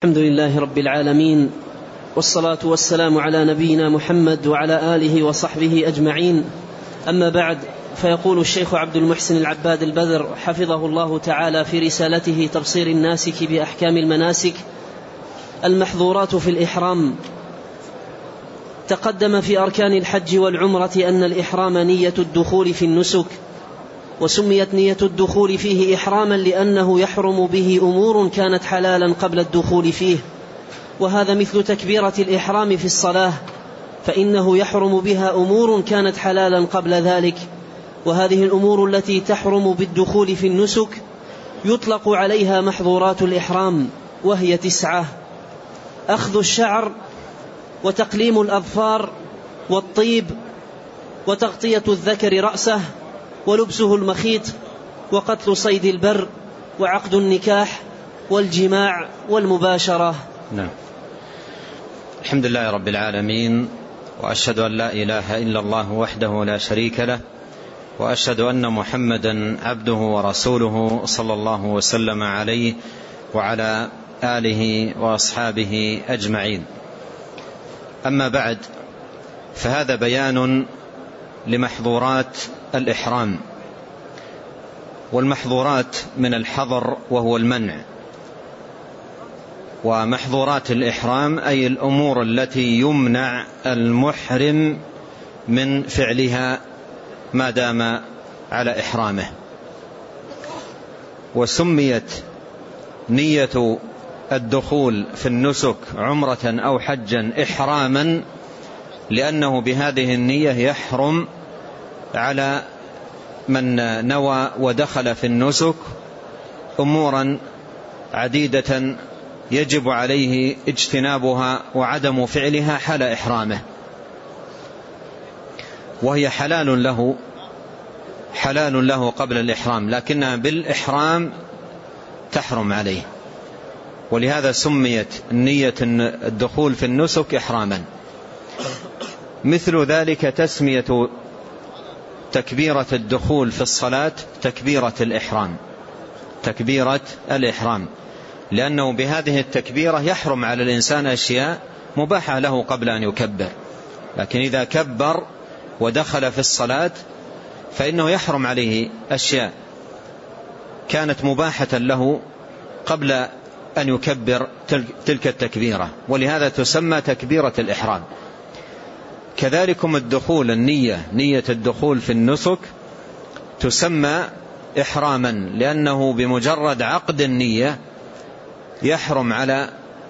الحمد لله رب العالمين، والصلاة والسلام على نبينا محمد وعلى آله وصحبه أجمعين. أما بعد، فيقول الشيخ عبد المحسن العباد البدر حفظه الله تعالى في رسالته تبصير الناسك بأحكام المناسك: المحظورات في الإحرام. تقدم في أركان الحج والعمرة أن الإحرام نية الدخول في النسك، وسميت نية الدخول فيه إحراما لأنه يحرم به أمور كانت حلالا قبل الدخول فيه، وهذا مثل تكبيرة الإحرام في الصلاة، فإنه يحرم بها أمور كانت حلالا قبل ذلك. وهذه الأمور التي تحرم بالدخول في النسك يطلق عليها محظورات الإحرام، وهي 9: أخذ الشعر، وتقليم الأظفار، والطيب، وتغطية الذكر رأسه، ولبسه المخيط، وقتل صيد البر، وعقد النكاح، والجماع، والمباشرة. نعم. الحمد لله رب العالمين، وأشهد أن لا إله إلا الله وحده لا شريك له، وأشهد أن محمدا عبده ورسوله صلى الله وسلم عليه وعلى آله وأصحابه أجمعين. أما بعد، فهذا بيان لمحظورات الإحرام. والمحظورات من الحظر وهو المنع، ومحظورات الإحرام أي الأمور التي يمنع المحرم من فعلها ما دام على إحرامه. وسميت نية الدخول في النسك عمرة أو حجا إحراما لأنه بهذه النية يحرم على من نوى ودخل في النسك أمورا عديدة يجب عليه اجتنابها وعدم فعلها حال إحرامه، وهي حلال له قبل الإحرام، لكنها بالإحرام تحرم عليه. ولهذا سميت نية الدخول في النسك إحراما. مثل ذلك تسمية تكبيرة الدخول في الصلاة تكبيرة الإحرام، لأنه بهذه التكبيرة يحرم على الإنسان أشياء مباحة له قبل أن يكبر، لكن إذا كبر ودخل في الصلاة فإنه يحرم عليه أشياء كانت مباحة له قبل أن يكبر تلك التكبيرة، ولهذا تسمى تكبيرة الإحرام. كذلكم الدخول، نية الدخول في النسك تسمى إحراما، لأنه بمجرد عقد النية يحرم على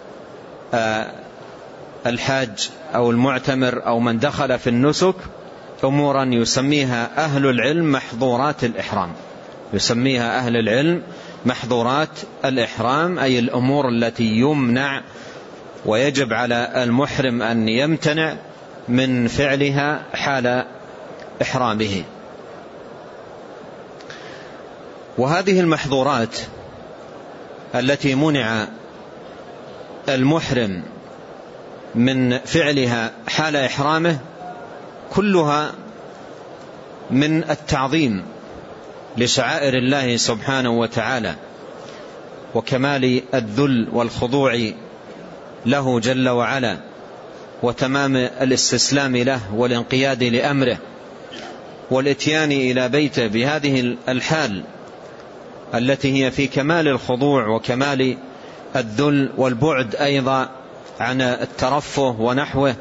الحاج أو المعتمر أو من دخل في النسك أمورا يسميها أهل العلم محظورات الإحرام. يسميها أهل العلم محظورات الإحرام، أي الأمور التي يمنع ويجب على المحرم أن يمتنع من فعلها حال إحرامه. وهذه المحظورات التي منع المحرم من فعلها حال إحرامه كلها من التعظيم لشعائر الله سبحانه وتعالى، وكمال الذل والخضوع له جل وعلا، وتمام الاستسلام له والانقياد لأمره، والاتيان إلى بيته بهذه الحال التي هي في كمال الخضوع وكمال الذل، والبعد أيضا عن الترفه ونحوه.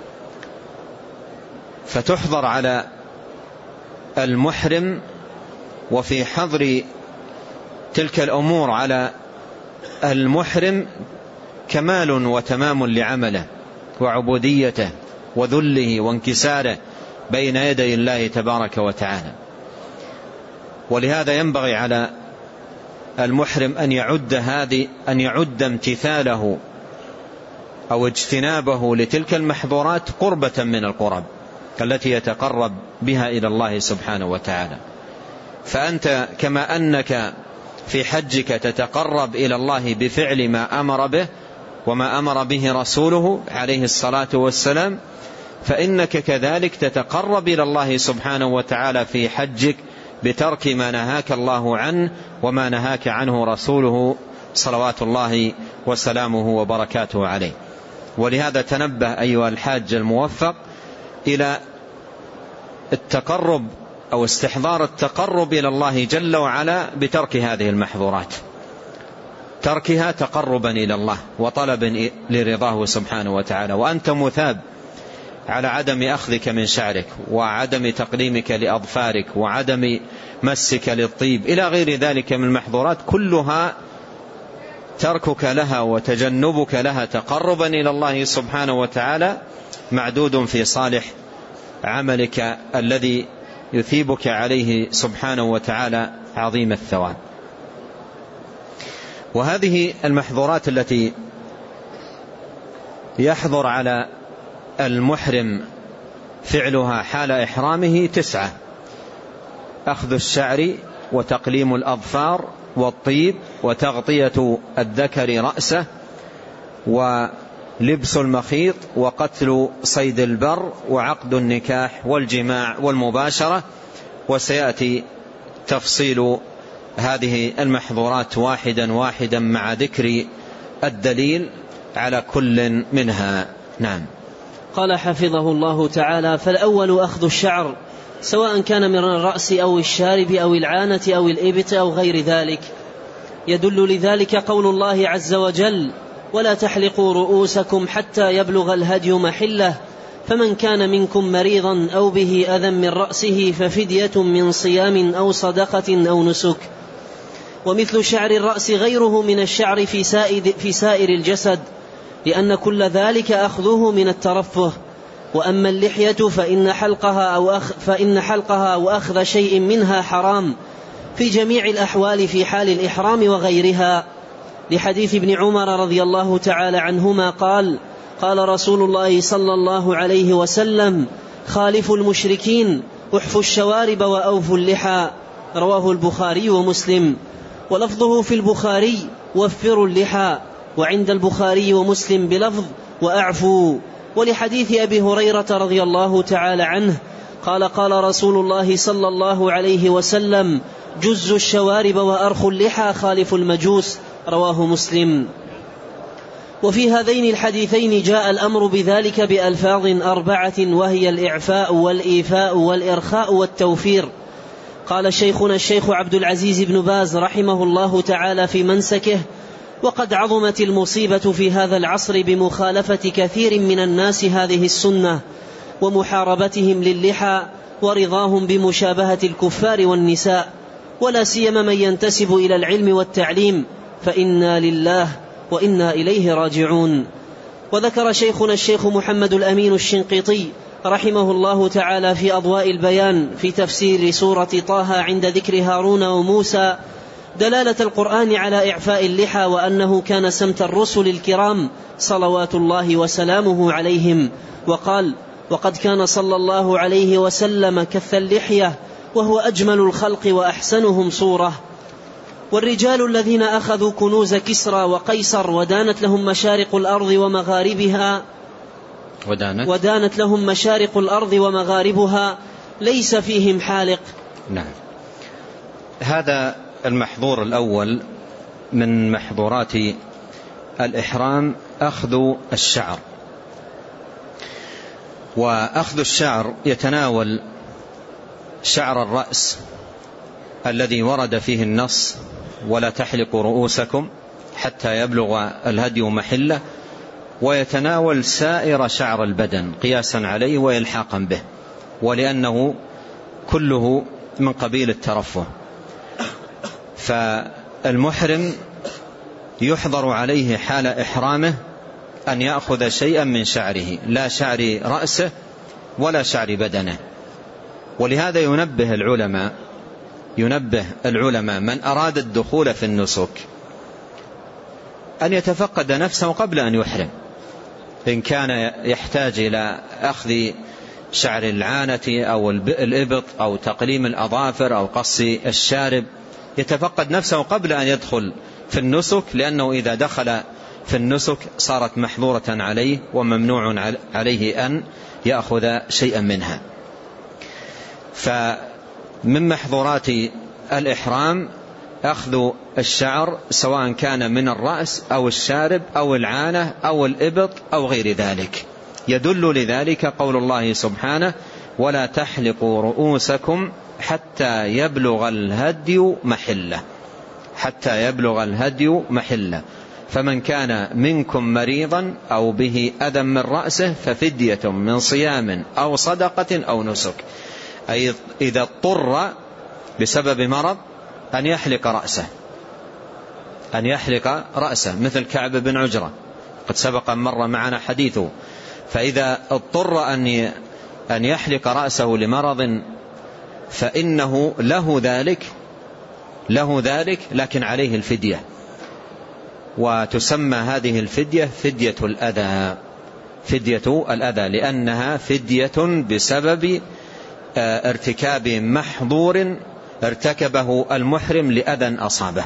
فتحضر على المحرم، وفي حضر تلك الأمور على المحرم كمال وتمام لعمله وعبوديته وذله وانكساره بين يدي الله تبارك وتعالى. ولهذا ينبغي على المحرم أن يعد امتثاله أو اجتنابه لتلك المحظورات قربة من القرب التي يتقرب بها إلى الله سبحانه وتعالى. فأنت كما أنك في حجك تتقرب إلى الله بفعل ما أمر به وما أمر به رسوله عليه الصلاة والسلام، فإنك كذلك تتقرب إلى الله سبحانه وتعالى في حجك بترك ما نهاك الله عنه وما نهاك عنه رسوله صلوات الله وسلامه وبركاته عليه. ولهذا تنبه أيها الحاج الموفق إلى التقرب أو استحضار التقرب إلى الله جل وعلا بترك هذه المحظورات، تركها تقربا إلى الله وطلبا لرضاه سبحانه وتعالى. وأنت مثاب على عدم أخذك من شعرك وعدم تقليمك لأظفارك وعدم مسك للطيب إلى غير ذلك من المحظورات، كلها تركك لها وتجنبك لها تقربا إلى الله سبحانه وتعالى معدود في صالح عملك الذي يثيبك عليه سبحانه وتعالى عظيم الثواب. وهذه المحظورات التي يحظر على المحرم فعلها حال إحرامه 9: أخذ الشعر وتقليم الأظفار والطيب وتغطية الذكر رأسه ولبس المخيط وقتل صيد البر وعقد النكاح والجماع والمباشرة. وسيأتي تفصيل هذه المحظورات واحدا واحدا مع ذكر الدليل على كل منها. نعم. قال حفظه الله تعالى: فالأول أخذ الشعر، سواء كان من الرأس أو الشارب أو العانة أو الإبط أو غير ذلك. يدل لذلك قول الله عز وجل: ولا تحلقوا رؤوسكم حتى يبلغ الهدي محله، فمن كان منكم مريضا أو به أذى من رأسه ففدية من صيام أو صدقة أو نسك. ومثل شعر الرأس غيره من الشعر في سائر الجسد، لأن كل ذلك أخذه من الترفه. وأما اللحية فإن حلقها أو أخذ شيء منها حرام في جميع الأحوال في حال الإحرام وغيرها، لحديث ابن عمر رضي الله تعالى عنهما قال: قال رسول الله صلى الله عليه وسلم: خالفوا المشركين، احفوا الشوارب وأوفوا اللحى. رواه البخاري ومسلم. ولفظه في البخاري: وفروا اللحى، وعند البخاري ومسلم بلفظ: وأعفوا. ولحديث أبي هريرة رضي الله تعالى عنه قال: قال رسول الله صلى الله عليه وسلم: جزوا الشوارب وأرخوا اللحى، خالفوا المجوس. رواه مسلم. وفي هذين الحديثين جاء الأمر بذلك بألفاظ 4، وهي الإعفاء والإيفاء والإرخاء والتوفير. قال شيخنا الشيخ عبد العزيز بن باز رحمه الله تعالى في منسكه: وقد عظمت المصيبة في هذا العصر بمخالفة كثير من الناس هذه السنة ومحاربتهم للحى ورضاهم بمشابهة الكفار والنساء، ولا سيما من ينتسب إلى العلم والتعليم، فإنا لله وإنا إليه راجعون. وذكر شيخنا الشيخ محمد الأمين الشنقيطي رحمه الله تعالى في أضواء البيان في تفسير سورة طه عند ذكر هارون وموسى دلالة القرآن على إعفاء اللحى، وأنه كان سمت الرسل الكرام صلوات الله وسلامه عليهم. وقال: وقد كان صلى الله عليه وسلم كث اللحية وهو أجمل الخلق وأحسنهم صورة. والرجال الذين أخذوا كنوز كسرى وقيصر ودانت لهم مشارق الأرض ومغاربها ليس فيهم حالق. نعم. هذا المحظور الأول من محظورات الإحرام أخذ الشعر. وأخذ الشعر يتناول شعر الرأس الذي ورد فيه النص: ولا تحلقوا رؤوسكم حتى يبلغ الهدي محله، ويتناول سائر شعر البدن قياسا عليه وإلحاقا به، ولأنه كله من قبيل الترفه. فالمحرم يحظر عليه حال إحرامه أن يأخذ شيئا من شعره، لا شعر رأسه ولا شعر بدنه. ولهذا ينبه العلماء من أراد الدخول في النسك أن يتفقد نفسه قبل أن يحرم، إن كان يحتاج إلى أخذ شعر العانة أو الإبط أو تقليم الأظافر أو قص الشارب، يتفقد نفسه قبل أن يدخل في النسك، لأنه إذا دخل في النسك صارت محظورة عليه وممنوع عليه أن يأخذ شيئا منها. فمن محظورات الإحرام أخذ الشعر سواء كان من الرأس أو الشارب أو العانة أو الإبط أو غير ذلك. يدل لذلك قول الله سبحانه: ولا تحلقوا رؤوسكم حتى يبلغ الهدي محله، حتى يبلغ الهدي محله. فمن كان منكم مريضا أو به أذى من رأسه ففدية من صيام أو صدقة أو نسك، أي إذا اضطر بسبب مرض أن يحلق رأسه، أن يحلق رأسه، مثل كعب بن عجرة قد سبق مر معنا حديثه. فإذا اضطر أن يحلق رأسه لمرض فإنه له ذلك لكن عليه الفدية، وتسمى هذه الفدية فدية الأذى، فدية الأذى، لأنها فدية بسبب ارتكاب محظور ارتكبه المحرم لأذى أصابه.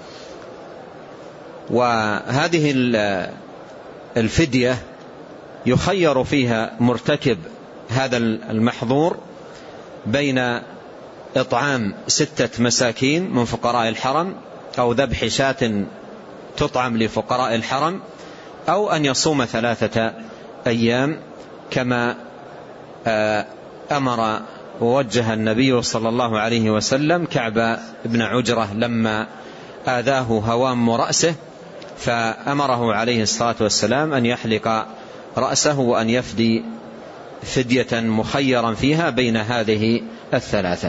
وهذه الفدية يخير فيها مرتكب هذا المحظور بين إطعام 6 مساكين من فقراء الحرم، أو ذبح شاة تطعم لفقراء الحرم، أو أن يصوم 3 أيام كما أمر ووجه النبي صلى الله عليه وسلم كعب بن عجرة لما آذاه هوام رأسه، فأمره عليه الصلاة والسلام أن يحلق رأسه وأن يفدي فدية مخيرا فيها بين هذه ال3.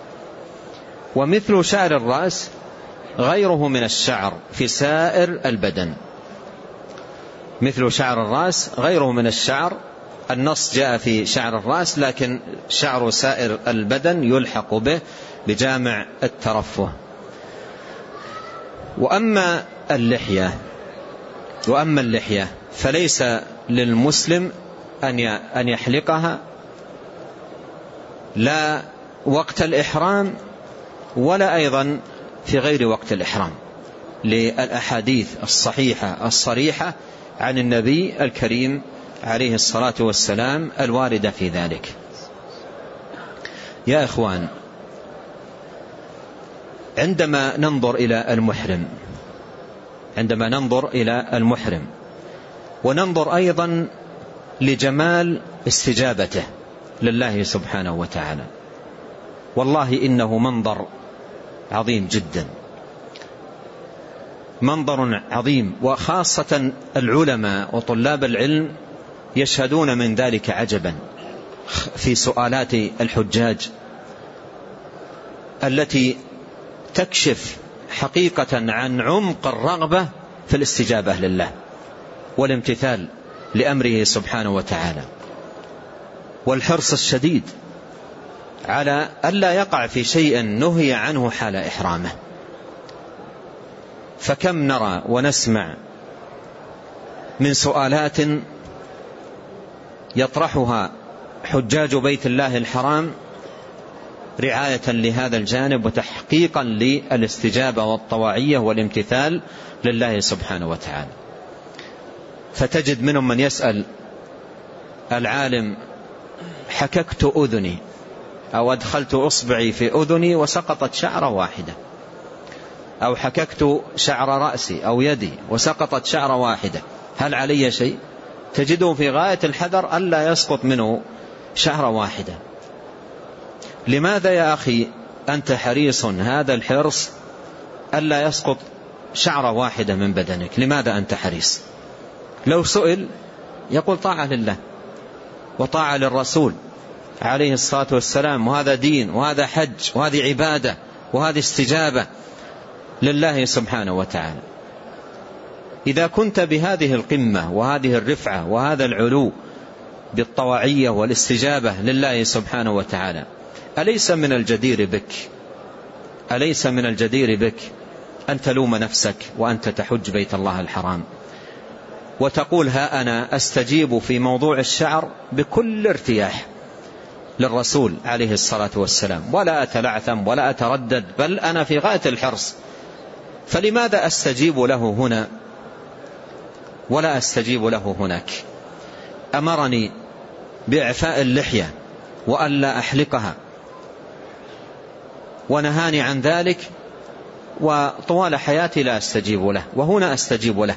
ومثل شعر الرأس غيره من الشعر في سائر البدن، مثل شعر الرأس غيره من الشعر، النص جاء في شعر الرأس، لكن شعر سائر البدن يلحق به بجامع الترفه. وأما اللحية فليس للمسلم أن يحلقها لا وقت الإحرام ولا أيضا في غير وقت الإحرام، للأحاديث الصحيحة الصريحة عن النبي الكريم عليه الصلاة والسلام الواردة في ذلك. يا إخوان، عندما ننظر إلى المحرم وننظر أيضا لجمال استجابته لله سبحانه وتعالى، والله إنه منظر عظيم جدا، منظر عظيم، وخاصة العلماء وطلاب العلم يشهدون من ذلك عجبا في سؤالات الحجاج التي تكشف حقيقة عن عمق الرغبة في الاستجابة لله والامتثال لأمره سبحانه وتعالى، والحرص الشديد على ألا يقع في شيء نهي عنه حال إحرامه. فكم نرى ونسمع من سؤالات يطرحها حجاج بيت الله الحرام رعاية لهذا الجانب وتحقيقا للاستجابة والطواعية والامتثال لله سبحانه وتعالى. فتجد منهم من يسأل العالم: حككت أذني أو أدخلت أصبعي في أذني وسقطت شعرة واحدة، أو حككت شعر رأسي أو يدي وسقطت شعرة واحدة، هل علي شيء؟ تجده في غاية الحذر ألا يسقط منه شعرة واحدة. لماذا يا أخي أنت حريص هذا الحرص ألا يسقط شعرة واحدة من بدنك؟ لماذا أنت حريص؟ لو سئل يقول: طاعة لله وطاعة للرسول عليه الصلاة والسلام، وهذا دين وهذا حج وهذه عبادة وهذه استجابة لله سبحانه وتعالى. إذا كنت بهذه القمة وهذه الرفعة وهذا العلو بالطواعية والاستجابة لله سبحانه وتعالى، أليس من الجدير بك أن تلوم نفسك وأنت تحج بيت الله الحرام وتقول: ها أنا أستجيب في موضوع الشعر بكل ارتياح للرسول عليه الصلاة والسلام، ولا أتلعثم ولا أتردد، بل أنا في غاية الحرص، فلماذا أستجيب له هنا ولا أستجيب له هناك؟ أمرني بإعفاء اللحية وألا أحلقها، ونهاني عن ذلك وطوال حياتي لا أستجيب له، وهنا أستجيب له.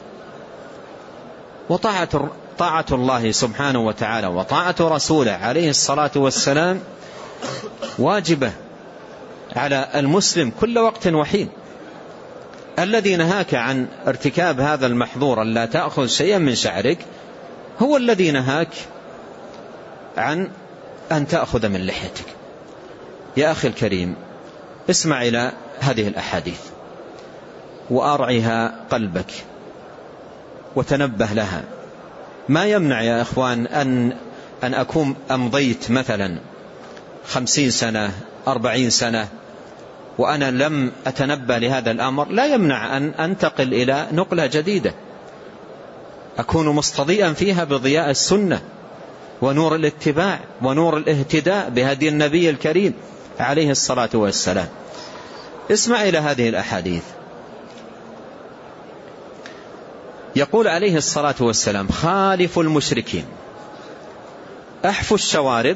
وطاعة الله سبحانه وتعالى وطاعة رسوله عليه الصلاة والسلام واجبة على المسلم كل وقت وحين. الذي نهاك عن ارتكاب هذا المحظور لا تأخذ شيئا من شعرك هو الذي نهاك عن أن تأخذ من لحيتك. يا أخي الكريم، اسمع إلى هذه الأحاديث وأرعها قلبك وتنبه لها. ما يمنع يا إخوان أن أكون أمضيت مثلا 50 سنة 40 سنة وأنا لم أتنبه لهذا الأمر، لا يمنع أن أنتقل إلى نقلة جديدة أكون مستضيئا فيها بضياء السنة ونور الاتباع ونور الاهتداء بهدي النبي الكريم عليه الصلاة والسلام. اسمع إلى هذه الأحاديث. يقول عليه الصلاة والسلام: خالفوا المشركين، أحفوا الشوارب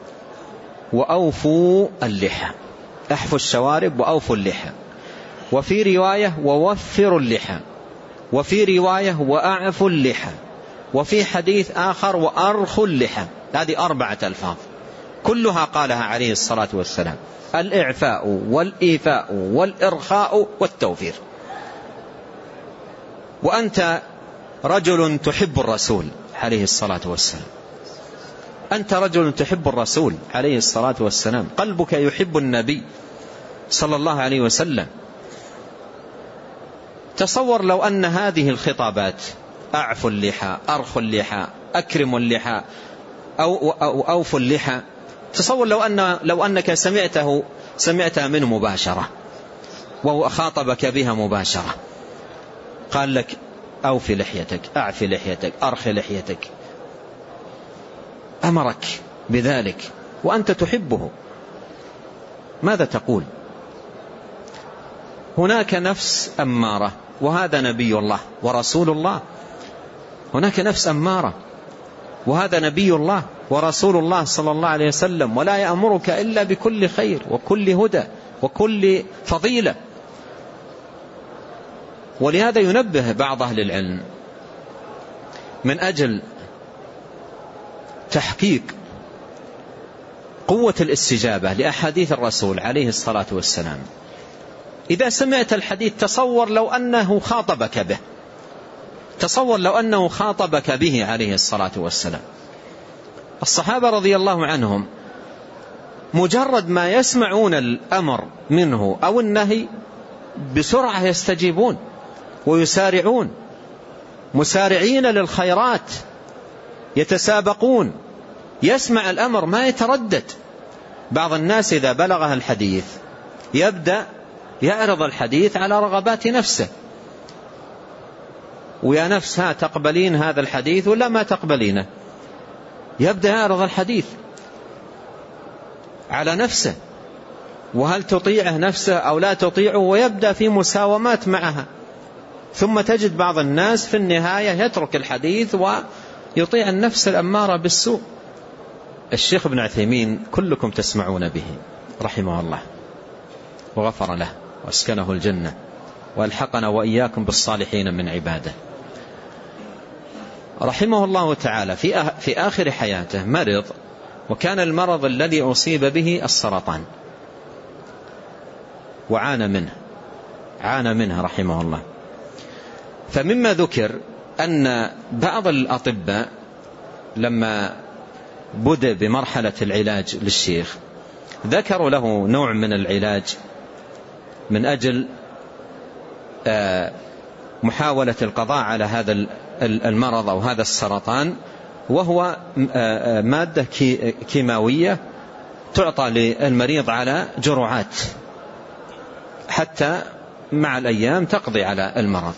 وأوفوا اللحى. أحفوا الشوارب وأوفوا اللحى. وفي رواية: ووفروا اللحى. وفي رواية: وأعفوا اللحى. وفي حديث آخر: وأرخوا اللحى. هذه 4 ألفاظ كلها قالها عليه الصلاة والسلام: الإعفاء والإيفاء والإرخاء والتوفير. وأنت رجل تحب الرسول عليه الصلاة والسلام، أنت رجل تحب الرسول عليه الصلاة والسلام، قلبك يحب النبي صلى الله عليه وسلم. تصور لو أن هذه الخطابات: أعفوا اللحى، أرخوا اللحى، أكرموا اللحى، أو أوفوا اللحى، تصور لو أنك سمعتها منه مباشرة وهو خاطبك بها مباشرة، قال لك: أوفي لحيتك، أعفي لحيتك، أرخي لحيتك، أمرك بذلك وأنت تحبه، ماذا تقول؟ هناك نفس أمارة، وهذا نبي الله ورسول الله. هناك نفس أمارة وهذا نبي الله ورسول الله صلى الله عليه وسلم، ولا يأمرك إلا بكل خير وكل هدى وكل فضيلة. ولهذا ينبه بعض أهل العلم من أجل تحقيق قوة الاستجابة لأحاديث الرسول عليه الصلاة والسلام: إذا سمعت الحديث تصور لو أنه خاطبك به، تصور لو أنه خاطبك به عليه الصلاة والسلام. الصحابة رضي الله عنهم مجرد ما يسمعون الأمر منه أو النهي بسرعة يستجيبون ويسارعون، مسارعين للخيرات، يتسابقون، يسمع الأمر ما يتردد. بعض الناس إذا بلغها الحديث يبدأ يعرض الحديث على رغبات نفسه: ويا نفسها تقبلين هذا الحديث ولا ما تقبلينه؟ يبدأ يعرض الحديث على نفسه، وهل تطيعه نفسه أو لا تطيعه، ويبدأ في مساومات معها. ثم تجد بعض الناس في النهاية يترك الحديث ويطيع النفس الأمارة بالسوء. الشيخ ابن عثيمين كلكم تسمعون به رحمه الله وغفر له واسكنه الجنة والحقنا وإياكم بالصالحين من عباده، رحمه الله تعالى في آخر حياته مرض، وكان المرض الذي أصيب به السرطان، وعانى منه رحمه الله. فمما ذكر أن بعض الأطباء لما بدأ بمرحلة العلاج للشيخ ذكروا له نوع من العلاج من أجل محاولة القضاء على هذا المرض أو هذا السرطان، وهو مادة كيماوية تعطى للمريض على جرعات حتى مع الأيام تقضي على المرض.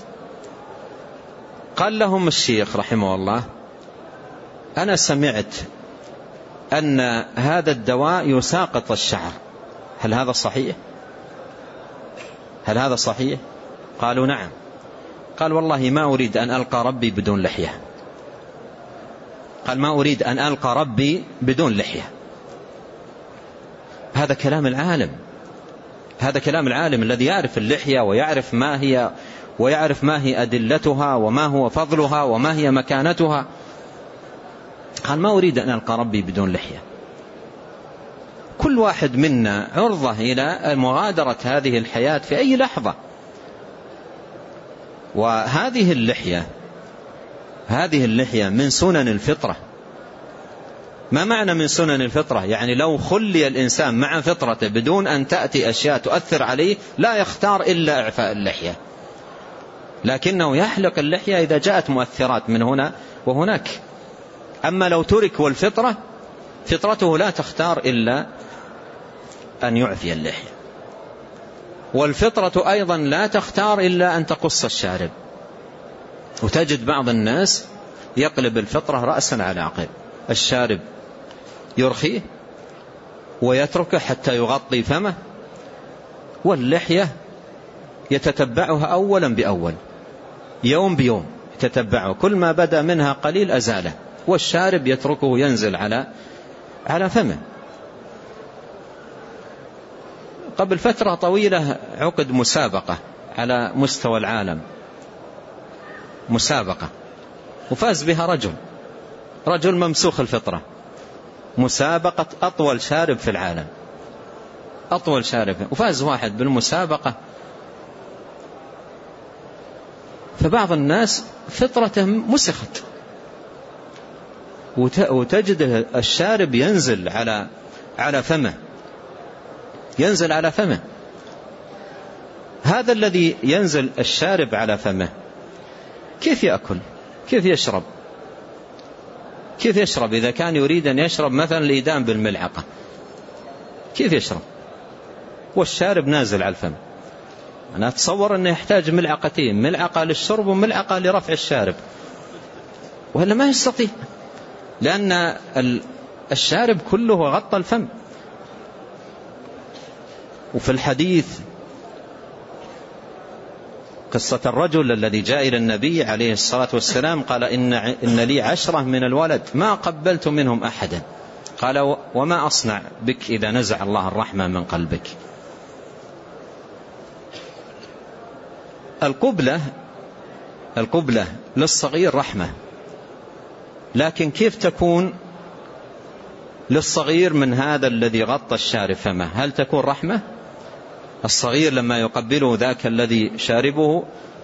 قال لهم الشيخ رحمه الله: أنا سمعت أن هذا الدواء يساقط الشعر، هل هذا صحيح؟ هل هذا صحيح؟ قالوا: نعم. قال: والله ما أريد أن ألقى ربي بدون لحية. قال: ما أريد أن ألقى ربي بدون لحية. هذا كلام العالم، هذا كلام العالم الذي يعرف اللحية ويعرف ما هي أدلتها وما هو فضلها وما هي مكانتها. قال ما أريد أن ألقى ربي بدون لحية. كل واحد منا عرضة إلى مغادرة هذه الحياة في أي لحظة. وهذه اللحية من سنن الفطرة. ما معنى من سنن الفطرة؟ يعني لو خلي الإنسان مع فطرته بدون أن تأتي أشياء تؤثر عليه لا يختار إلا إعفاء اللحية، لكنه يحلق اللحية إذا جاءت مؤثرات من هنا وهناك. أما لو ترك والفطرة فطرته لا تختار إلا أن يعفي اللحية. والفطرة أيضا لا تختار إلا أن تقص الشارب. وتجد بعض الناس يقلب الفطرة رأسا على عقب، الشارب يرخيه ويتركه حتى يغطي فمه، واللحية يتتبعها أولا بأول، يوم بيوم يتتبعه، كل ما بدأ منها قليل أزاله، والشارب يتركه ينزل على فمه. قبل فترة طويلة عقد مسابقة على مستوى العالم، مسابقة، وفاز بها رجل ممسوخ الفطرة، مسابقة أطول شارب في العالم، أطول شارب، وفاز واحد بالمسابقة. فبعض الناس فطرته مسخت، وتجد الشارب ينزل على فمه، ينزل على فمه. هذا الذي ينزل الشارب على فمه كيف يأكل؟ كيف يشرب؟ كيف يشرب إذا كان يريد أن يشرب مثلا الإيدام بالملعقة؟ كيف يشرب والشارب نازل على الفم؟ أنا أتصور أنه يحتاج ملعقتين، ملعقة للشرب وملعقة لرفع الشارب، وإلا ما يستطيع، لأن الشارب كله غطى الفم. وفي الحديث قصة الرجل الذي جاء إلى النبي عليه الصلاة والسلام قال إن لي 10 من الولد ما قبلت منهم أحدا. قال وما أصنع بك إذا نزع الله الرحمة من قلبك؟ القبلة للصغير رحمة، لكن كيف تكون للصغير من هذا الذي غطى الشارب فمه؟ هل تكون رحمة؟ الصغير لما يقبله ذاك الذي شاربه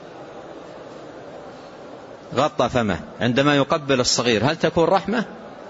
غطى فمه، عندما يقبل الصغير هل تكون رحمة؟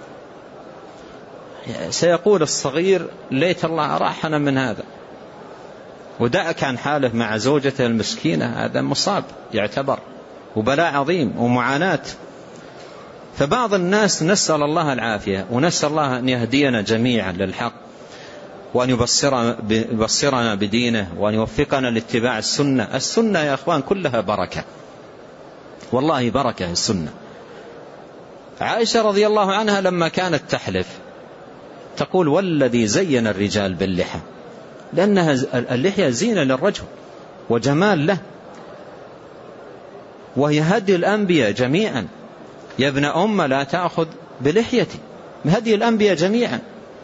سيقول الصغير ليت الله أراحنا من هذا، ودعك عن حاله مع زوجته المسكينة، هذا مصاب يعتبر وبلاء عظيم ومعاناة. فبعض الناس نسأل الله العافية، ونسأل الله أن يهدينا جميعا للحق، وأن يبصرنا بدينه، وأن يوفقنا لاتباع السنة. السنة يا أخوان كلها بركة، والله بركة السنة. عائشة رضي الله عنها لما كانت تحلف تقول والذي زين الرجال باللحى، لأنها اللحية زينة للرجل وجمال له، وهي هدي الأنبياء جميعا. يا ابن أم لا تأخذ بلحيتي، هدي الأنبياء جميعا.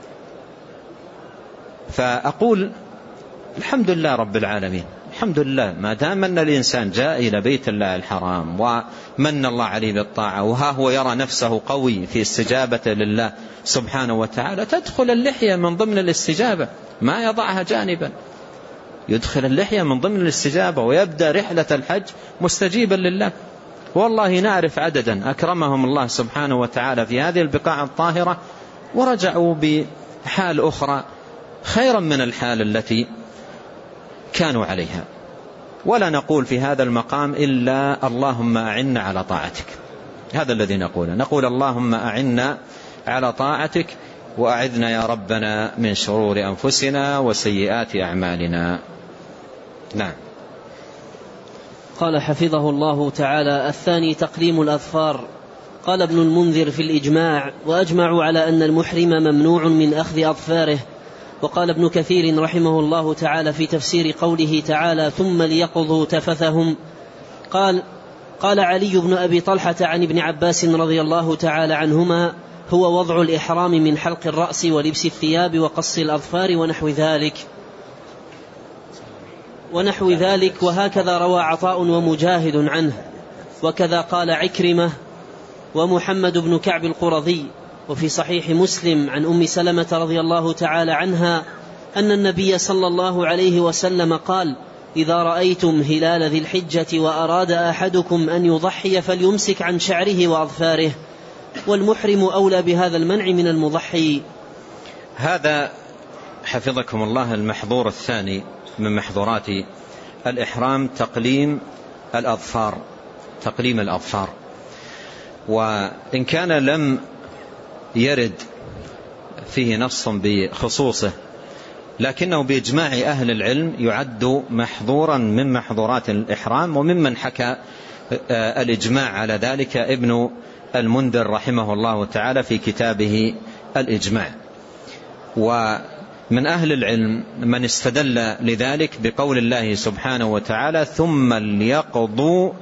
فأقول الحمد لله رب العالمين، الحمد لله ما دام أن الإنسان جاء إلى بيت الله الحرام ومن الله عليه بالطاعة، وها هو يرى نفسه قوي في استجابة لله سبحانه وتعالى، تدخل اللحية من ضمن الاستجابة، ما يضعها جانبا، يدخل اللحية من ضمن الاستجابة، ويبدأ رحلة الحج مستجيبا لله. والله نعرف عددا أكرمهم الله سبحانه وتعالى في هذه البقاع الطاهرة ورجعوا بحال أخرى خيرا من الحال التي كانوا عليها. ولا نقول في هذا المقام إلا اللهم أعنا على طاعتك، هذا الذي نقول اللهم أعنا على طاعتك، وأعذنا يا ربنا من شرور أنفسنا وسيئات أعمالنا. نعم. قال حفظه الله تعالى: الثاني تقليم الأظفار. قال ابن المنذر في الإجماع: وأجمعوا على أن المحرم ممنوع من أخذ أظفاره. وقال ابن كثير رحمه الله تعالى في تفسير قوله تعالى: ثم ليقضوا تفثهم، قال علي بن أبي طلحة عن ابن عباس رضي الله تعالى عنهما: هو وضع الإحرام من حلق الرأس ولبس الثياب وقص الأظفار ونحو ذلك. ونحو ذلك، وهكذا روى عطاء ومجاهد عنه، وكذا قال عكرمة ومحمد بن كعب القرظي. وفي صحيح مسلم عن أم سلمة رضي الله تعالى عنها أن النبي صلى الله عليه وسلم قال: إذا رأيتم هلال ذي الحجة وأراد أحدكم أن يضحي فليمسك عن شعره وأظفاره، والمحرم أولى بهذا المنع من المضحي. هذا حفظكم الله المحظور الثاني من محظورات الإحرام، تقليم الأظفار. وإن كان لم يرد فيه نص بخصوصه، لكنه بإجماع أهل العلم يعد محظورا من محظورات الإحرام، وممن حكى الإجماع على ذلك ابن المنذر رحمه الله تعالى في كتابه الإجماع. ومن أهل العلم من استدل لذلك بقول الله سبحانه وتعالى: ثم ليقضوا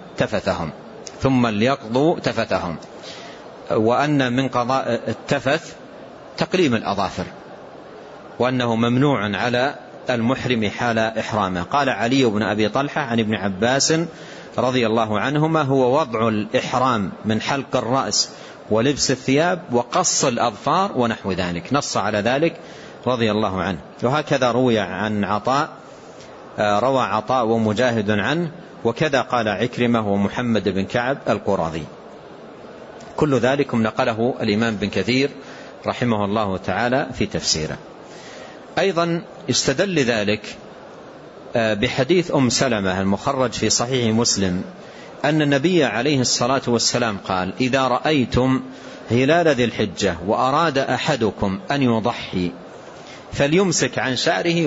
تفثهم، وأن من قضاء التفث تقليم الأظافر، وأنه ممنوع على المحرم حال إحرامه. قال علي بن أبي طلحة عن ابن عباس رضي الله عنهما: هو وضع الإحرام من حلق الرأس ولبس الثياب وقص الأظفار ونحو ذلك، نص على ذلك رضي الله عنه. وهكذا روى عطاء ومجاهد عنه، وكذا قال عكرمة ومحمد بن كعب القرظي. كل ذلك نقله الإمام بن كثير رحمه الله تعالى في تفسيره. أيضا استدل ذلك بحديث أم سلمة المخرج في صحيح مسلم أن النبي عليه الصلاة والسلام قال: إذا رأيتم هلال ذي الحجة وأراد أحدكم أن يضحي فليمسك عن شعره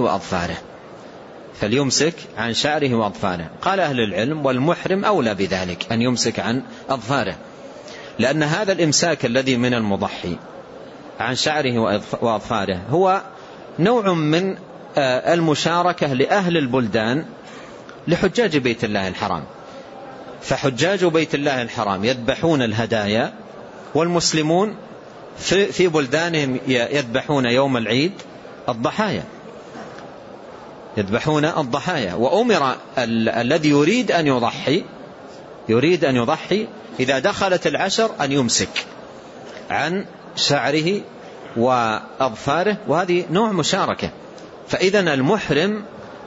وأظفاره. قال أهل العلم: والمحرم أولى بذلك أن يمسك عن أظفاره، لأن هذا الإمساك الذي من المضحي عن شعره وأظفاره هو نوع من المشاركة لأهل البلدان لحجاج بيت الله الحرام. فحجاج بيت الله الحرام يذبحون الهدايا، والمسلمون في بلدانهم يذبحون يوم العيد الضحايا. وأمر الذي يريد أن يضحي إذا دخلت العشر أن يمسك عن شعره وأظفاره، وهذه نوع مشاركة. فإذن المحرم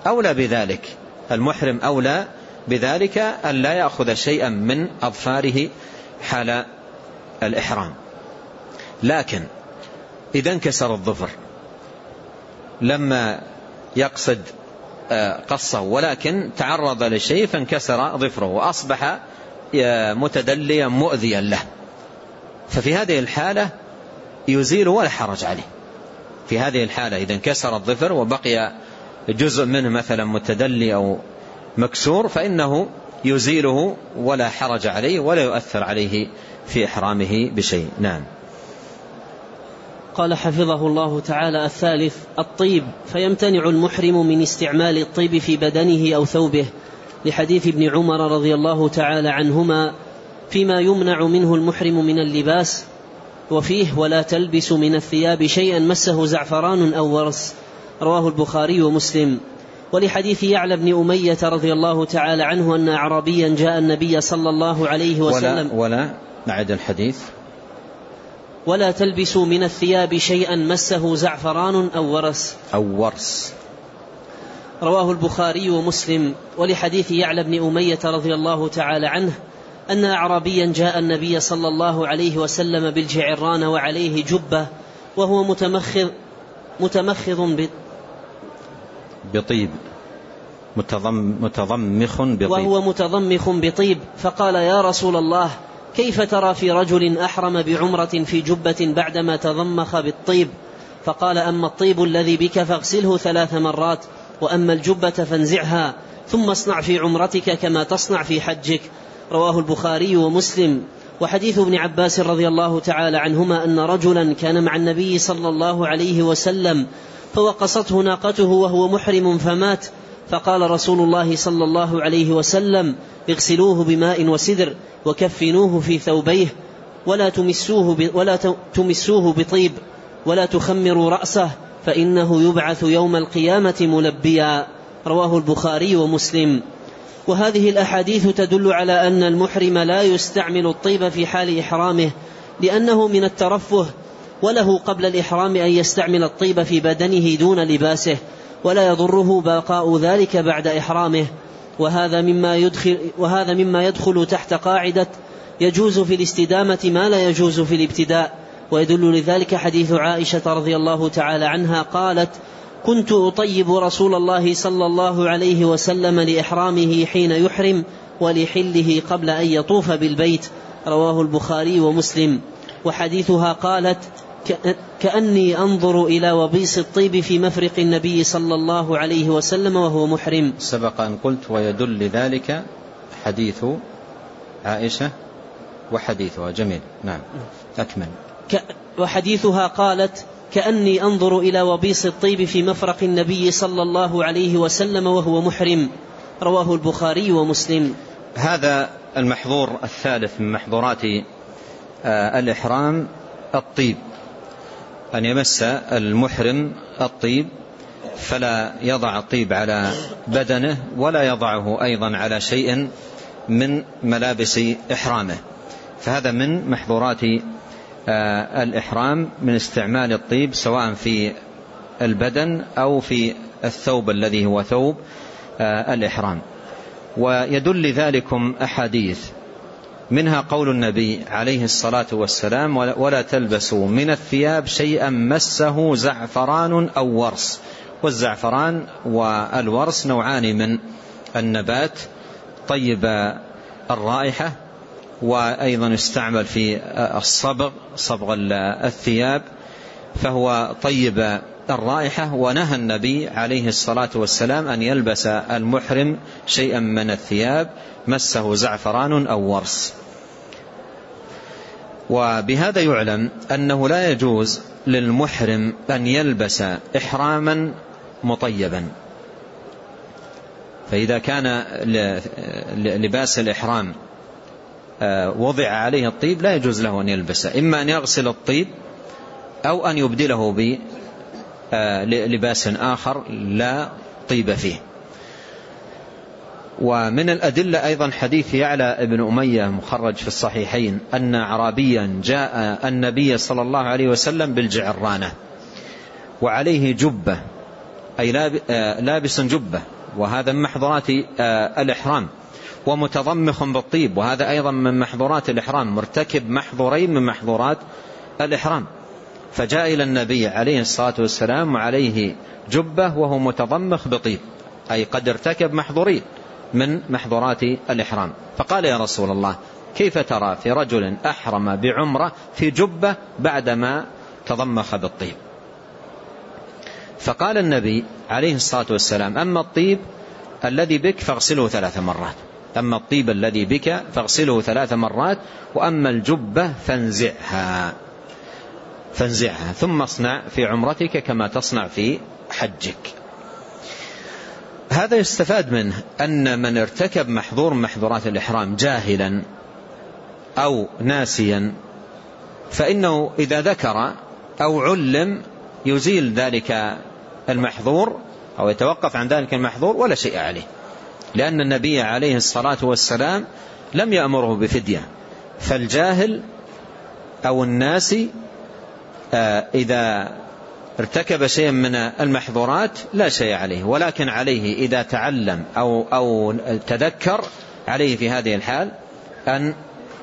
أولى بذلك أن لا يأخذ شيئا من أظفاره حال الإحرام. لكن إذا انكسر الظفر لما يقصد قصه، ولكن تعرض لشيء فانكسر ظفره وأصبح متدليا مؤذيا له، ففي هذه الحالة يزيل ولا حرج عليه. في هذه الحالة إذا انكسر الظفر وبقي جزء منه مثلا متدلي أو مكسور، فإنه يزيله ولا حرج عليه ولا يؤثر عليه في إحرامه بشيء. نعم. قال حفظه الله تعالى: الثالث الطيب، فيمتنع المحرم من استعمال الطيب في بدنه أو ثوبه، لحديث ابن عمر رضي الله تعالى عنهما فيما يمنع منه المحرم من اللباس، وفيه: ولا تلبس من الثياب شيئا مسه زعفران أو ورس، رواه البخاري ومسلم. ولحديث يعلى بن أمية رضي الله تعالى عنه أن أعرابيا جاء النبي صلى الله عليه وسلم ولا نعد الحديث: ولا تلبسوا من الثياب شيئا مسه زعفران أو ورس، رواه البخاري ومسلم. ولحديث يعلى بن أمية رضي الله تعالى عنه أن أعرابيا جاء النبي صلى الله عليه وسلم بالجعران وعليه جبة وهو متمخض بطيب، فقال: يا رسول الله، كيف ترى في رجل أحرم بعمرة في جبة بعدما تضمخ بالطيب؟ فقال: أما الطيب الذي بك فاغسله 3 مرات، وأما الجبة فانزعها، ثم اصنع في عمرتك كما تصنع في حجك، رواه البخاري ومسلم. وحديث ابن عباس رضي الله تعالى عنهما أن رجلا كان مع النبي صلى الله عليه وسلم فوقصته ناقته وهو محرم فمات، فقال رسول الله صلى الله عليه وسلم: اغسلوه بماء وسدر وكفنوه في ثوبيه، ولا تمسوه بطيب، ولا تخمروا رأسه، فإنه يبعث يوم القيامة ملبيا، رواه البخاري ومسلم. وهذه الأحاديث تدل على أن المحرم لا يستعمل الطيب في حال إحرامه لأنه من الترفه، وله قبل الإحرام أن يستعمل الطيب في بدنه دون لباسه، ولا يضره بقاء ذلك بعد إحرامه. وهذا مما يدخل تحت قاعدة يجوز في الاستدامة ما لا يجوز في الابتداء. ويدل لذلك حديث عائشة رضي الله تعالى عنها قالت: كنت أطيب رسول الله صلى الله عليه وسلم لإحرامه حين يحرم ولحله قبل أن يطوف بالبيت. رواه البخاري ومسلم. وحديثها قالت: كأني أنظر إلى وبيص الطيب في مفرق النبي صلى الله عليه وسلم وهو محرم. سبق أن قلت ويدل لذلك حديث عائشة وحديثها. جميل. نعم أكمل. وحديثها قالت: كأني أنظر إلى وبيص الطيب في مفرق النبي صلى الله عليه وسلم وهو محرم. رواه البخاري ومسلم. هذا المحظور الثالث من محظورات الإحرام الطيب، أن يمس المحرم الطيب، فلا يضع الطيب على بدنه ولا يضعه أيضا على شيء من ملابس إحرامه. فهذا من محظورات الإحرام من استعمال الطيب سواء في البدن أو في الثوب الذي هو ثوب الإحرام. ويدل ذلكم أحاديث، منها قول النبي عليه الصلاة والسلام: ولا تلبسوا من الثياب شيئا مسه زعفران أو ورس. والزعفران والورس نوعان من النبات طيب الرائحة، وأيضا يستعمل في صبغ الثياب، فهو طيب الرائحة. ونهى النبي عليه الصلاة والسلام أن يلبس المحرم شيئا من الثياب مسه زعفران أو ورس. وبهذا يعلم أنه لا يجوز للمحرم أن يلبس إحراما مطيبا. فإذا كان لباس الإحرام وضع عليه الطيب لا يجوز له أن يلبسه، إما أن يغسل الطيب أو أن يبدله بلباس آخر لا طيب فيه. ومن الأدلة أيضا حديث يعلى ابن أمية مخرج في الصحيحين أن أعرابيا جاء النبي صلى الله عليه وسلم بالجعرانة وعليه جبة، أي لابس جبة، وهذا من محظورات الإحرام، ومتضمخ بالطيب، وهذا أيضا من محظورات الإحرام، مرتكب محظورين من محظورات الإحرام. فجاء إلى النبي عليه الصلاة والسلام وعليه جبة وهو متضمخ بطيب، أي قد ارتكب محظورين من محظورات الإحرام. فقال: يا رسول الله، كيف ترى في رجل أحرم بعمرة في جبة بعدما تضمخ بالطيب؟ فقال النبي عليه الصلاة والسلام: أما الطيب الذي بك فاغسله 3 مرات، أما الطيب الذي بك فاغسله 3 مرات، وأما الجبة فانزعها ثم اصنع في عمرتك كما تصنع في حجك. هذا يستفاد منه أن من ارتكب محظور من محظورات الإحرام جاهلا أو ناسيا، فإنه إذا ذكر أو علم يزيل ذلك المحظور أو يتوقف عن ذلك المحظور ولا شيء عليه، لأن النبي عليه الصلاة والسلام لم يأمره بفدية. فالجاهل أو الناسي إذا ارتكب شيئا من المحظورات لا شيء عليه، ولكن عليه إذا تعلم أو تذكر عليه في هذه الحال أن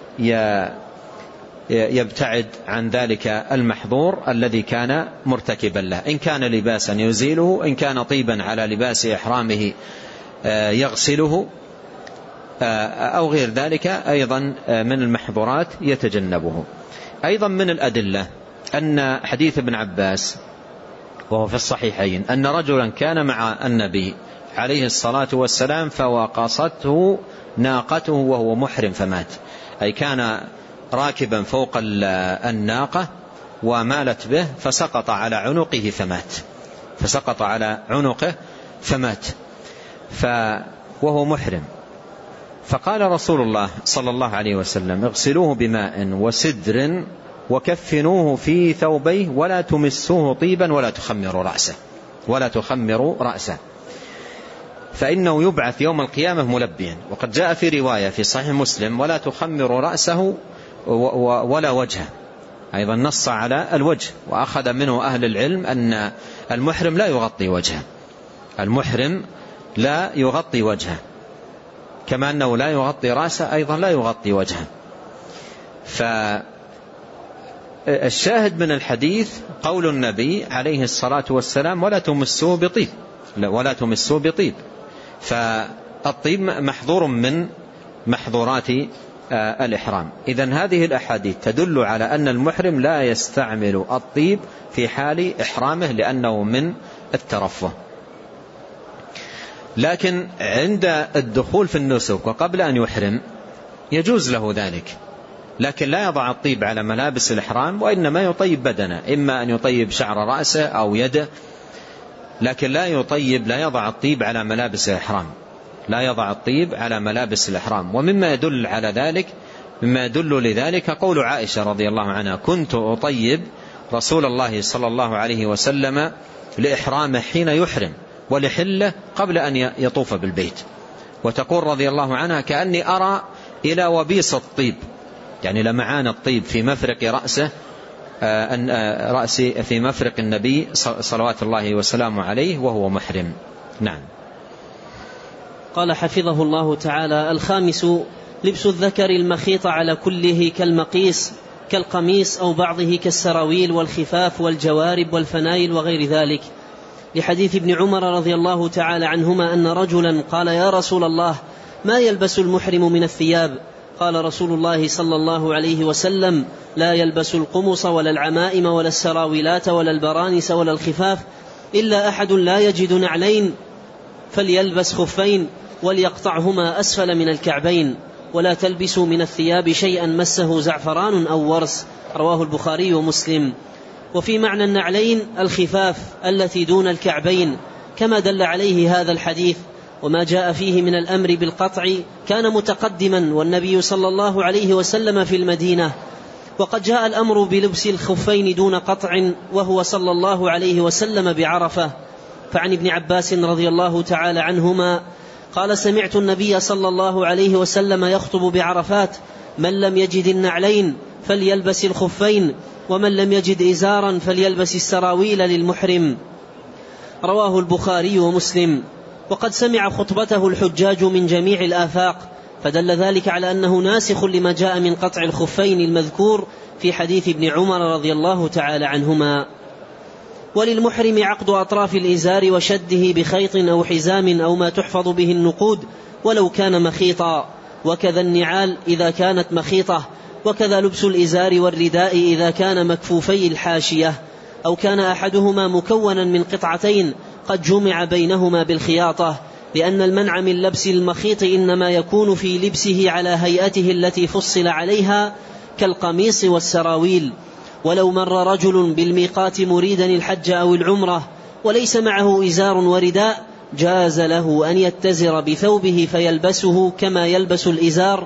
يبتعد عن ذلك المحظور الذي كان مرتكبا له، إن كان لباسا يزيله، إن كان طيبا على لباس إحرامه يغسله، أو غير ذلك أيضا من المحظورات يتجنبه. أيضا من الأدلة أن حديث ابن عباس وهو في الصحيحين أن رجلا كان مع النبي عليه الصلاة والسلام فوقصته ناقته وهو محرم فمات، أي كان راكبا فوق الناقة ومالت به فسقط على عنقه فمات وهو محرم. فقال رسول الله صلى الله عليه وسلم: اغسلوه بماء وسدر وكفنوه في ثوبيه ولا تمسوه طيبا ولا تخمروا رأسه. فإنه يبعث يوم القيامة ملبيا. وقد جاء في رواية في صحيح مسلم: ولا تخمر رأسه ولا وجهه، أيضا نص على الوجه. وأخذ منه أهل العلم أن المحرم لا يغطي وجهه، المحرم لا يغطي وجهه، كما أنه لا يغطي رأسه أيضا لا يغطي وجهه. فالشاهد من الحديث قول النبي عليه الصلاة والسلام: ولا تمسوه بطيب، ولا تمسوه بطيب. فالطيب محظور من محظورات الإحرام. إذن هذه الأحاديث تدل على أن المحرم لا يستعمل الطيب في حال إحرامه لأنه من الترفه. لكن عند الدخول في النسك وقبل أن يحرم يجوز له ذلك، لكن لا يضع الطيب على ملابس الإحرام، وإنما يطيب بدنه، إما أن يطيب شعر رأسه أو يده، لكن لا يضع الطيب على ملابس الإحرام، لا يضع الطيب على ملابس الإحرام. ومما يدل على ذلك، مما يدل لذلك قول عائشة رضي الله عنها: كنت أطيب رسول الله صلى الله عليه وسلم لإحرامه حين يحرم ولحله قبل أن يطوف بالبيت. وتقول رضي الله عنها: كأني أرى إلى وبيص الطيب، يعني لمعان الطيب في مفرق رأسه، رأسي في مفرق النبي صلوات الله وسلامه عليه وهو محرم. نعم. قال حفظه الله تعالى: الخامس لبس الذكر المخيط على كله كالمقيس كالقميص أو بعضه كالسراويل والخفاف والجوارب والفنايل وغير ذلك، لحديث ابن عمر رضي الله تعالى عنهما أن رجلا قال: يا رسول الله، ما يلبس المحرم من الثياب؟ قال رسول الله صلى الله عليه وسلم: لا يلبس القمص ولا العمائم ولا السراويلات ولا البرانس ولا الخفاف إلا أحد لا يجد نعلين فليلبس خفين وليقطعهما أسفل من الكعبين، ولا تلبسوا من الثياب شيئا مسه زعفران أو ورس. رواه البخاري ومسلم. وفي معنى النعلين الخفاف التي دون الكعبين، كما دل عليه هذا الحديث. وما جاء فيه من الأمر بالقطع كان متقدما والنبي صلى الله عليه وسلم في المدينة، وقد جاء الأمر بلبس الخفين دون قطع وهو صلى الله عليه وسلم بعرفة. فعن ابن عباس رضي الله تعالى عنهما قال: سمعت النبي صلى الله عليه وسلم يخطب بعرفات: من لم يجد النعلين فليلبس الخفين، ومن لم يجد إزارا فليلبس السراويل للمحرم. رواه البخاري ومسلم. وقد سمع خطبته الحجاج من جميع الآفاق، فدل ذلك على أنه ناسخ لما جاء من قطع الخفين المذكور في حديث ابن عمر رضي الله تعالى عنهما. وللمحرم عقد أطراف الإزار وشده بخيط أو حزام أو ما تحفظ به النقود ولو كان مخيطا، وكذا النعال إذا كانت مخيطة، وكذا لبس الإزار والرداء إذا كان مكفوفي الحاشية أو كان أحدهما مكونا من قطعتين قد جمع بينهما بالخياطة، لأن المنع من لبس المخيط إنما يكون في لبسه على هيئته التي فصل عليها كالقميص والسراويل. ولو مر رجل بالميقات مريدا الحج أو العمرة وليس معه إزار ورداء جاز له أن يتزر بثوبه فيلبسه كما يلبس الإزار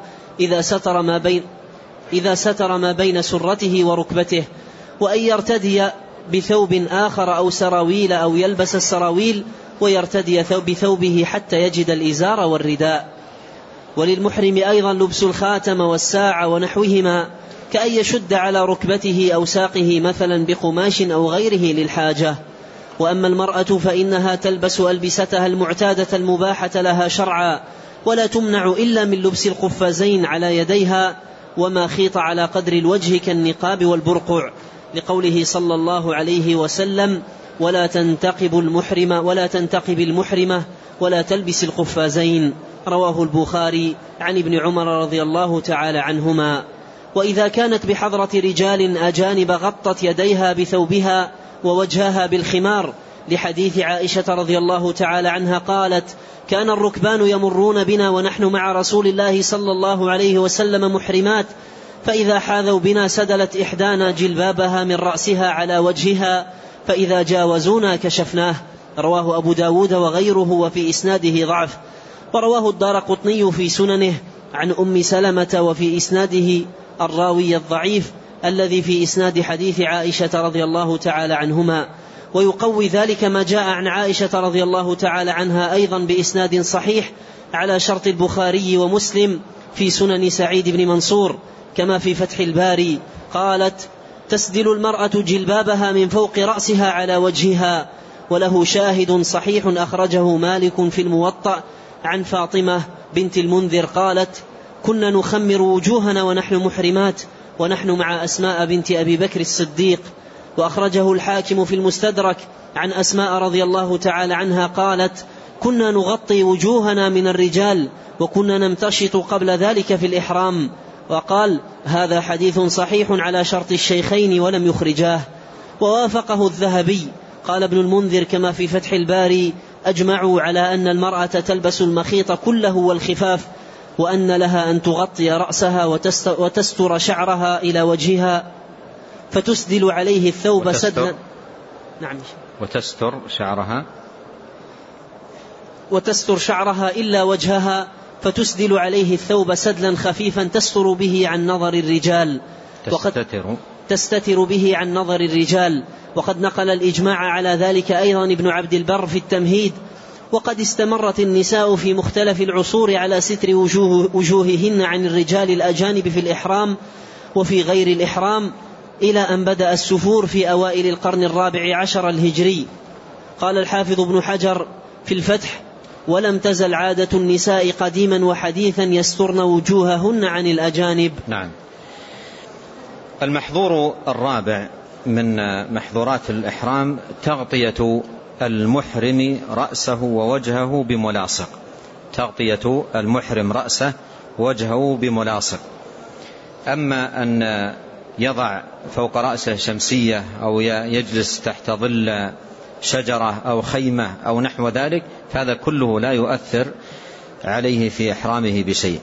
إذا ستر ما بين سرته وركبته، وأن يرتدي بثوب آخر أو سراويل أو يلبس السراويل ويرتدي بثوبه حتى يجد الإزار والرداء. وللمحرم أيضا لبس الخاتم والساعة ونحوهما، كأن يشد على ركبته أو ساقه مثلا بقماش أو غيره للحاجة. وأما المرأة فإنها تلبس ألبستها المعتادة المباحة لها شرعا، ولا تمنع إلا من لبس القفازين على يديها وما خيط على قدر الوجه كالنقاب والبرقع، لقوله صلى الله عليه وسلم: ولا تنتقب المحرمة ولا تلبس القفازين. رواه البخاري عن ابن عمر رضي الله تعالى عنهما. وإذا كانت بحضرة رجال أجانب غطت يديها بثوبها ووجهها بالخمار، لحديث عائشة رضي الله تعالى عنها قالت: كان الركبان يمرون بنا ونحن مع رسول الله صلى الله عليه وسلم محرمات، فإذا حاذوا بنا سدلت إحدانا جلبابها من رأسها على وجهها، فإذا جاوزونا كشفناه. رواه أبو داود وغيره وفي إسناده ضعف. ورواه الدارقطني في سننه عن أم سلمة وفي إسناده الراوي الضعيف الذي في إسناد حديث عائشة رضي الله تعالى عنهما. ويقوي ذلك ما جاء عن عائشة رضي الله تعالى عنها أيضا بإسناد صحيح على شرط البخاري ومسلم في سنن سعيد بن منصور كما في فتح الباري قالت: تسدل المرأة جلبابها من فوق رأسها على وجهها. وله شاهد صحيح أخرجه مالك في الموطأ عن فاطمة بنت المنذر قالت: كنا نخمر وجوهنا ونحن محرمات ونحن مع أسماء بنت أبي بكر الصديق. وأخرجه الحاكم في المستدرك عن أسماء رضي الله تعالى عنها قالت: كنا نغطي وجوهنا من الرجال وكنا نمتشط قبل ذلك في الإحرام. وقال: هذا حديث صحيح على شرط الشيخين ولم يخرجاه. ووافقه الذهبي. قال ابن المنذر كما في فتح الباري: أجمعوا على أن المرأة تلبس المخيط كله والخفاف، وأن لها أن تغطي رأسها وتستر شعرها إلى وجهها، فتسدل عليه الثوب سدلا. نعم. وتستر شعرها إلا وجهها، فتسدل عليه الثوب سدلا خفيفا تستر به عن نظر الرجال. تستتر به عن نظر الرجال. وقد نقل الإجماع على ذلك أيضا ابن عبد البر في التمهيد. وقد استمرت النساء في مختلف العصور على ستر وجوههن عن الرجال الأجانب في الإحرام وفي غير الإحرام إلى أن بدأ السفور في أوائل القرن 14 الهجري. قال الحافظ ابن حجر في الفتح: ولم تزل عادة النساء قديما وحديثا يسترن وجوههن عن الأجانب. نعم. المحظور الرابع من محظورات الإحرام تغطية المحرم رأسه ووجهه بملاصق. تغطية المحرم رأسه ووجهه بملاصق. أما أن يضع فوق رأسه شمسية أو يجلس تحت ظل شجرة أو خيمة أو نحو ذلك، فهذا كله لا يؤثر عليه في إحرامه بشيء.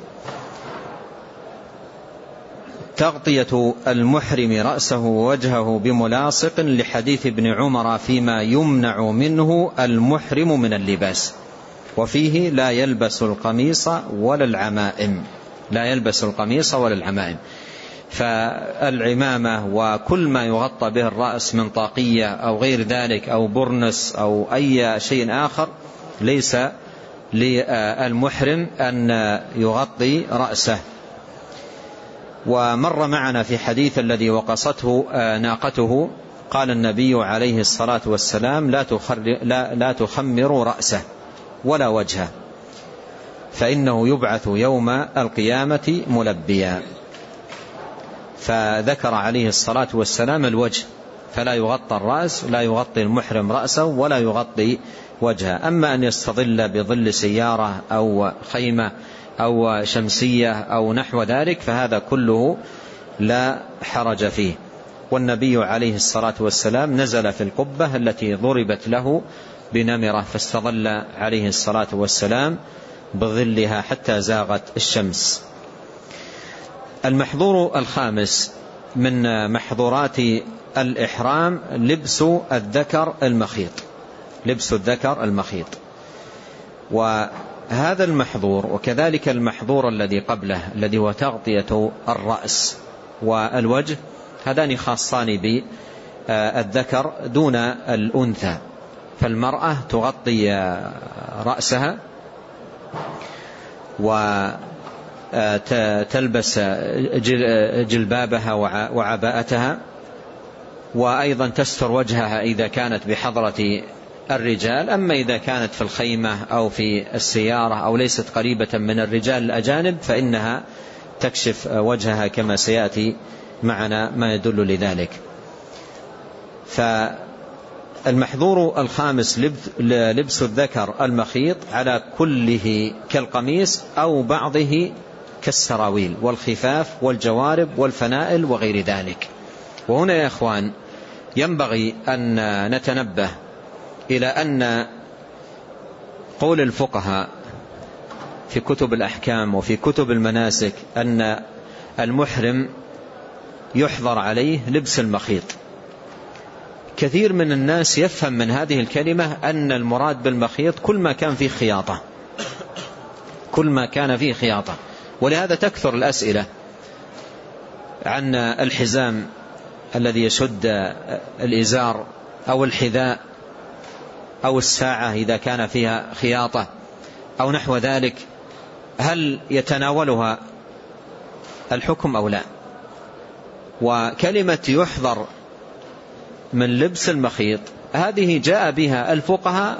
تغطية المحرم رأسه ووجهه بملاصق لحديث ابن عمر فيما يمنع منه المحرم من اللباس، وفيه لا يلبس القميص ولا العمائم. لا يلبس القميص ولا العمائم. فالعمامة وكل ما يغطى به الرأس من طاقية أو غير ذلك أو برنس أو أي شيء آخر ليس للمحرم أن يغطي رأسه. ومر معنا في حديث الذي وقصته ناقته قال النبي عليه الصلاة والسلام: لا تخمروا رأسه ولا وجهه، فإنه يبعث يوم القيامة ملبيا. فذكر عليه الصلاة والسلام الوجه، فلا يغطى الرأس، لا يغطي المحرم رأسه ولا يغطي وجهه. أما أن يستظل بظل سيارة أو خيمة أو شمسية أو نحو ذلك فهذا كله لا حرج فيه. والنبي عليه الصلاة والسلام نزل في القبة التي ضربت له بنمرة فاستظل عليه الصلاة والسلام بظلها حتى زاغت الشمس. المحظور الخامس من محظورات الإحرام لبس الذكر المخيط. لبس الذكر المخيط. وهذا المحظور وكذلك المحظور الذي قبله الذي هو تغطية الرأس والوجه هذان خاصان بالذكر دون الأنثى. فالمرأة تغطي رأسها وتلبس جلبابها وعباءتها، وأيضا تستر وجهها إذا كانت بحضرة الرجال. أما إذا كانت في الخيمة أو في السيارة أو ليست قريبة من الرجال الأجانب فإنها تكشف وجهها كما سيأتي معنا ما يدل لذلك. فالمحظور الخامس لبس الذكر المخيط على كله كالقميص أو بعضه كالسراويل والخفاف والجوارب والفنائل وغير ذلك. وهنا يا إخوان ينبغي أن نتنبه إلى أن قول الفقهاء في كتب الأحكام وفي كتب المناسك أن المحرم يحظر عليه لبس المخيط. كثير من الناس يفهم من هذه الكلمة أن المراد بالمخيط كل ما كان فيه خياطة، كل ما كان فيه خياطة. ولهذا تكثر الأسئلة عن الحزام الذي يشد الإزار أو الحذاء أو الساعة إذا كان فيها خياطة أو نحو ذلك، هل يتناولها الحكم أو لا؟ وكلمة يحضر من لبس المخيط هذه جاء بها الفقهاء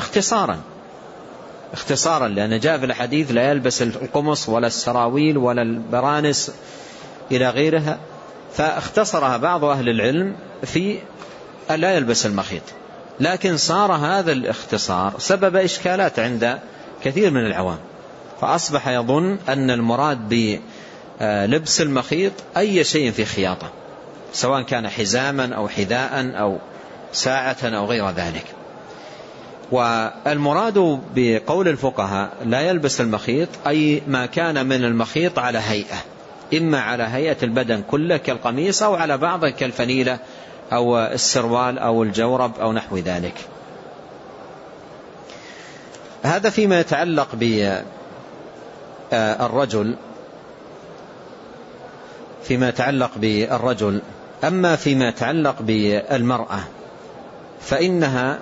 اختصارا، لأن جاء في الحديث لا يلبس القمص ولا السراويل ولا البرانس إلى غيرها، فاختصرها بعض أهل العلم في لا يلبس المخيط. لكن صار هذا الاختصار سبب إشكالات عند كثير من العوام، فأصبح يظن أن المراد بلبس المخيط أي شيء في خياطة، سواء كان حزاما أو حذاء أو ساعة أو غير ذلك. والمراد بقول الفقهاء لا يلبس المخيط أي ما كان من المخيط على هيئة، إما على هيئة البدن كله كالقميص، أو على بعضه كالفنيلة أو السروال أو الجورب أو نحو ذلك. هذا فيما يتعلق بالرجل. أما فيما يتعلق بالمرأة فإنها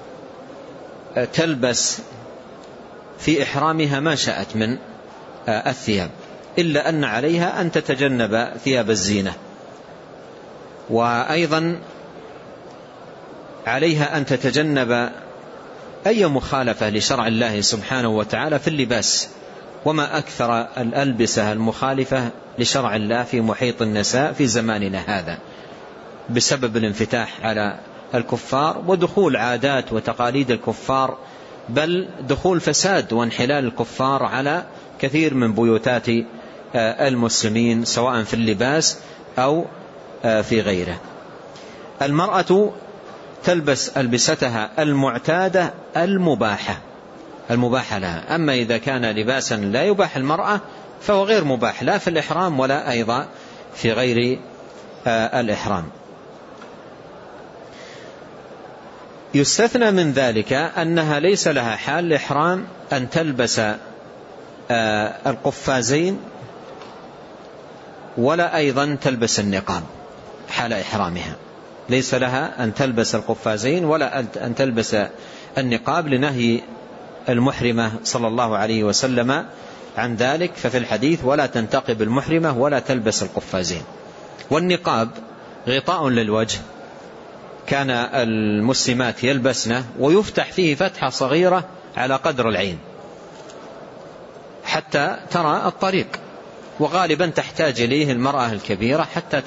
تلبس في إحرامها ما شاءت من الثياب، إلا أن عليها أن تتجنب ثياب الزينة، وأيضا عليها أن تتجنب أي مخالفة لشرع الله سبحانه وتعالى في اللباس. وما أكثر الألبسة المخالفة لشرع الله في محيط النساء في زماننا هذا، بسبب الانفتاح على الكفار ودخول عادات وتقاليد الكفار، بل دخول فساد وانحلال الكفار على كثير من بيوتات المسلمين، سواء في اللباس أو في غيره. المرأة تلبس ألبستها المعتادة المباحة لها. أما إذا كان لباسا لا يباح المرأة فهو غير مباح، لا في الإحرام ولا أيضا في غير الإحرام. يستثنى من ذلك أنها ليس لها حال الإحرام أن تلبس القفازين، ولا أيضا تلبس النقاب حال إحرامها. ليس لها أن تلبس القفازين ولا أن تلبس النقاب، لنهي المحرمة صلى الله عليه وسلم عن ذلك، ففي الحديث ولا تنتقب المحرمة ولا تلبس القفازين. والنقاب غطاء للوجه كان المسلمات يلبسنه، ويفتح فيه فتحة صغيرة على قدر العين حتى ترى الطريق، وغالبا تحتاج إليه المرأة الكبيرة حتى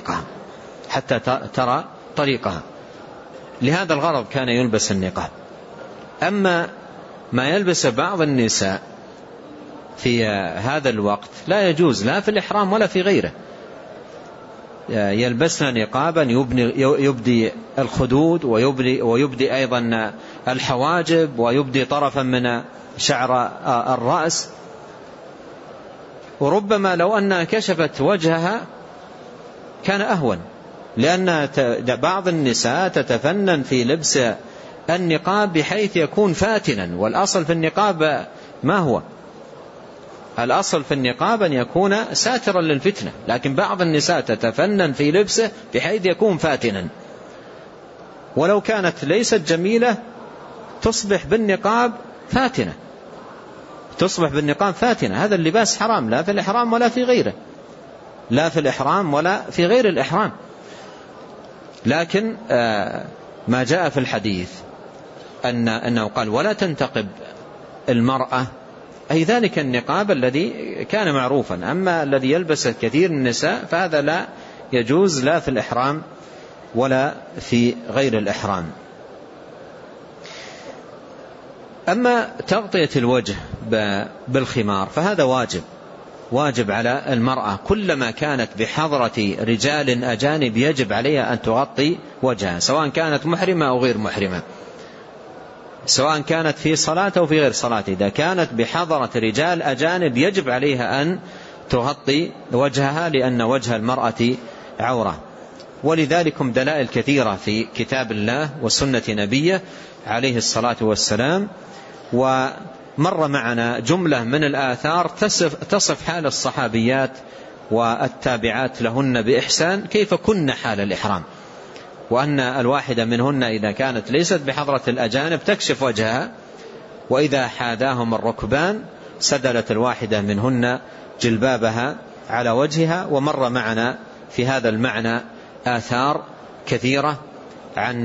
ترى طريقها. لهذا الغرض كان يلبس النقاب. أما ما يلبس بعض النساء في هذا الوقت لا يجوز، لا في الإحرام ولا في غيره. يلبسن نقابا يبدي الخدود، ويبدي أيضا الحواجب، ويبدي طرفا من شعر الرأس، وربما لو أنها كشفت وجهها كان أهون، لأن بعض النساء تتفنن في لبس النقاب بحيث يكون فاتنا. والأصل في النقاب ما هو؟ الأصل في النقاب أن يكون ساترا للفتنة، لكن بعض النساء تتفنن في لبسه بحيث يكون فاتنا، ولو كانت ليست جميلة تصبح بالنقاب فاتنة. هذا اللباس حرام، لا في الإحرام ولا في غيره، لا في الإحرام ولا في غير الإحرام. لكن ما جاء في الحديث أنه قال ولا تنتقب المرأة، أي ذلك النقاب الذي كان معروفا. أما الذي يلبس كثير من النساء فهذا لا يجوز، لا في الإحرام ولا في غير الإحرام. أما تغطية الوجه بالخمار فهذا واجب على المرأة، كلما كانت بحضرة رجال أجانب يجب عليها أن تغطي وجهها، سواء كانت محرمة أو غير محرمة، سواء كانت في صلاة أو في غير صلاة. إذا كانت بحضرة رجال أجانب يجب عليها أن تغطي وجهها، لأن وجه المرأة عورة. ولذلك دلائل كثيرة في كتاب الله وسنة نبيه عليه الصلاة والسلام. ومر معنا جملة من الآثار تصف حال الصحابيات والتابعات لهن بإحسان كيف كن حال الإحرام. وأن الواحدة منهن إذا كانت ليست بحضرة الأجانب تكشف وجهها، وإذا حاذاهم الركبان سدلت الواحدة منهن جلبابها على وجهها. ومر معنا في هذا المعنى آثار كثيرة عن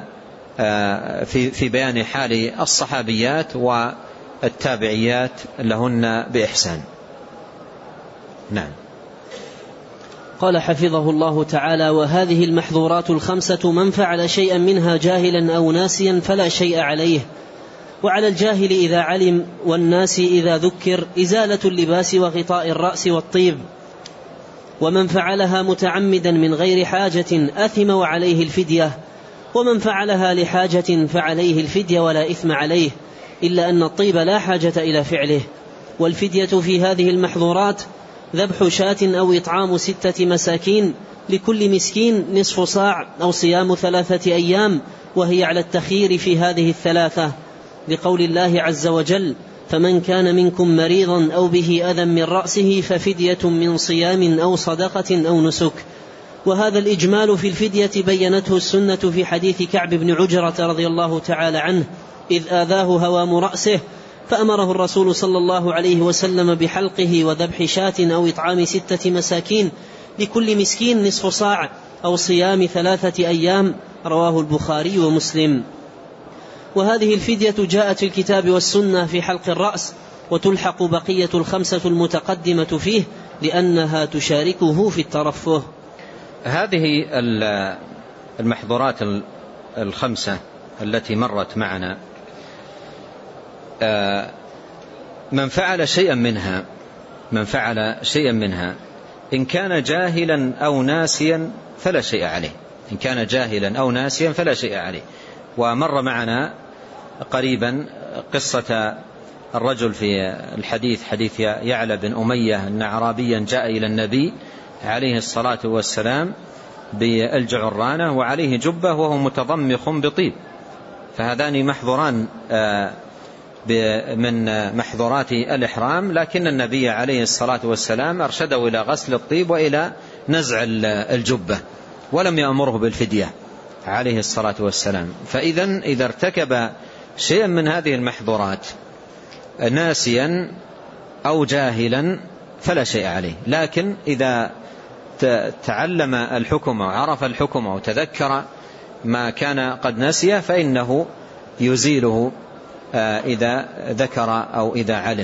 في بيان حال الصحابيات والتابعيات لهن بإحسان. نعم. قال حفظه الله تعالى: وهذه المحظورات الخمسة من فعل شيئا منها جاهلا أو ناسيا فلا شيء عليه، وعلى الجاهل إذا علم والناس إذا ذكر إزالة اللباس وغطاء الرأس والطيب. ومن فعلها متعمدا من غير حاجة أثم وعليه الفدية، ومن فعلها لحاجة فعليه الفدية ولا إثم عليه، إلا أن الطيب لا حاجة إلى فعله. والفدية في هذه المحظورات ذبح شاة أو إطعام 6 مساكين، لكل مسكين نصف صاع، أو صيام 3 أيام، وهي على التخيير في هذه 3، لقول الله عز وجل: فمن كان منكم مريضا أو به أذى من رأسه ففدية من صيام أو صدقة أو نسك. وهذا الإجمال في الفدية بينته السنة في حديث كعب بن عجرة رضي الله تعالى عنه، إذ آذاه هوام رأسه فأمره الرسول صلى الله عليه وسلم بحلقه وذبح شاة أو إطعام 6 مساكين، لكل مسكين نصف صاع، أو صيام 3 أيام، رواه البخاري ومسلم. وهذه الفدية جاءت في الكتاب والسنة في حلق الرأس، وتلحق بقية 5 المتقدمة فيه لأنها تشاركه في الترفه. هذه المحظورات 5 التي مرت معنا، من فعل شيئا منها إن كان جاهلا أو ناسيا فلا شيء عليه. ومر معنا قريبا قصة الرجل في الحديث، حديث يعلى بن أمية، أن أعرابيا جاء إلى النبي عليه الصلاة والسلام بالجعرانة وعليه جبة وهو متضمخ بطيب، فهذان محظوران من محظورات الإحرام، لكن النبي عليه الصلاة والسلام أرشده إلى غسل الطيب وإلى نزع الجبة، ولم يأمره بالفدية عليه الصلاة والسلام. فإذن إذا ارتكب شيئا من هذه المحظورات ناسيا أو جاهلا فلا شيء عليه، لكن إذا تعلم الحكم وعرف الحكم وتذكر ما كان قد نسي فإنه يزيله إذا ذكر أو إذا علم.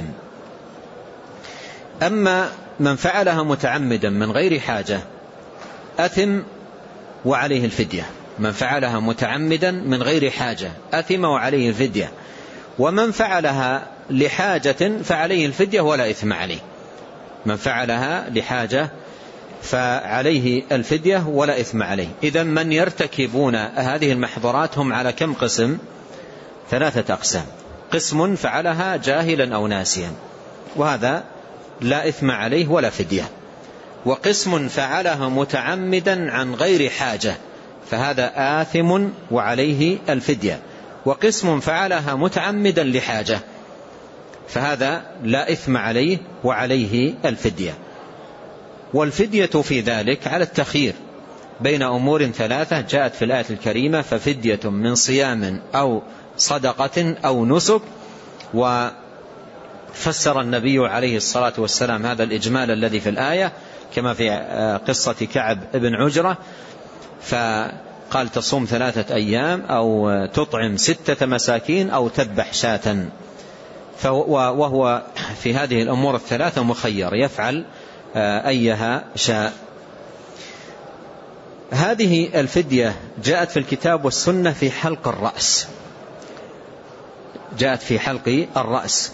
أما من فعلها متعمدا من غير حاجة أثم وعليه الفدية. من فعلها متعمدا من غير حاجة أثم وعليه الفدية، ومن فعلها لحاجة فعليه الفدية ولا إثم عليه. من فعلها لحاجة فعليه الفدية ولا إثم عليه. إذن من يرتكبون هذه المحظورات هم على كم قسم؟ 3 أقسام. قسم فعلها جاهلا أو ناسيا، وهذا لا إثم عليه ولا فدية. وقسم فعلها متعمدا عن غير حاجة، فهذا آثم وعليه الفدية. وقسم فعلها متعمدا لحاجة، فهذا لا إثم عليه وعليه الفدية. والفدية في ذلك على التخيير بين أمور 3 جاءت في الآية الكريمة: ففدية من صيام أو صدقة أو نسك. وفسر النبي عليه الصلاة والسلام هذا الإجمال الذي في الآية كما في قصة كعب بن عجرة، فقال: تصوم 3 أيام أو تطعم 6 مساكين أو تذبح شاة. وهو في هذه الأمور 3 مخير يفعل أيها شاء. هذه الفدية جاءت في الكتاب والسنة في حلق الرأس، جاءت في حلق الرأس،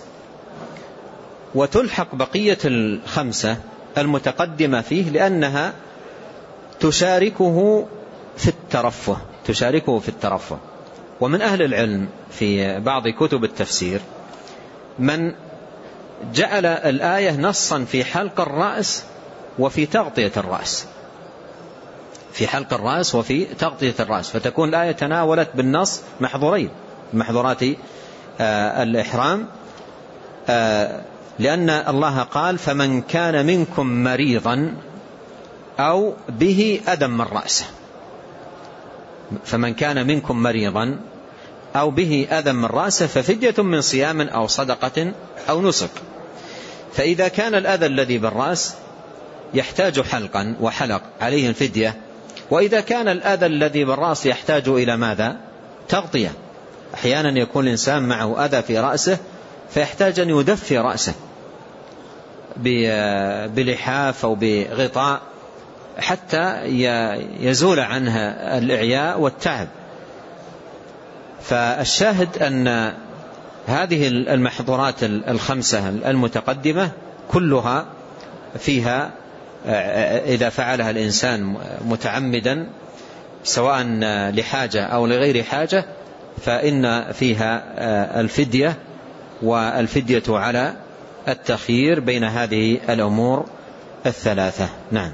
وتلحق بقية 5 المتقدمة فيه لأنها تشاركه في الترفه. ومن أهل العلم في بعض كتب التفسير من جعل الآية نصا في حلق الرأس وفي تغطية الرأس، في حلق الرأس وفي تغطية الرأس، فتكون الآية تناولت بالنص محظورين، محظورات الإحرام، لأن الله قال: فمن كان منكم مريضا أو به أذى من رأسه. فمن كان منكم مريضا أو به أذى من رأسه ففدية من صيام أو صدقة أو نسك. فإذا كان الأذى الذي بالرأس يحتاج حلقا وحلق عليه الفدية، وإذا كان الأذى الذي بالرأس يحتاج إلى ماذا؟ تغطية. أحيانا يكون الإنسان معه أذى في رأسه فيحتاج أن يدفي رأسه بلحاف أو بغطاء حتى يزول عنها الإعياء والتعب. فالشاهد أن هذه المحظورات الخمسة المتقدمة كلها فيها إذا فعلها الإنسان متعمدا سواء لحاجة أو لغير حاجة فإن فيها الفدية، والفدية على التخيير بين هذه الأمور الثلاثة. نعم.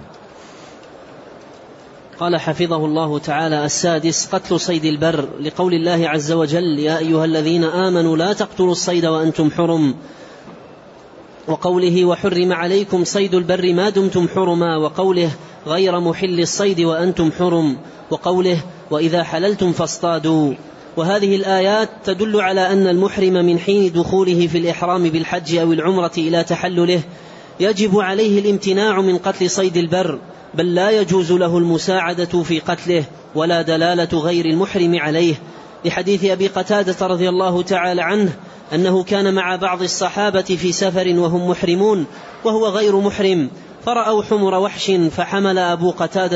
قال حفظه الله تعالى: السادس قتل صيد البر، لقول الله عز وجل: يا أيها الذين آمنوا لا تقتلوا الصيد وأنتم حرم، وقوله: وحرم عليكم صيد البر ما دمتم حرما، وقوله: غير محل الصيد وأنتم حرم، وقوله: وإذا حللتم فاصطادوا. وهذه الآيات تدل على أن المحرم من حين دخوله في الإحرام بالحج أو العمرة إلى تحلله يجب عليه الامتناع من قتل صيد البر، بل لا يجوز له المساعدة في قتله ولا دلالة غير المحرم عليه، لحديث أبي قتادة رضي الله تعالى عنه أنه كان مع بعض الصحابة في سفر وهم محرمون وهو غير محرم، فرأوا حمر وحش فحمل أبو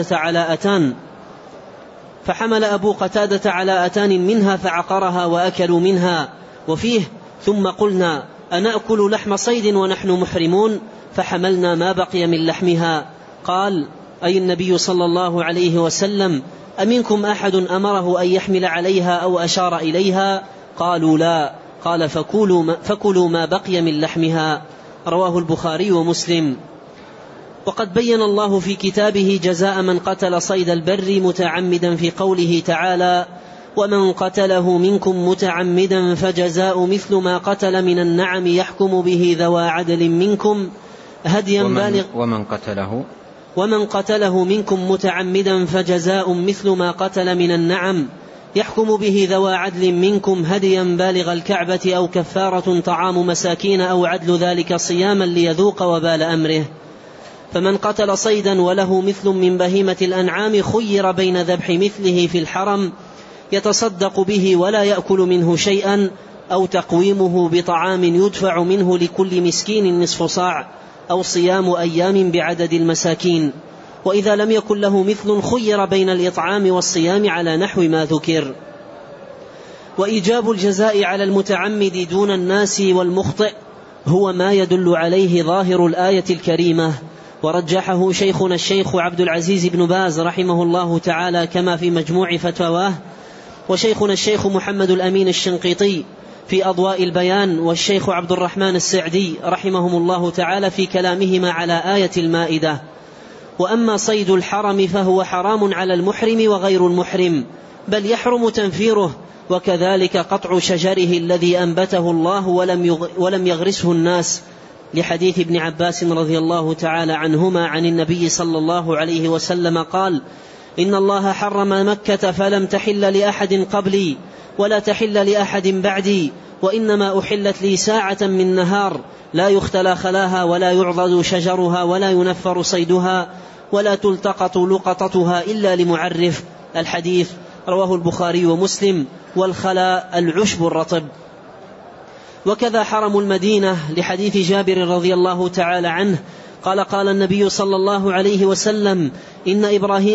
قتادة على أتان منها فعقرها وأكلوا منها. وفيه: ثم قلنا: أنأكل لحم صيد ونحن محرمون؟ فحملنا ما بقي من لحمها. قال: أي النبي صلى الله عليه وسلم: أمنكم أحد أمره أن يحمل عليها أو أشار إليها؟ قالوا: لا. قال: فكلوا ما بقي من لحمها. رواه البخاري ومسلم. وقد بين الله في كتابه جزاء من قتل صيد البر متعمدا في قوله تعالى: ومن قتله منكم متعمدا فجزاء مثل ما قتل من النعم يحكم به ذوى عدل منكم هديا بالغ ومن قتله منكم متعمدا فجزاء مثل ما قتل من النعم يحكم به ذوى عدل منكم هديا بالغ الكعبة أو كفارة طعام مساكين أو عدل ذلك صياما ليذوق وبال أمره. فمن قتل صيدا وله مثل من بهيمة الأنعام خير بين ذبح مثله في الحرم يتصدق به ولا يأكل منه شيئا، أو تقويمه بطعام يدفع منه لكل مسكين نصف صاع، أو صيام أيام بعدد المساكين. وإذا لم يكن له مثل خير بين الإطعام والصيام على نحو ما ذكر. وإيجاب الجزاء على المتعمد دون الناس والمخطئ هو ما يدل عليه ظاهر الآية الكريمة، ورجحه شيخنا الشيخ عبد العزيز بن باز رحمه الله تعالى كما في مجموع فتاواه، وشيخنا الشيخ محمد الأمين الشنقيطي في أضواء البيان، والشيخ عبد الرحمن السعدي رحمهم الله تعالى في كلامهما على آية المائدة. وأما صيد الحرم فهو حرام على المحرم وغير المحرم، بل يحرم تنفيره، وكذلك قطع شجره الذي أنبته الله ولم يغرسه الناس، لحديث ابن عباس رضي الله تعالى عنهما عن النبي صلى الله عليه وسلم قال: إن الله حرم مكة فلم تحل لأحد قبلي ولا تحل لأحد بعدي، وإنما أحلت لي ساعة من نهار لا يختلى خلاها ولا يعضد شجرها ولا ينفر صيدها ولا تلتقط لقطتها إلا لمعرف. الحديث رواه البخاري ومسلم. والخلاء العشب الرطب. وكذا حرم المدينة، لحديث جابر رضي الله تعالى عنه قال: قال النبي صلى الله عليه وسلم: إن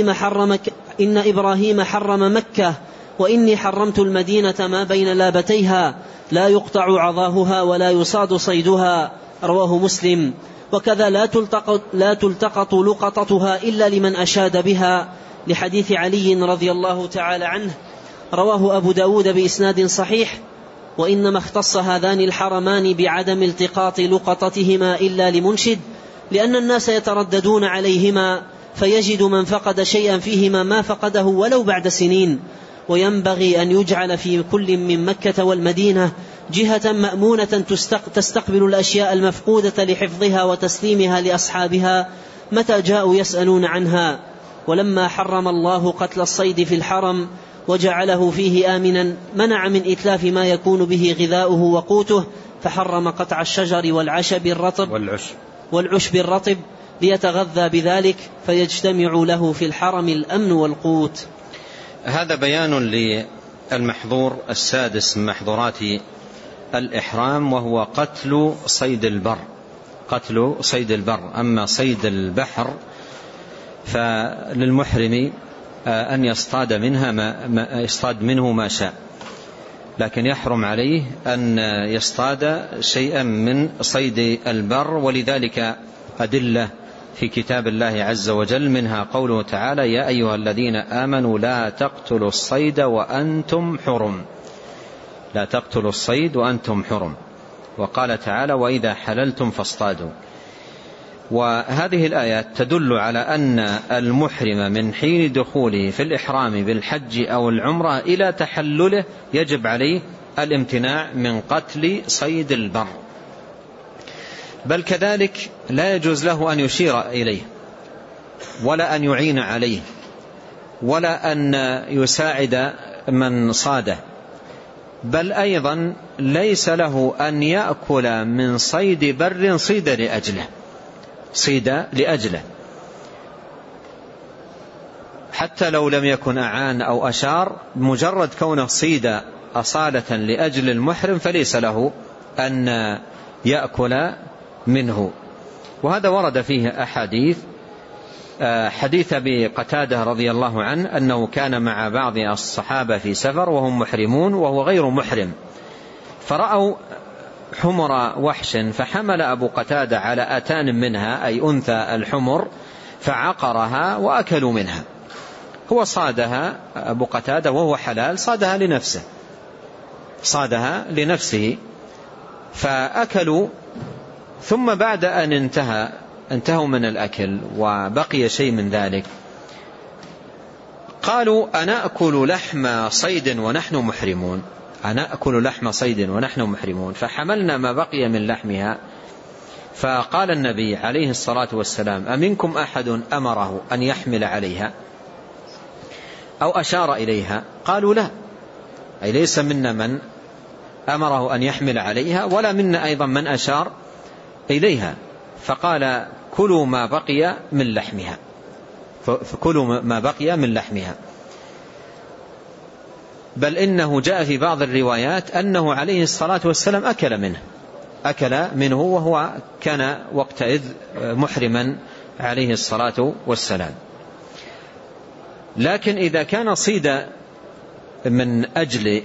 إبراهيم حرم مكة، وإني حرمت المدينة ما بين لابتيها لا يقطع عضاهها ولا يصاد صيدها. رواه مسلم. وكذا لا تلتقط لقطتها إلا لمن أشاد بها، لحديث علي رضي الله تعالى عنه رواه أبو داود بإسناد صحيح: وإنما اختص هذان الحرمان بعدم التقاط لقطتهما إلا لمنشد، لأن الناس يترددون عليهما فيجد من فقد شيئا فيهما ما فقده ولو بعد سنين. وينبغي أن يجعل في كل من مكة والمدينة جهة مأمونة تستقبل الأشياء المفقودة لحفظها وتسليمها لأصحابها متى جاءوا يسألون عنها. ولما حرم الله قتل الصيد في الحرم وجعله فيه آمنا منع من إتلاف ما يكون به غذاؤه وقوته، فحرم قطع الشجر والعشب الرطب ليتغذى بذلك، فيجتمع له في الحرم الأمن والقوت. هذا بيان للمحظور السادس من محظورات الإحرام، وهو قتل صيد البر. أما صيد البحر فللمحرم أن يصطاد منه ما شاء، لكن يحرم عليه أن يصطاد شيئا من صيد البر، ولذلك أدلة في كتاب الله عز وجل، منها قوله تعالى: يا أيها الذين آمنوا لا تقتلوا الصيد وأنتم حرم. وقال تعالى: وإذا حللتم فاصطادوا. وهذه الآيات تدل على أن المحرم من حين دخوله في الإحرام بالحج أو العمرة إلى تحلله يجب عليه الامتناع من قتل صيد البر، بل كذلك لا يجوز له أن يشير إليه ولا أن يعين عليه ولا أن يساعد من صاده، بل أيضا ليس له أن يأكل من صيد بر صيد لأجله حتى لو لم يكن أعان أو أشار، مجرد كونه صيد أصالة لأجل المحرم فليس له أن يأكل منه. وهذا ورد فيه أحاديث، حديث أبي قتادة رضي الله عنه أنه كان مع بعض الصحابة في سفر وهم محرمون وهو غير محرم، فرأوا حمر وحش، فحمل أبو قتادة على أتان منها، أي أنثى الحمر، فعقرها وأكلوا منها. هو صادها أبو قتادة وهو حلال، صادها لنفسه فأكلوا. ثم بعد أن انتهوا من الأكل وبقي شيء من ذلك، قالوا: أنأكل لحم صيد ونحن محرمون، فحملنا ما بقي من لحمها. فقال النبي عليه الصلاة والسلام: أمنكم أحد أمره أن يحمل عليها أو أشار إليها؟ قالوا: لا، أي ليس منا من أمره أن يحمل عليها ولا منا أيضا من أشار إليها. فقال: كلوا ما بقي من لحمها. بل إنه جاء في بعض الروايات أنه عليه الصلاة والسلام أكل منه وهو كان وقتئذ محرما عليه الصلاة والسلام. لكن إذا كان صيد من أجل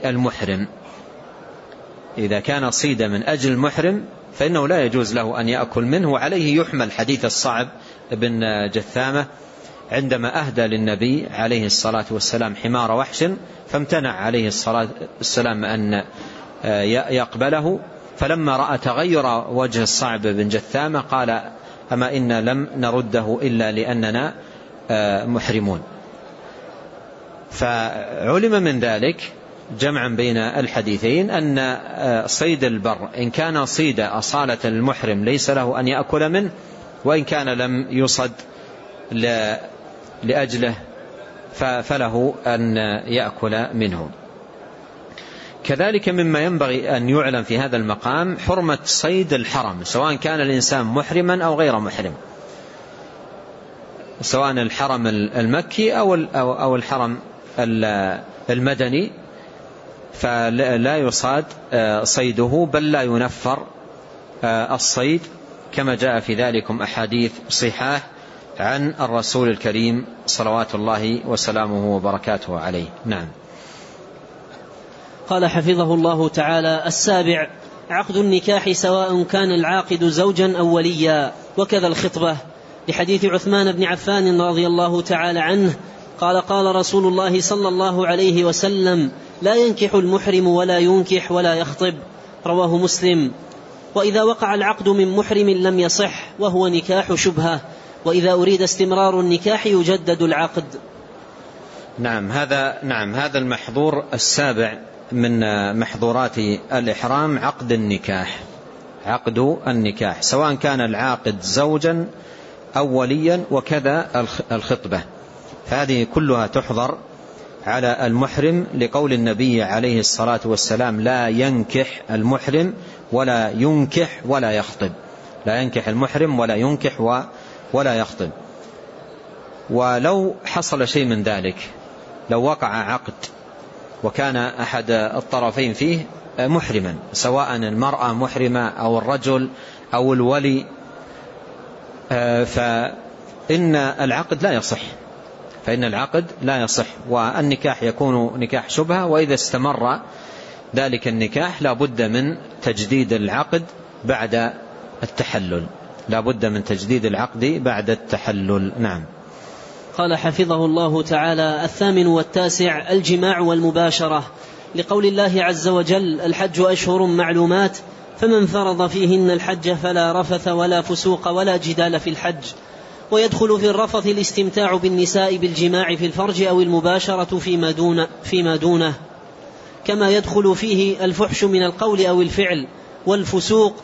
المحرم فإنه لا يجوز له أن يأكل منه. وعليه يحمل حديث الصعب بن جثامة عندما أهدى للنبي عليه الصلاة والسلام حمار وحش، فامتنع عليه الصلاة والسلام أن يقبله، فلما رأى تغير وجه الصعب بن جثامة قال: أما إنا لم نرده إلا لأننا محرمون. فعلم من ذلك جمعا بين الحديثين أن صيد البر إن كان صيد أصالة المحرم ليس له أن يأكل منه، وإن كان لم يصد لأجله فله أن يأكل منه. كذلك مما ينبغي أن يعلم في هذا المقام حرمة صيد الحرم، سواء كان الإنسان محرما أو غير محرم، سواء الحرم المكي أو الحرم المدني، فلا يصاد صيده بل لا ينفر الصيد، كما جاء في ذلكم أحاديث صحاح عن الرسول الكريم صلوات الله وسلامه وبركاته عليه. نعم. قال حفظه الله تعالى: السابع: عقد النكاح سواء كان العاقد زوجا أو وليا، وكذا الخطبة، لحديث عثمان بن عفان رضي الله تعالى عنه قال: قال رسول الله صلى الله عليه وسلم: لا ينكح المحرم ولا ينكح ولا يخطب، رواه مسلم. وإذا وقع العقد من محرم لم يصح، وهو نكاح شبهة، وإذا أريد استمرار النكاح يجدد العقد. نعم هذا المحظور السابع من محظورات الإحرام عقد النكاح سواء كان العاقد زوجا أو وليا، وكذا الخطبة، فهذه كلها تحظر على المحرم لقول النبي عليه الصلاة والسلام: لا ينكح المحرم ولا ينكح ولا يخطب. لا ينكح المحرم ولا ينكح ولا يخطب. ولو حصل شيء من ذلك، لو وقع عقد وكان أحد الطرفين فيه محرما، سواء المرأة محرمة أو الرجل أو الولي، فإن العقد لا يصح، والنكاح يكون نكاح شبهة. وإذا استمر ذلك النكاح لا بد من تجديد العقد بعد التحلل. نعم. قال حفظه الله تعالى: 8 الجماع والمباشرة، لقول الله عز وجل: الحج أشهر معلومات فمن فرض فيهن الحج فلا رفث ولا فسوق ولا جدال في الحج. ويدخل في الرفث الاستمتاع بالنساء بالجماع في الفرج أو المباشرة فيما دونه، كما يدخل فيه الفحش من القول أو الفعل. والفسوق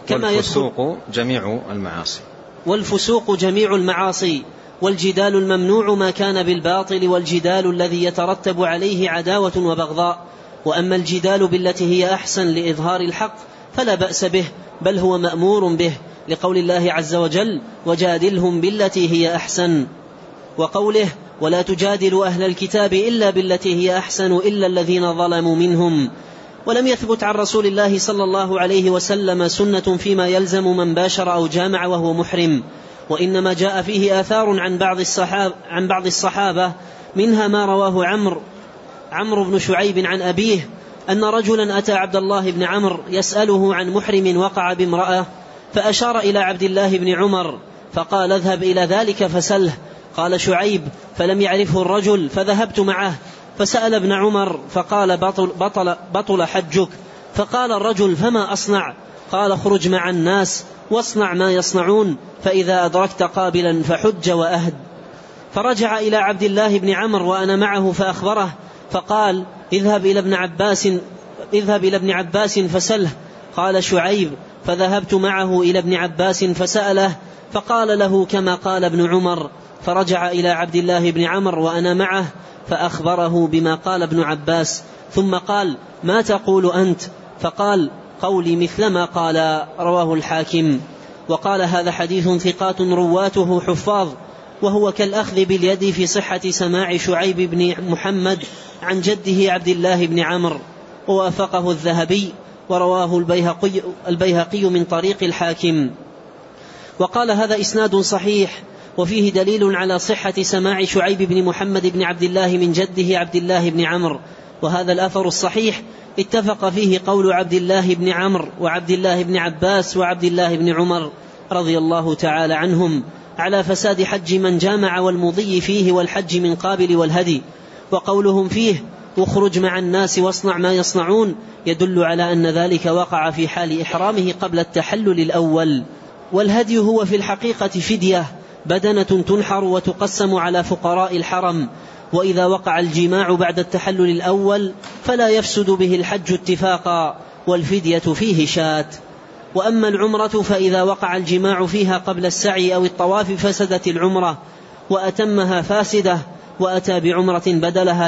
جميع المعاصي. والجدال الممنوع ما كان بالباطل، والجدال الذي يترتب عليه عداوة وبغضاء. وأما الجدال بالتي هي أحسن لإظهار الحق فلا بأس به، بل هو مأمور به، لقول الله عز وجل: وجادلهم بالتي هي أحسن. وقوله: ولا تجادلوا أهل الكتاب إلا بالتي هي أحسن إلا الذين ظلموا منهم. ولم يثبت عن رسول الله صلى الله عليه وسلم سنة فيما يلزم من باشر أو جامع وهو محرم، وإنما جاء فيه آثار عن بعض الصحابة، منها ما رواه عمرو بن شعيب عن أبيه أن رجلا أتى عبد الله بن عمرو يسأله عن محرم وقع بامرأة، فأشار إلى عبد الله بن عمر فقال: اذهب إلى ذلك فسله. قال شعيب: فلم يعرفه الرجل فذهبت معه فسأل ابن عمر فقال: بطل حجك. فقال الرجل: فما أصنع؟ قال: اخرج مع الناس واصنع ما يصنعون، فإذا أدركت قابلا فحج وأهد. فرجع إلى عبد الله بن عمرو وأنا معه فأخبره، فقال: اذهب إلى ابن عباس فسله. قال شعيب: فذهبت معه إلى ابن عباس فسأله، فقال له كما قال ابن عمر. فرجع إلى عبد الله بن عمرو وأنا معه فأخبره بما قال ابن عباس، ثم قال: ما تقول أنت؟ فقال: قولي مثل ما قال. رواه الحاكم. وقال: هذا حديث ثقات رواته حفاظ، وهو كالأخذ باليد في صحة سماع شعيب بن محمد عن جده عبد الله بن عمرو. ووافقه الذهبي، ورواه البيهقي من طريق الحاكم. وقال: هذا إسناد صحيح، وفيه دليل على صحة سماع شعيب بن محمد بن عبد الله من جده عبد الله بن عمرو. وهذا الأثر الصحيح اتفق فيه قول عبد الله بن عمرو وعبد الله بن عباس وعبد الله بن عمر رضي الله تعالى عنهم على فساد حج من جامع والمضي فيه والحج من قابل والهدي. وقولهم فيه: اخرج مع الناس واصنع ما يصنعون، يدل على أن ذلك وقع في حال إحرامه قبل التحلل الأول. والهدي هو في الحقيقة فدية، بدنة تنحر وتقسم على فقراء الحرم. وإذا وقع الجماع بعد التحلل الأول فلا يفسد به الحج اتفاقا، والفدية فيه شاة. وأما العمرة فإذا وقع الجماع فيها قبل السعي أو الطواف فسدت العمرة وأتمها فاسدة، وأتى بعمرة بدلها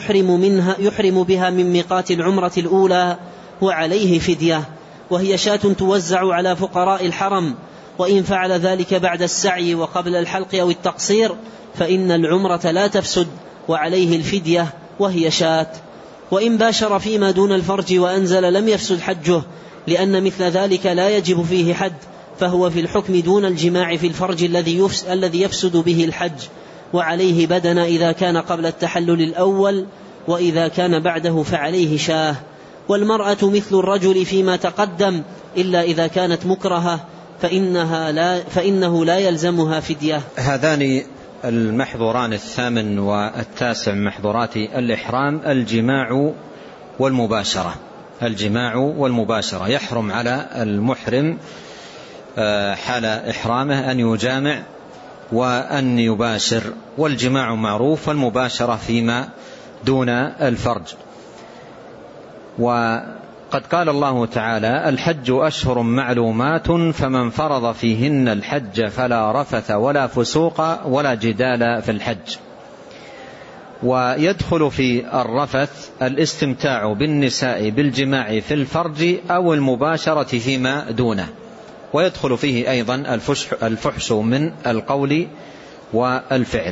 يحرم بها من ميقات العمرة الأولى، وعليه فدية، وهي شاة توزع على فقراء الحرم. وإن فعل ذلك بعد السعي وقبل الحلق أو التقصير فإن العمرة لا تفسد، وعليه الفدية وهي شاة. وإن باشر فيما دون الفرج وأنزل لم يفسد حجه، لأن مثل ذلك لا يجب فيه حد، فهو في الحكم دون الجماع في الفرج الذي يفسد به الحج، وعليه بدن إذا كان قبل التحلل الأول، وإذا كان بعده فعليه شاه. والمرأة مثل الرجل فيما تقدم، إلا إذا كانت مكرهة فإنه لا يلزمها فدية. هذان المحظوران 8 و9 محظورات الإحرام: الجماع والمباشرة. يحرم على المحرم حال إحرامه أن يجامع وأن يباشر، والجماع معروف، والمباشرة فيما دون الفرج. وقد قال الله تعالى: الحج أشهر معلومات فمن فرض فيهن الحج فلا رفث ولا فسوق ولا جدال في الحج. ويدخل في الرفث الاستمتاع بالنساء بالجماع في الفرج أو المباشرة فيما دونه، ويدخل فيه أيضا الفحش من القول والفعل.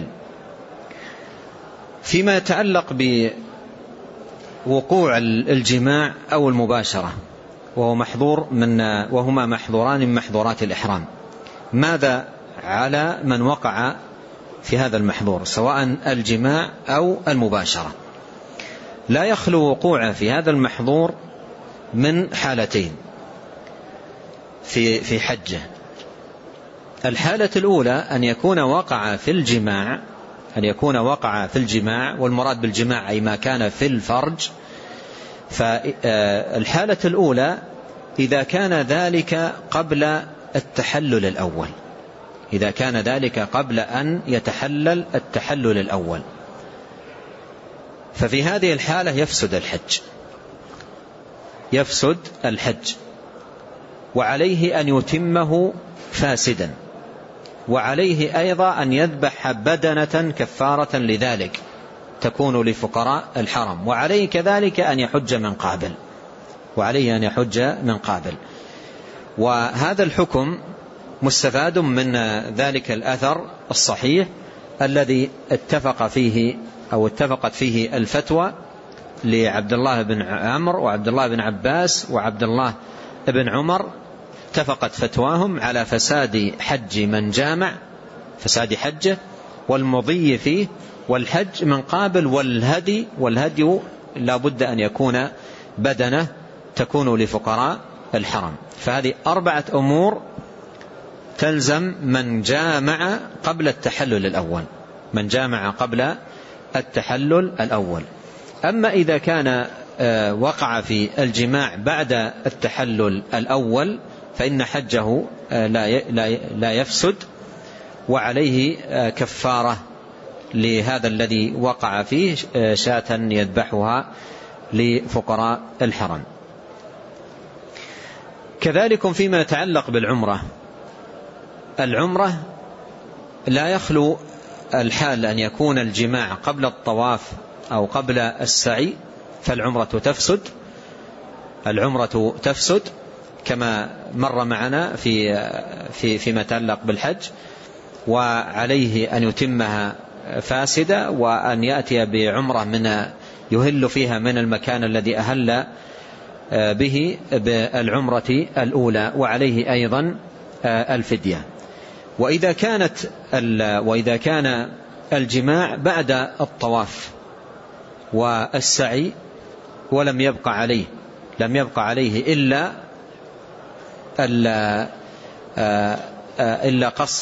فيما يتعلق بوقوع الجماع أو المباشرة وهما محظوران من محظورات الإحرام، ماذا على من وقع في هذا المحظور سواء الجماع أو المباشرة؟ لا يخلو وقوع في هذا المحظور من حالتين في حجه. الحالة الأولى أن يكون وقع في الجماع، والمراد بالجماع أي ما كان في الفرج. فالحالة الأولى إذا كان ذلك قبل التحلل الأول، إذا كان ذلك قبل أن يتحلل التحلل الأول، ففي هذه الحالة يفسد الحج، وعليه أن يتمه فاسدا، وعليه أيضا أن يذبح بدنة كفارة لذلك تكون لفقراء الحرم، وعليه كذلك أن يحج من قابل. وهذا الحكم مستفاد من ذلك الأثر الصحيح الذي اتفقت فيه الفتوى لعبد الله بن عمرو وعبد الله بن عباس وعبد الله بن عمر. اتفقت فتواهم على فساد حج من جامع، فساد حجه، والمضي فيه، والحج من قابل، والهدي لا بد أن يكون بدنة تكون لفقراء الحرم. فهذه 4 أمور تلزم من جامع قبل التحلل الأول. أما إذا كان وقع في الجماع بعد التحلل الأول فإن حجه لا يفسد، وعليه كفارة لهذا الذي وقع فيه، شاة يذبحها لفقراء الحرم. كذلك فيما يتعلق بالعمرة، العمرة لا يخلو الحال أن يكون الجماع قبل الطواف أو قبل السعي، فالعمرة تفسد كما مر معنا فيما يتعلق بالحج، وعليه أن يتمها فاسدة، وأن يأتي بعمرة يهل فيها من المكان الذي أهل به بالعمرة الأولى، وعليه أيضا الفدية. وإذا كان الجماع بعد الطواف والسعي ولم يبقى عليه إلا قص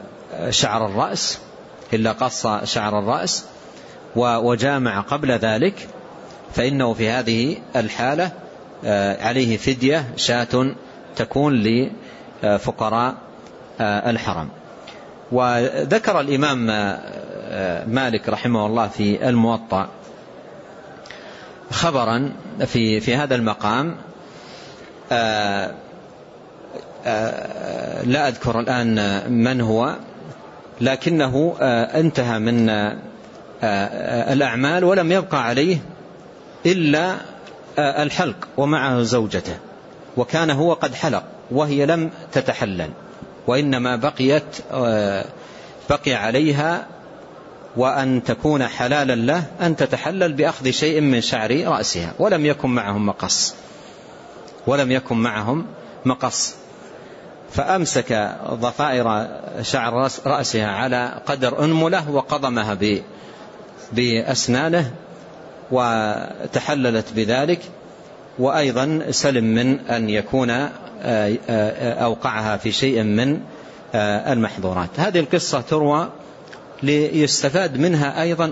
شعر الرأس وجامع قبل ذلك، فإنه في هذه الحالة عليه فدية، شاة تكون لفقراء الحرم. وذكر الإمام مالك رحمه الله في الموطأ خبرا في هذا المقام، لا أذكر الآن من هو، لكنه انتهى من الأعمال ولم يبقى عليه إلا الحلق ومعه زوجته، وكان هو قد حلق وهي لم تتحلل، وإنما بقي عليها وأن تكون حلالا له أن تتحلل بأخذ شيء من شعر رأسها، ولم يكن معهم مقص، فأمسك ضفائر شعر رأسها على قدر أنملة وقضمها بأسنانه وتحللت بذلك، وأيضا سلم من أن يكون أوقعها في شيء من المحظورات. هذه القصة تروى ليستفاد منها أيضا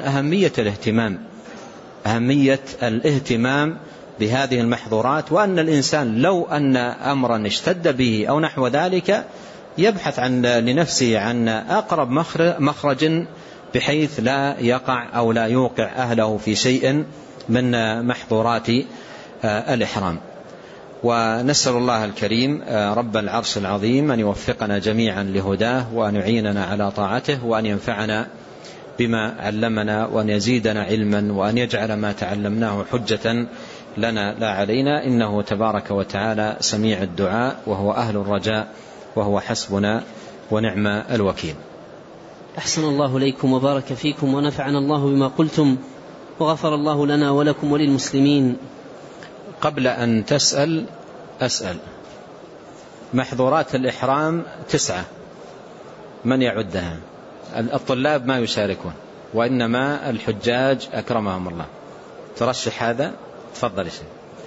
أهمية الاهتمام بهذه المحظورات، وأن الإنسان لو أن أمرا اشتد به أو نحو ذلك يبحث لنفسه عن أقرب مخرج بحيث لا يقع أو لا يوقع أهله في شيء من محظورات الإحرام. ونسأل الله الكريم رب العرش العظيم أن يوفقنا جميعا لهداه، وأن يعيننا على طاعته، وأن ينفعنا بما علمنا، وأن يزيدنا علما، وأن يجعل ما تعلمناه حجة لنا لا علينا، إنه تبارك وتعالى سميع الدعاء، وهو أهل الرجاء، وهو حسبنا ونعم الوكيل. أحسن الله إليكم وبارك فيكم ونفعنا الله بما قلتم، وغفر الله لنا ولكم وللمسلمين. قبل أن تسأل أسأل. محظورات الإحرام 9، من يعدها؟ الطلاب ما يشاركون، وإنما الحجاج أكرمهم الله. ترشح هذا؟ تفضل يا شيخ،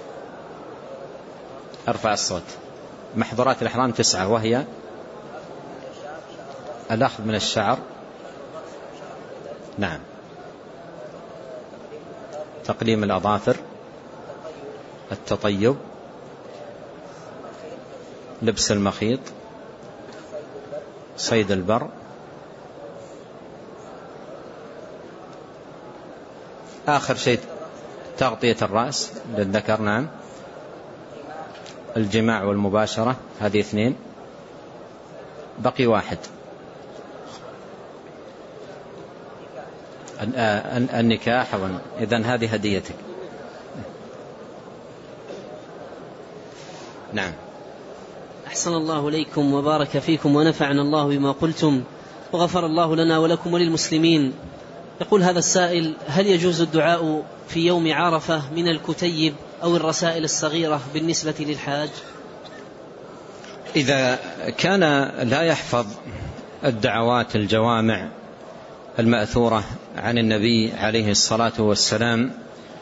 ارفع الصوت. محظورات الإحرام 9، وهي الأخذ من الشعر، نعم، تقليم الأظافر، التطيب، لبس المخيط، صيد البر، آخر شيء تغطية الرأس للذكر، نعم، الجماع والمباشرة، هذه 2، بقي 1، النكاح. إذن هذه هديتك، نعم. أحسن الله إليكم وبارك فيكم ونفعنا الله بما قلتم، وغفر الله لنا ولكم وللمسلمين. يقول هذا السائل: هل يجوز الدعاء في يوم عرفة من الكتيب أو الرسائل الصغيرة بالنسبة للحاج؟ إذا كان لا يحفظ الدعوات الجوامع المأثورة عن النبي عليه الصلاة والسلام،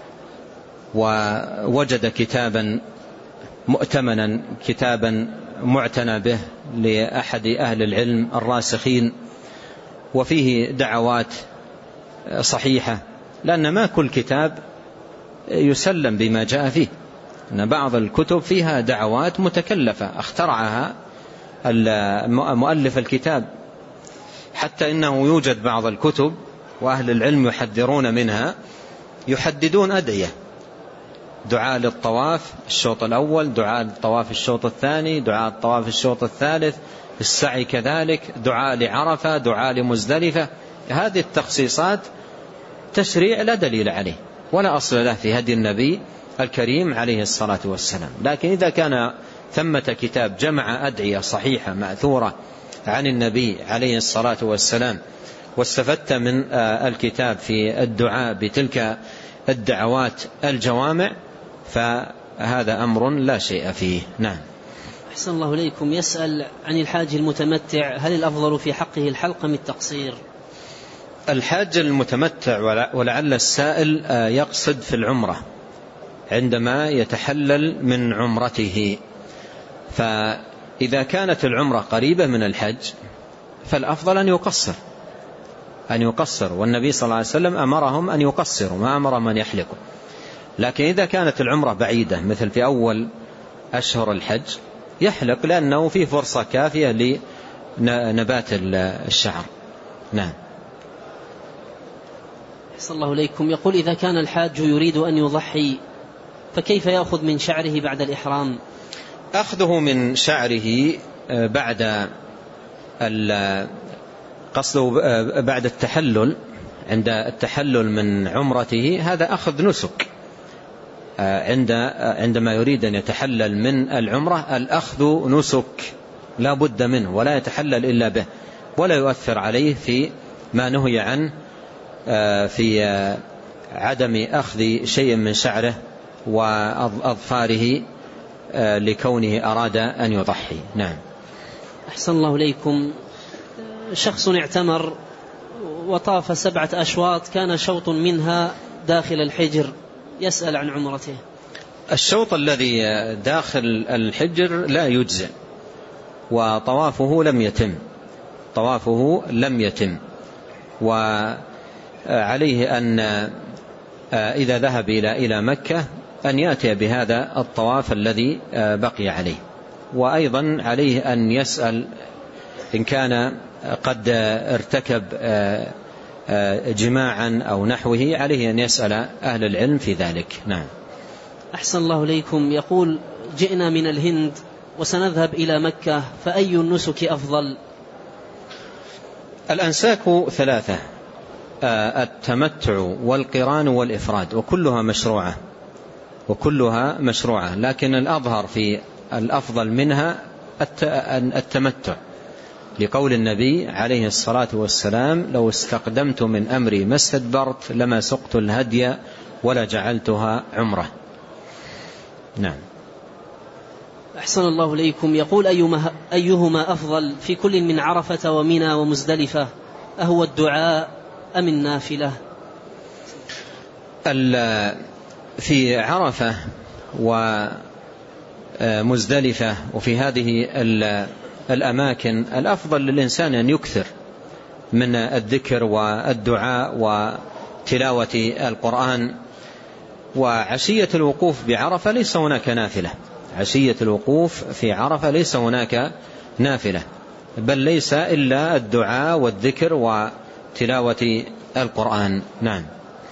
ووجد كتابا مؤتمنا، كتابا معتنى به لأحد أهل العلم الراسخين، وفيه دعوات صحيحة، لأن ما كل كتاب يسلم بما جاء فيه، أن بعض الكتب فيها دعوات متكلفة اخترعها مؤلف الكتاب، حتى إنه يوجد بعض الكتب وأهل العلم يحذرون منها، يحددون أدعية: دعاء للطواف الشوط الأول، دعاء للطواف الشوط الثاني، دعاء للطواف الشوط الثالث، السعي كذلك، دعاء لعرفة، دعاء لمزدلفة. هذه التخصيصات تشريع لا دليل عليه ولا أصل له في هدي النبي الكريم عليه الصلاة والسلام. لكن إذا كان ثمة كتاب جمع أدعية صحيحة مأثورة عن النبي عليه الصلاة والسلام، واستفدت من الكتاب في الدعاء بتلك الدعوات الجوامع، فهذا أمر لا شيء فيه، نعم. أحسن الله إليكم. يسأل عن الحاج المتمتع: هل الأفضل في حقه الحلق أم التقصير؟ الحاج المتمتع، ولعل السائل يقصد في العمرة عندما يتحلل من عمرته، فإذا كانت العمرة قريبة من الحج فالأفضل أن يقصر، والنبي صلى الله عليه وسلم أمرهم أن يقصروا، ما أمر من يحلقوا. لكن إذا كانت العمرة بعيدة مثل في أول أشهر الحج يحلق، لأنه فيه فرصة كافية لنبات الشعر، نعم. أحسن الله إليكم. يقول: إذا كان الحاج يريد أن يضحي فكيف يأخذ من شعره بعد الإحرام؟ أخذه من شعره قصده بعد التحلل، عند التحلل من عمرته، هذا أخذ نسك. عندما يريد أن يتحلل من العمرة الأخذ نسك لا بد منه، ولا يتحلل إلا به، ولا يؤثر عليه في ما نهي عنه في عدم أخذ شيء من شعره وأظفاره لكونه أراد أن يضحي، نعم. أحسن الله إليكم. شخص اعتمر وطاف 7 أشواط، كان شوط منها داخل الحجر، يسأل عن عمرته. الشوط الذي داخل الحجر لا يجزئ، وطوافه لم يتم، وعليه أن إذا ذهب إلى مكة أن يأتي بهذا الطواف الذي بقي عليه. وأيضا عليه أن يسأل إن كان قد ارتكب جماعا أو نحوه، عليه أن يسأل أهل العلم في ذلك، نعم. أحسن الله إليكم. يقول: جئنا من الهند وسنذهب إلى مكة، فأي النسك أفضل؟ الأنساك 3: التمتع والقران والإفراد، وكلها مشروعة، لكن الأظهر في الأفضل منها التمتع، لقول النبي عليه الصلاة والسلام: لو استقدمت من أمري ما استدبرت لما سقت الهدي ولا جعلتها عمرة. نعم. أحسن الله إليكم. يقول: أيهما أفضل في كل من عرفة ومنى ومزدلفة؟ أهو الدعاء أم النافلة؟ في عرفة ومزدلفة وفي هذه الأماكن الأفضل للإنسان أن يكثر من الذكر والدعاء وتلاوة القرآن. وعشية الوقوف بعرفة ليس هناك نافلة، عشية الوقوف في عرفة ليس هناك نافلة، بل ليس إلا الدعاء والذكر وتلاوة القرآن. نعم.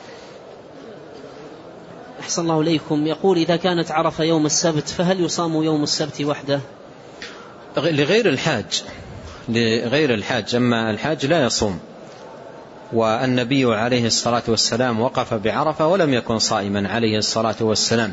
أحسن الله إليكم. يقول: إذا كانت عرفة يوم السبت فهل يصام يوم السبت وحده؟ لغير الحاج، أما الحاج لا يصوم. والنبي عليه الصلاة والسلام وقف بعرفة ولم يكن صائما عليه الصلاة والسلام،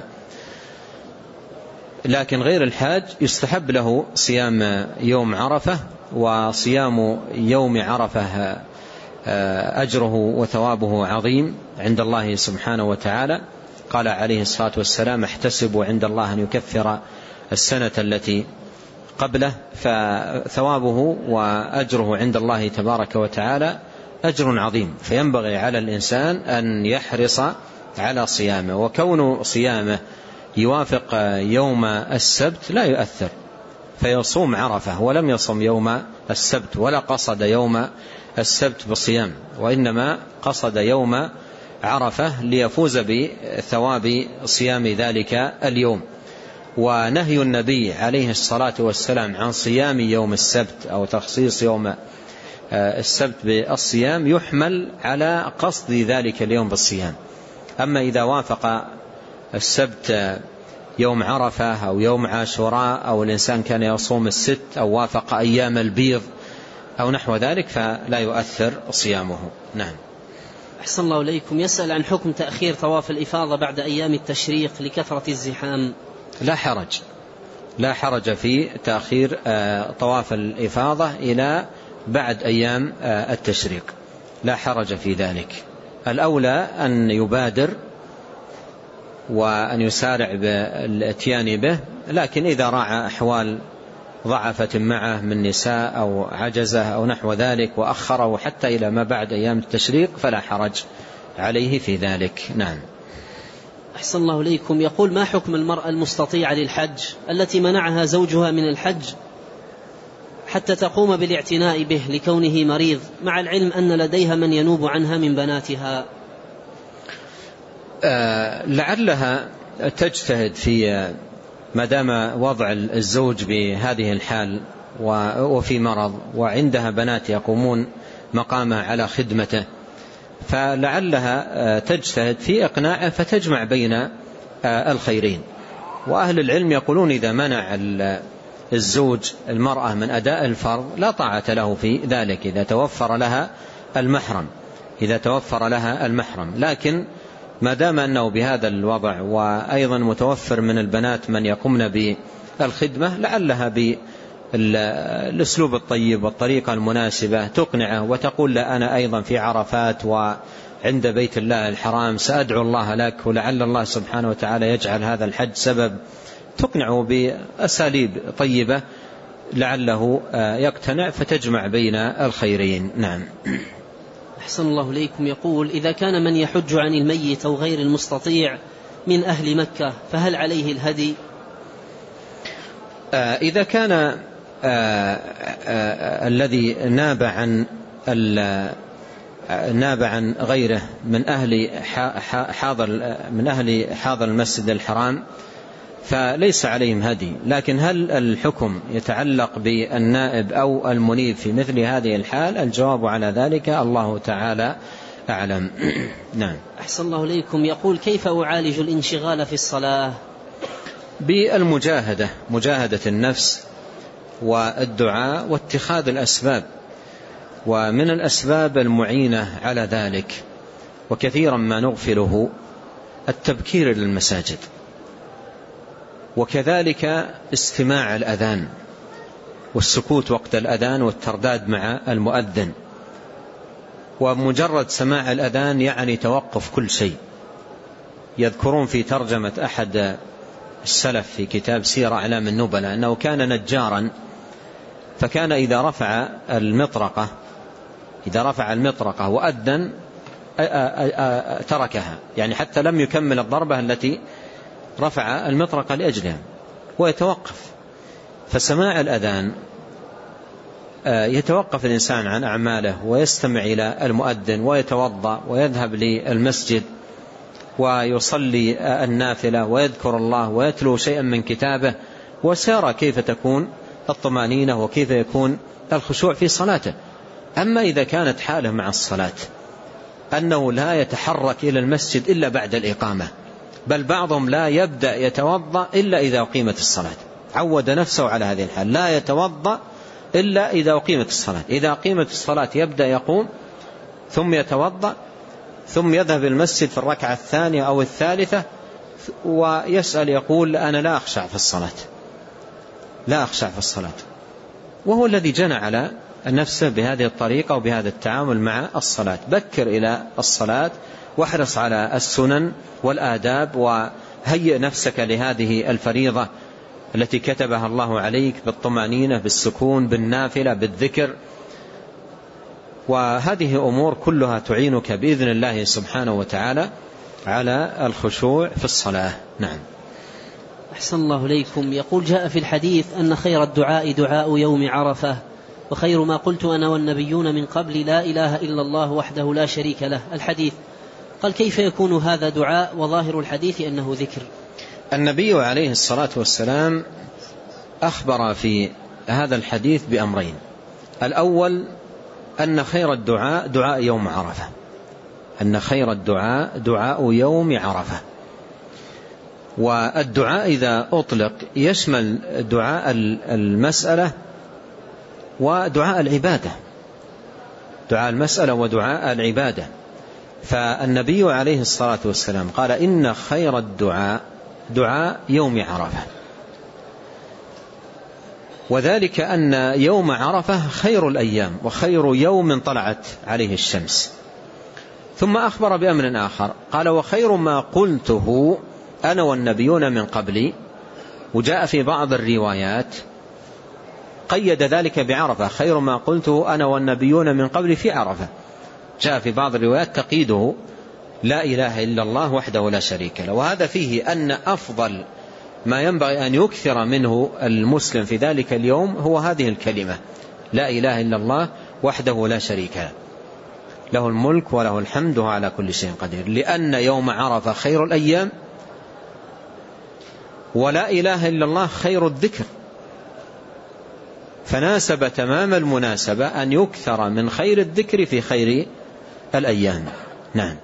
لكن غير الحاج يستحب له صيام يوم عرفة، وصيام يوم عرفة أجره وثوابه عظيم عند الله سبحانه وتعالى. قال عليه الصلاة والسلام: احتسب عند الله أن يكفر السنة التي قبله، فثوابه وأجره عند الله تبارك وتعالى أجر عظيم، فينبغي على الإنسان أن يحرص على صيامه. وكون صيامه يوافق يوم السبت لا يؤثر، فيصوم عرفة ولم يصم يوم السبت ولا قصد يوم السبت بالصيام، وإنما قصد يوم عرفة ليفوز بثواب صيام ذلك اليوم. ونهي النبي عليه الصلاة والسلام عن صيام يوم السبت أو تخصيص يوم السبت بالصيام يحمل على قصد ذلك اليوم بالصيام. أما إذا وافق السبت يوم عرفة أو يوم عاشوراء، أو الإنسان كان يصوم الست، أو وافق أيام البيض أو نحو ذلك، فلا يؤثر صيامه. نعم. أحسن الله إليكم. يسأل عن حكم تأخير طواف الإفاضة بعد أيام التشريق لكثرة الزحام. لا حرج في تأخير طواف الإفاضة إلى بعد أيام التشريق، لا حرج في ذلك. الأولى أن يبادر وأن يسارع بالاتيان به، لكن إذا راعى أحوال ضعفة معه من نساء أو عجزة أو نحو ذلك وأخره حتى إلى ما بعد أيام التشريق فلا حرج عليه في ذلك. نعم. أحسن الله إليكم. يقول: ما حكم المرأة المستطيعة للحج التي منعها زوجها من الحج حتى تقوم بالاعتناء به لكونه مريض، مع العلم أن لديها من ينوب عنها من بناتها؟ لعلها تجتهد في ما دام وضع الزوج بهذه الحال وفي مرض وعندها بنات يقومون مقامه على خدمته، فلعلها تجتهد في إقناعه فتجمع بين الخيرين. وأهل العلم يقولون: إذا منع الزوج المرأة من أداء الفرض لا طاعة له في ذلك إذا توفر لها المحرم. لكن ما دام أنه بهذا الوضع وأيضا متوفر من البنات من يقومن بالخدمة، لعلها بالأسلوب الطيب والطريقة المناسبة تقنعه وتقول: لا، أنا أيضا في عرفات وعند بيت الله الحرام سأدعو الله لك، ولعل الله سبحانه وتعالى يجعل هذا الحج سبب. تقنعه بأساليب طيبة لعله يقتنع فتجمع بين الخيرين. نعم. أحسن الله إليكم. يقول: إذا كان من يحج عن الميت أو غير المستطيع من أهل مكة فهل عليه الهدي؟ إذا كان الذي ناب عن غيره من أهل حاضر المسجد الحرام فليس عليهم هدي. لكن هل الحكم يتعلق بالنائب أو المنيب في مثل هذه الحال؟ الجواب على ذلك الله تعالى أعلم. نعم. أحسن الله إليكم. يقول: كيف أعالج الانشغال في الصلاة؟ مجاهدة النفس والدعاء واتخاذ الأسباب. ومن الأسباب المعينة على ذلك وكثيرا ما نغفله التبكير للمساجد، وكذلك استماع الأذان والسكوت وقت الأذان والترداد مع المؤذن. ومجرد سماع الأذان يعني توقف كل شيء. يذكرون في ترجمة أحد السلف في كتاب سير أعلام النبلاء أنه كان نجارا، فكان إذا رفع المطرقة وأذن تركها، يعني حتى لم يكمل الضربة التي رفع المطرقة لأجلها ويتوقف. فسماع الأذان يتوقف الإنسان عن أعماله ويستمع إلى المؤذن ويتوضأ ويذهب للمسجد ويصلي النافلة ويذكر الله ويتلو شيئا من كتابه، وسيرى كيف تكون الطمأنينة وكيف يكون الخشوع في صلاته. أما إذا كانت حاله مع الصلاة أنه لا يتحرك إلى المسجد إلا بعد الإقامة، بل بعضهم لا يبدأ يتوضأ إلا إذا أقيمت الصلاة، عود نفسه على هذه الحال، لا يتوضأ إلا إذا أقيمت الصلاة. إذا أقيمت الصلاة يبدأ يقوم ثم يتوضأ ثم يذهب المسجد في الركعة الثانية أو الثالثة ويسأل يقول أنا لا أخشع في الصلاة، وهو الذي جنى على نفسه بهذه الطريقة وبهذا التعامل مع الصلاة. بكر إلى الصلاة واحرص على السنن والآداب، وهيئ نفسك لهذه الفريضة التي كتبها الله عليك بالطمأنينة بالسكون بالنافلة بالذكر، وهذه أمور كلها تعينك بإذن الله سبحانه وتعالى على الخشوع في الصلاة. نعم. أحسن الله إليكم. يقول جاء في الحديث أن خير الدعاء دعاء يوم عرفة، وخير ما قلت أنا والنبيون من قبل لا إله إلا الله وحده لا شريك له. الحديث قال كيف يكون هذا دعاء وظاهر الحديث أنه ذكر؟ النبي عليه الصلاة والسلام أخبر في هذا الحديث بأمرين. الأول أن خير الدعاء دعاء يوم عرفة، أن خير الدعاء دعاء يوم عرفة. والدعاء إذا أطلق يشمل دعاء المسألة ودعاء العبادة، دعاء المسألة ودعاء العبادة. فالنبي عليه الصلاة والسلام قال إن خير الدعاء دعاء يوم عرفة، وذلك أن يوم عرفة خير الأيام وخير يوم طلعت عليه الشمس. ثم أخبر بأمر آخر قال وخير ما قلته أنا والنبيون من قبلي، وجاء في بعض الروايات قيد ذلك بعرفة، خير ما قلته أنا والنبيون من قبلي في عرفة. جاء في بعض الروايات تقييده لا إله إلا الله وحده لا شريك له. وهذا فيه أن أفضل ما ينبغي أن يكثر منه المسلم في ذلك اليوم هو هذه الكلمة لا إله إلا الله وحده لا شريك له، له الملك وله الحمد وعلى كل شيء قدير، لأن يوم عرفة خير الأيام، ولا إله إلا الله خير الذكر، فناسب تمام المناسبة أن يكثر من خير الذكر في خير الأيام. نعم.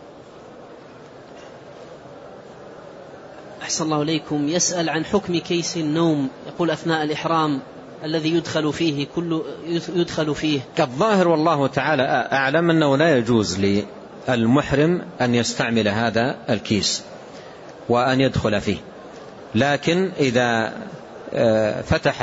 أحسن الله إليكم. يسأل عن حكم كيس النوم، يقول أثناء الإحرام الذي يدخل فيه الظاهر والله تعالى أعلم أنه لا يجوز للمحرم أن يستعمل هذا الكيس وأن يدخل فيه، لكن إذا فتح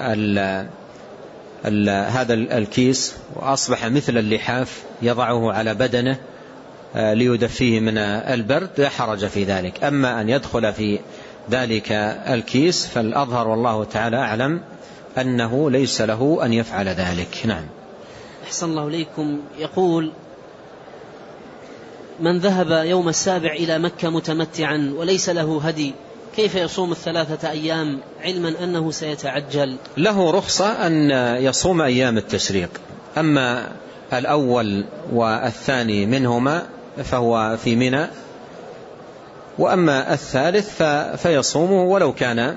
هذا الكيس وأصبح مثل اللحاف يضعه على بدنه ليدفيه من البرد لا حرج في ذلك. أما أن يدخل في ذلك الكيس فالأظهر والله تعالى أعلم أنه ليس له أن يفعل ذلك. نعم. أحسن الله إليكم. يقول من ذهب يوم السابع إلى مكة متمتعا وليس له هدي كيف يصوم 3 أيام علما أنه سيتعجل؟ له رخصة أن يصوم أيام التشريق، أما الأول والثاني منهما فهو في منى، وأما الثالث فيصومه ولو كان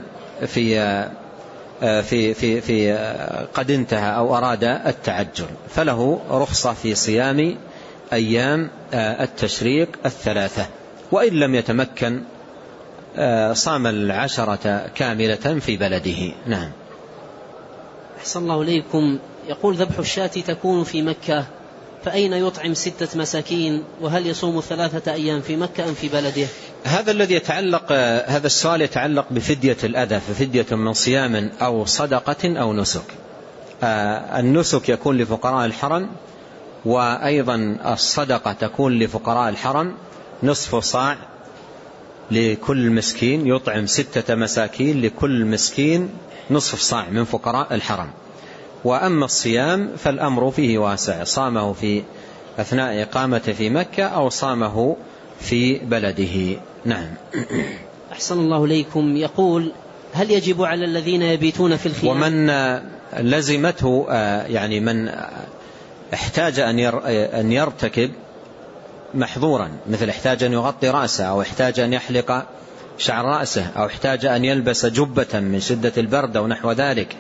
في قد انتهى أو أراد التعجل، فله رخصة في صيام أيام التشريق 3، وإن لم يتمكن صام 10 كاملة في بلده. نعم. أحسن الله إليكم. يقول ذبح الشاة تكون في مكة، فأين يطعم 6 مساكين؟ وهل يصوم 3 أيام في مكة أم في بلده؟ هذا الذي يتعلق، هذا السؤال يتعلق بفدية الأذى، ففدية من صيام أو صدقة أو نسك. النسك يكون لفقراء الحرم، وأيضا الصدقة تكون لفقراء الحرم، نصف صاع لكل مسكين، يطعم 6 مساكين لكل مسكين نصف صاع من فقراء الحرم. وأما الصيام فالأمر فيه واسع، صامه في أثناء إقامته في مكة أو صامه في بلده. نعم. أحسن الله إليكم. يقول هل يجب على الذين يبيتون في الخيام؟ ومن لزمته يعني من احتاج أن يرتكب محظورا، مثل احتاج أن يغطي رأسه، أو احتاج أن يحلق شعر رأسه، أو احتاج أن يلبس جبة من شدة البرد أو نحو ذلك،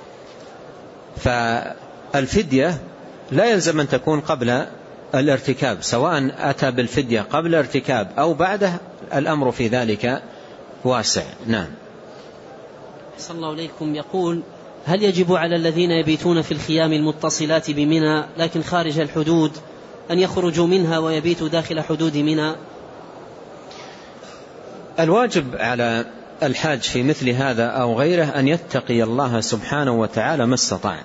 فالفدية لا يلزم أن تكون قبل الارتكاب، سواء أتى بالفدية قبل الارتكاب أو بعده، الأمر في ذلك واسع. نعم. أحسن الله إليكم. يقول هل يجب على الذين يبيتون في الخيام المتصلات بمنى لكن خارج الحدود أن يخرجوا منها ويبيتوا داخل حدود منى؟ الواجب على الحاج في مثل هذا أو غيره أن يتقي الله سبحانه وتعالى ما استطاع،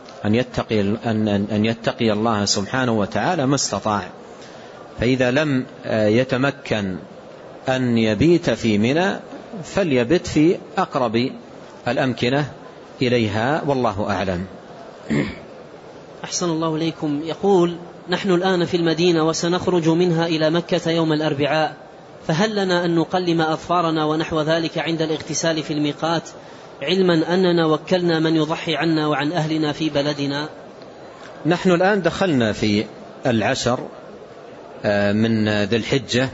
أن يتقي الله سبحانه وتعالى ما استطاع. فإذا لم يتمكن أن يبيت في منى فليبت في أقرب الأمكنة إليها، والله أعلم. أحسن الله إليكم. يقول نحن الآن في المدينة وسنخرج منها إلى مكة يوم الأربعاء، فهل لنا أن نقلم أظفارنا ونحو ذلك عند الاغتسال في الميقات، علما أننا وكلنا من يضحي عنا وعن أهلنا في بلدنا؟ نحن الآن دخلنا في 10 من ذي الحجة،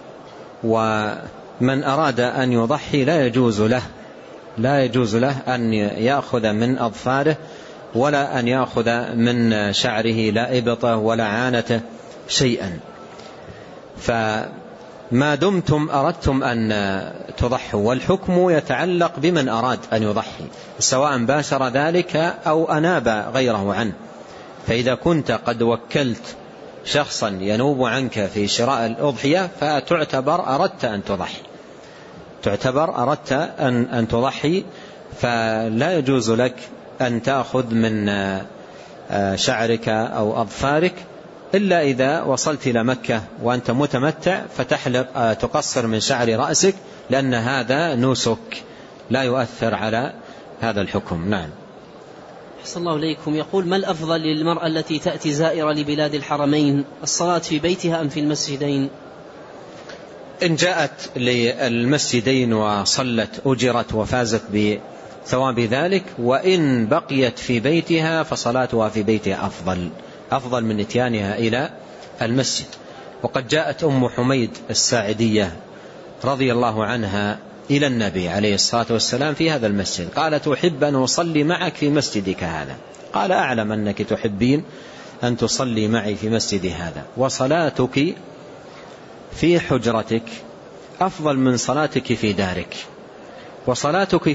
ومن أراد أن يضحي لا يجوز له أن يأخذ من أظفاره ولا أن يأخذ من شعره لا إبطه ولا عانته شيئا. فما دمتم أردتم أن تضحوا، والحكم يتعلق بمن أراد أن يضحي سواء باشر ذلك أو أناب غيره عنه. فإذا كنت قد وكلت شخصا ينوب عنك في شراء الأضحية فتعتبر أردت أن تضحي، فلا يجوز لك أن تأخذ من شعرك أو أظفارك إلا إذا وصلت إلى مكة وأنت متمتع فتحلق، تقصر من شعر رأسك، لأن هذا نسك لا يؤثر على هذا الحكم. نعم. أحسن الله إليكم. يقول ما الأفضل للمرأة التي تأتي زائرة لبلاد الحرمين، الصلاة في بيتها أم في المسجدين؟ إن جاءت للمسجدين وصلت أجرت وفازت بثواب ذلك، وإن بقيت في بيتها فصلاتها في بيتها أفضل من إتيانها إلى المسجد. وقد جاءت أم حميد الساعدية رضي الله عنها إلى النبي عليه الصلاة والسلام في هذا المسجد، قالت أحب أن أصلي معك في مسجدك هذا، قال أعلم أنك تحبين أن تصلي معي في مسجد هذا، وصلاتك في حجرتك أفضل من صلاتك في دارك، وصلاتك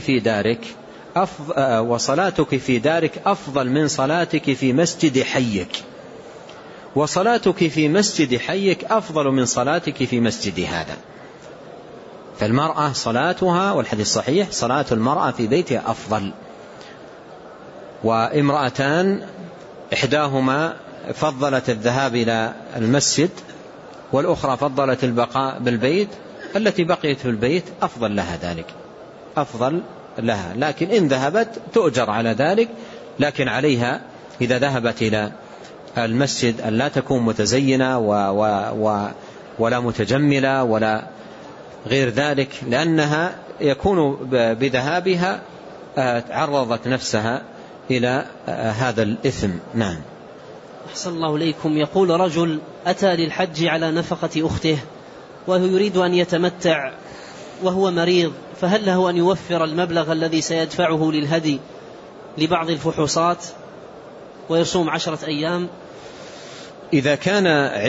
في دارك أفضل من صلاتك في مسجد حيك، وصلاتك في مسجد حيك أفضل من صلاتك في مسجد هذا. فالمرأة صلاتها، والحديث صحيح، صلاة المرأة في بيتها أفضل. وامرأتان إحداهما فضلت الذهاب إلى المسجد والأخرى فضلت البقاء بالبيت، التي بقيت في البيت أفضل لها ذلك، أفضل لها، لكن إن ذهبت تؤجر على ذلك، لكن عليها إذا ذهبت إلى المسجد أن لا تكون متزينة ولا متجملة ولا غير ذلك، لأنها يكون بذهابها عرضت نفسها إلى هذا الإثم. نعم. أحسن الله إليكم. يقول رجل أتى للحج على نفقة أخته وهو يريد أن يتمتع وهو مريض، فهل له أن يوفر المبلغ الذي سيدفعه للهدي لبعض الفحوصات ويصوم 10 أيام؟ إذا كان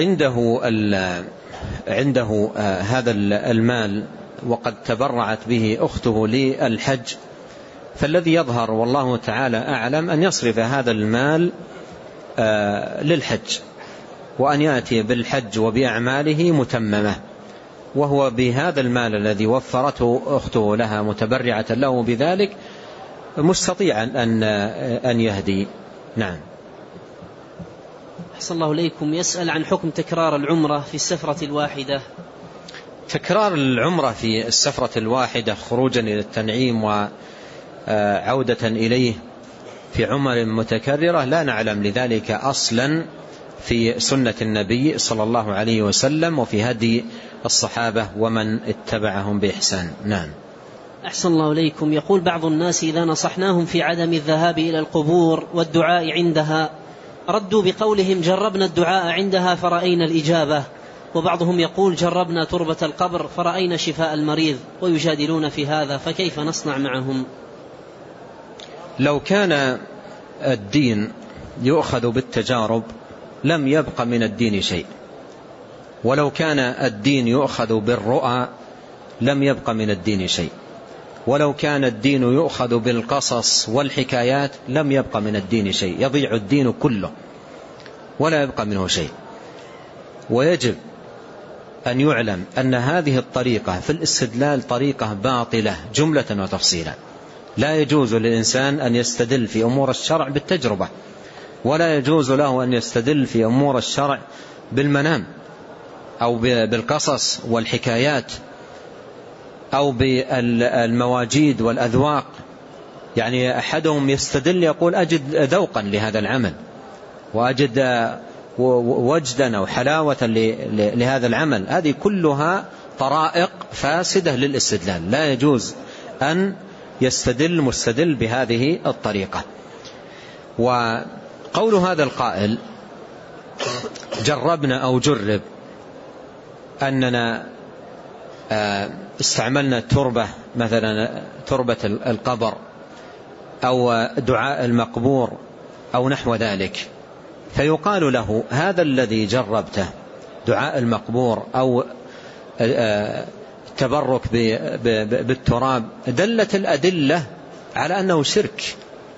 عنده هذا المال وقد تبرعت به أخته للحج، فالذي يظهر والله تعالى أعلم أن يصرف هذا المال للحج، وأن يأتي بالحج وبأعماله متممة، وهو بهذا المال الذي وفرته أخته لها متبرعة له بذلك مستطيعا أن يهدي. نعم. أحسن الله إليكم. يسأل عن حكم تكرار العمرة في السفرة الواحدة. تكرار العمرة في السفرة الواحدة خروجا إلى التنعيم وعودة إليه في عمر متكررة لا نعلم لذلك أصلا في سنة النبي صلى الله عليه وسلم وفي هدي الصحابة ومن اتبعهم بإحسان. نعم. أحسن الله إليكم. يقول بعض الناس إذا نصحناهم في عدم الذهاب إلى القبور والدعاء عندها ردوا بقولهم جربنا الدعاء عندها فرأينا الإجابة، وبعضهم يقول جربنا تربة القبر فرأينا شفاء المريض، ويجادلون في هذا، فكيف نصنع معهم؟ لو كان الدين يؤخذ بالتجارب لم يبق من الدين شيء، ولو كان الدين يؤخذ بالرؤى لم يبق من الدين شيء، ولو كان الدين يؤخذ بالقصص والحكايات لم يبق من الدين شيء، يضيع الدين كله ولا يبقى منه شيء. ويجب أن يعلم أن هذه الطريقة في الاستدلال طريقة باطلة جملة وتفصيلا. لا يجوز للإنسان أن يستدل في أمور الشرع بالتجربة، ولا يجوز له أن يستدل في أمور الشرع بالمنام أو بالقصص والحكايات أو بالمواجيد والأذواق. يعني أحدهم يستدل يقول أجد ذوقا لهذا العمل، وأجد وجدا أو حلاوة لهذا العمل. هذه كلها طرائق فاسدة للاستدلال، لا يجوز أن يستدل مستدل بهذه الطريقة. وقول هذا القائل جربنا أو جرب أننا استعملنا التربة مثلا تربة القبر أو دعاء المقبور أو نحو ذلك، فيقال له هذا الذي جربته دعاء المقبور أو التبرك بالتراب دلت الأدلة على أنه شرك.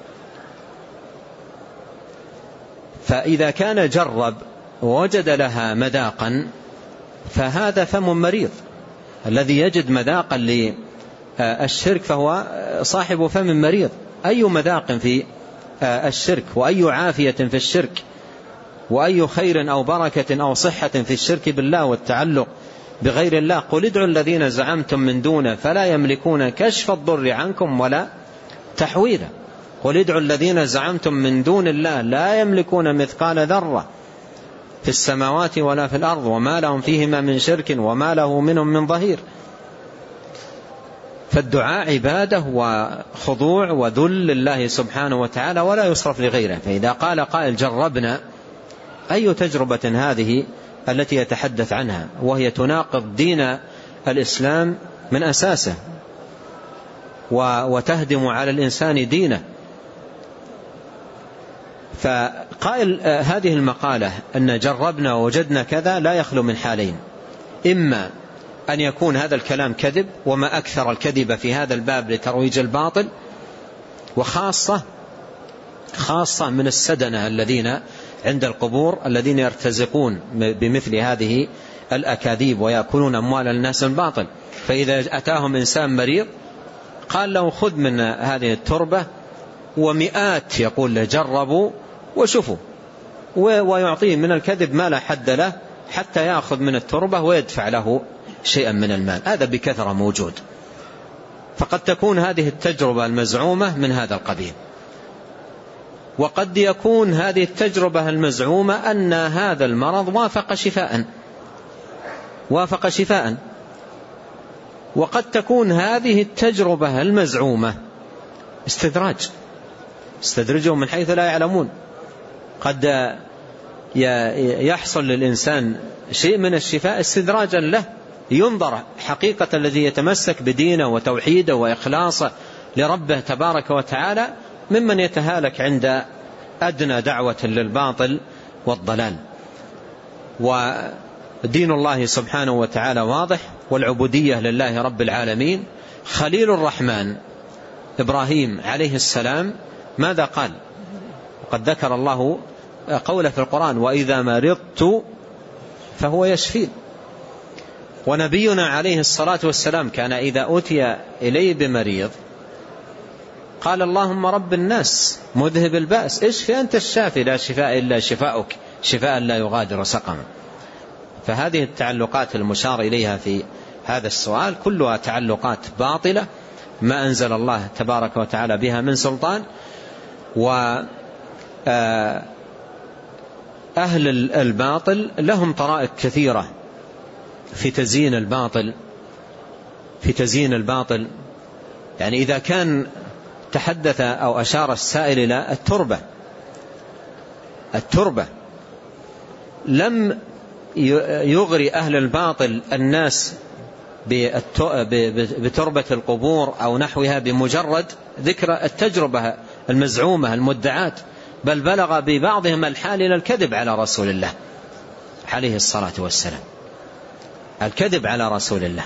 فإذا كان جرب ووجد لها مذاقا فهذا فم مريض. الذي يجد مذاقا للشرك فهو صاحب فم مريض. أي مذاق في الشرك وأي عافية في الشرك وأي خير أو بركة أو صحة في الشرك بالله والتعلق بغير الله. قل ادعوا الذين زعمتم من دونه فلا يملكون كشف الضر عنكم ولا تحويلا. قل ادعوا الذين زعمتم من دون الله لا يملكون مثقال ذرة في السماوات ولا في الأرض وما لهم فيهما من شرك وما له منهم من ظهير. فالدعاء عبادة وخضوع وذل لله سبحانه وتعالى ولا يصرف لغيره. فإذا قال قائل جربنا، أي تجربة هذه التي يتحدث عنها وهي تناقض دين الإسلام من أساسه وتهدم على الإنسان دينه. فقائل هذه المقالة أن جربنا ووجدنا كذا لا يخلو من حالين: إما أن يكون هذا الكلام كذب، وما أكثر الكذب في هذا الباب لترويج الباطل، وخاصة من السدنة الذين عند القبور الذين يرتزقون بمثل هذه الأكاذيب ويأكلون أموال الناس الباطل. فإذا أتاهم إنسان مريض قال له خذ من هذه التربة، ومئات يقول له جربوا وشوفوا، ويعطيه من الكذب ما لا حد له حتى يأخذ من التربة ويدفع له شيئا من المال. هذا بكثرة موجود. فقد تكون هذه التجربة المزعومة من هذا القبيل، وقد يكون هذه التجربة المزعومة أن هذا المرض وافق شفاء، وقد تكون هذه التجربة المزعومة استدرجهم من حيث لا يعلمون. قد يحصل للإنسان شيء من الشفاء استدراجا له، ينظر حقيقة الذي يتمسك بدينه وتوحيده وإخلاصه لربه تبارك وتعالى ممن يتهالك عند أدنى دعوة للباطل والضلال. ودين الله سبحانه وتعالى واضح، والعبودية لله رب العالمين. خليل الرحمن إبراهيم عليه السلام ماذا قال؟ وقد ذكر الله قوله في القرآن: وإذا مرضت فهو يشفين. ونبينا عليه الصلاة والسلام كان إذا أوتي إليه بمريض قال: اللهم رب الناس مذهب البأس اشفي أنت الشافي لا شفاء إلا شفاؤك شفاء لا يغادر سقما. فهذه التعلقات المشار إليها في هذا السؤال كلها تعلقات باطلة ما أنزل الله تبارك وتعالى بها من سلطان. وأهل الباطل لهم طرائق كثيرة في تزيين الباطل. يعني إذا كان تحدث أو أشار السائل إلى التربة لم يغري أهل الباطل الناس بتربة القبور أو نحوها بمجرد ذكر التجربة المزعومة المدعاة، بل بلغ ببعضهم الحال إلى الكذب على رسول الله عليه الصلاة والسلام، الكذب على رسول الله،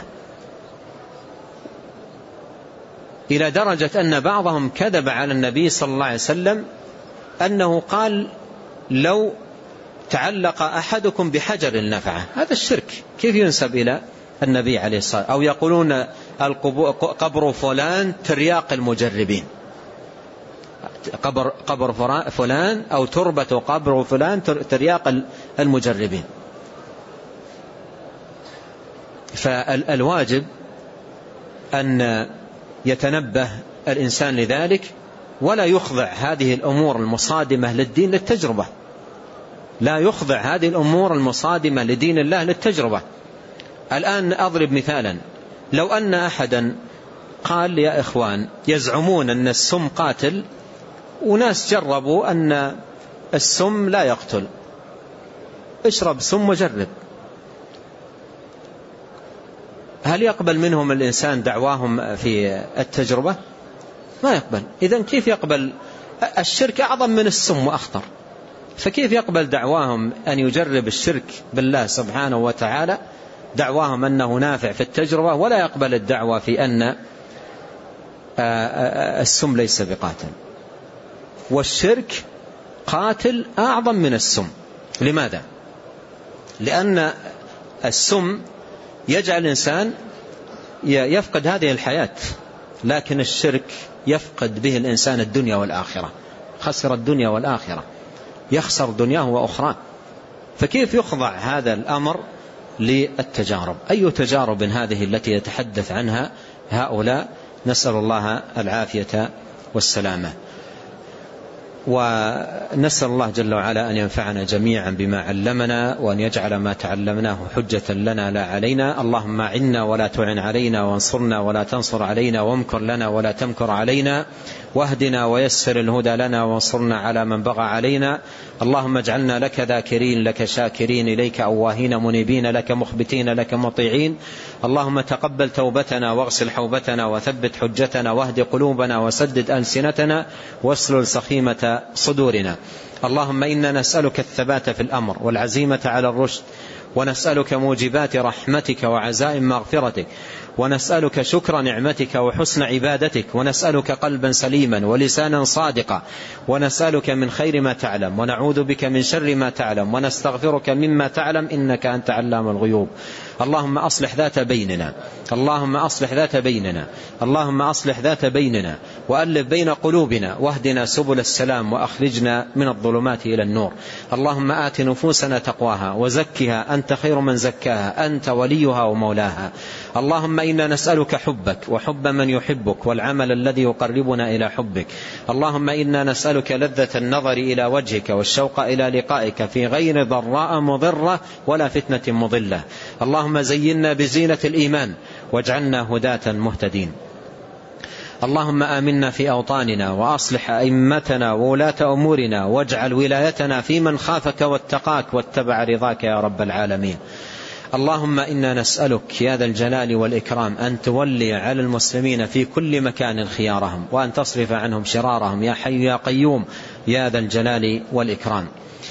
إلى درجة أن بعضهم كذب على النبي صلى الله عليه وسلم أنه قال: لو تعلق أحدكم بحجر النفعة. هذا الشرك كيف ينسب إلى النبي عليه الصلاة والسلام؟ أو يقولون قبر فلان ترياق المجربين، قبر فلان أو تربة قبر فلان ترياق المجربين. فالواجب أن يتنبه الإنسان لذلك ولا يخضع هذه الأمور المصادمة للدين للتجربة، لا يخضع هذه الأمور المصادمة لدين الله للتجربة. الآن أضرب مثالا: لو أن أحدا قال: يا إخوان يزعمون أن السم قاتل، وناس جربوا أن السم لا يقتل، اشرب سم وجرب، هل يقبل منهم الإنسان دعواهم في التجربة؟ ما يقبل. إذن كيف يقبل؟ الشرك أعظم من السم وأخطر، فكيف يقبل دعواهم أن يجرب الشرك بالله سبحانه وتعالى، دعواهم أنه نافع في التجربة، ولا يقبل الدعوة في أن السم ليس بقاتل؟ والشرك قاتل أعظم من السم. لماذا؟ لأن السم يجعل الإنسان يفقد هذه الحياة، لكن الشرك يفقد به الإنسان الدنيا والآخرة، خسر الدنيا والآخرة، يخسر دنياه وأخرى. فكيف يخضع هذا الأمر للتجارب؟ أي تجارب هذه التي يتحدث عنها هؤلاء؟ نسأل الله العافية والسلامة. ونسأل الله جل وعلا أن ينفعنا جميعا بما علمنا، وأن يجعل ما تعلمناه حجة لنا لا علينا. اللهم أعنا ولا تعن علينا، وانصرنا ولا تنصر علينا، وامكر لنا ولا تمكر علينا، واهدنا ويسر الهدى لنا، وانصرنا على من بغى علينا. اللهم اجعلنا لك ذاكرين، لك شاكرين، إليك أواهين منيبين، لك مخبتين، لك مطيعين. اللهم تقبل توبتنا، واغسل حوبتنا، وثبت حجتنا، واهد قلوبنا، وسدد ألسنتنا، واسلل سخيمة صدورنا. اللهم إنا نسألك الثبات في الأمر والعزيمة على الرشد، ونسألك موجبات رحمتك وعزائم مغفرتك، ونسألك شكر نعمتك وحسن عبادتك، ونسألك قلبا سليما ولسانا صادقا، ونسألك من خير ما تعلم، ونعوذ بك من شر ما تعلم، ونستغفرك مما تعلم، إنك أنت علام الغيوب. اللهم أصلح ذات بيننا، اللهم أصلح ذات بيننا، اللهم أصلح ذات بيننا، وألف بين قلوبنا، واهدنا سبل السلام، وأخرجنا من الظلمات إلى النور. اللهم آت نفوسنا تقواها وزكها، أنت خير من زكاها، أنت وليها ومولاها. اللهم إنا نسألك حبك وحب من يحبك، والعمل الذي يقربنا إلى حبك. اللهم إنا نسألك لذة النظر إلى وجهك، والشوق إلى لقائك، في غير ضراء مضرة ولا فتنة مضلة. اللهم زينا بزينة الإيمان، واجعلنا هداة مهتدين. اللهم آمنا في أوطاننا، وأصلح أئمتنا وولاة أمورنا، واجعل ولايتنا في من خافك واتقاك واتبع رضاك يا رب العالمين. اللهم إنا نسألك يا ذا الجلال والإكرام أن تولي على المسلمين في كل مكان خيارهم، وأن تصرف عنهم شرارهم، يا حي يا قيوم يا ذا الجلال والإكرام.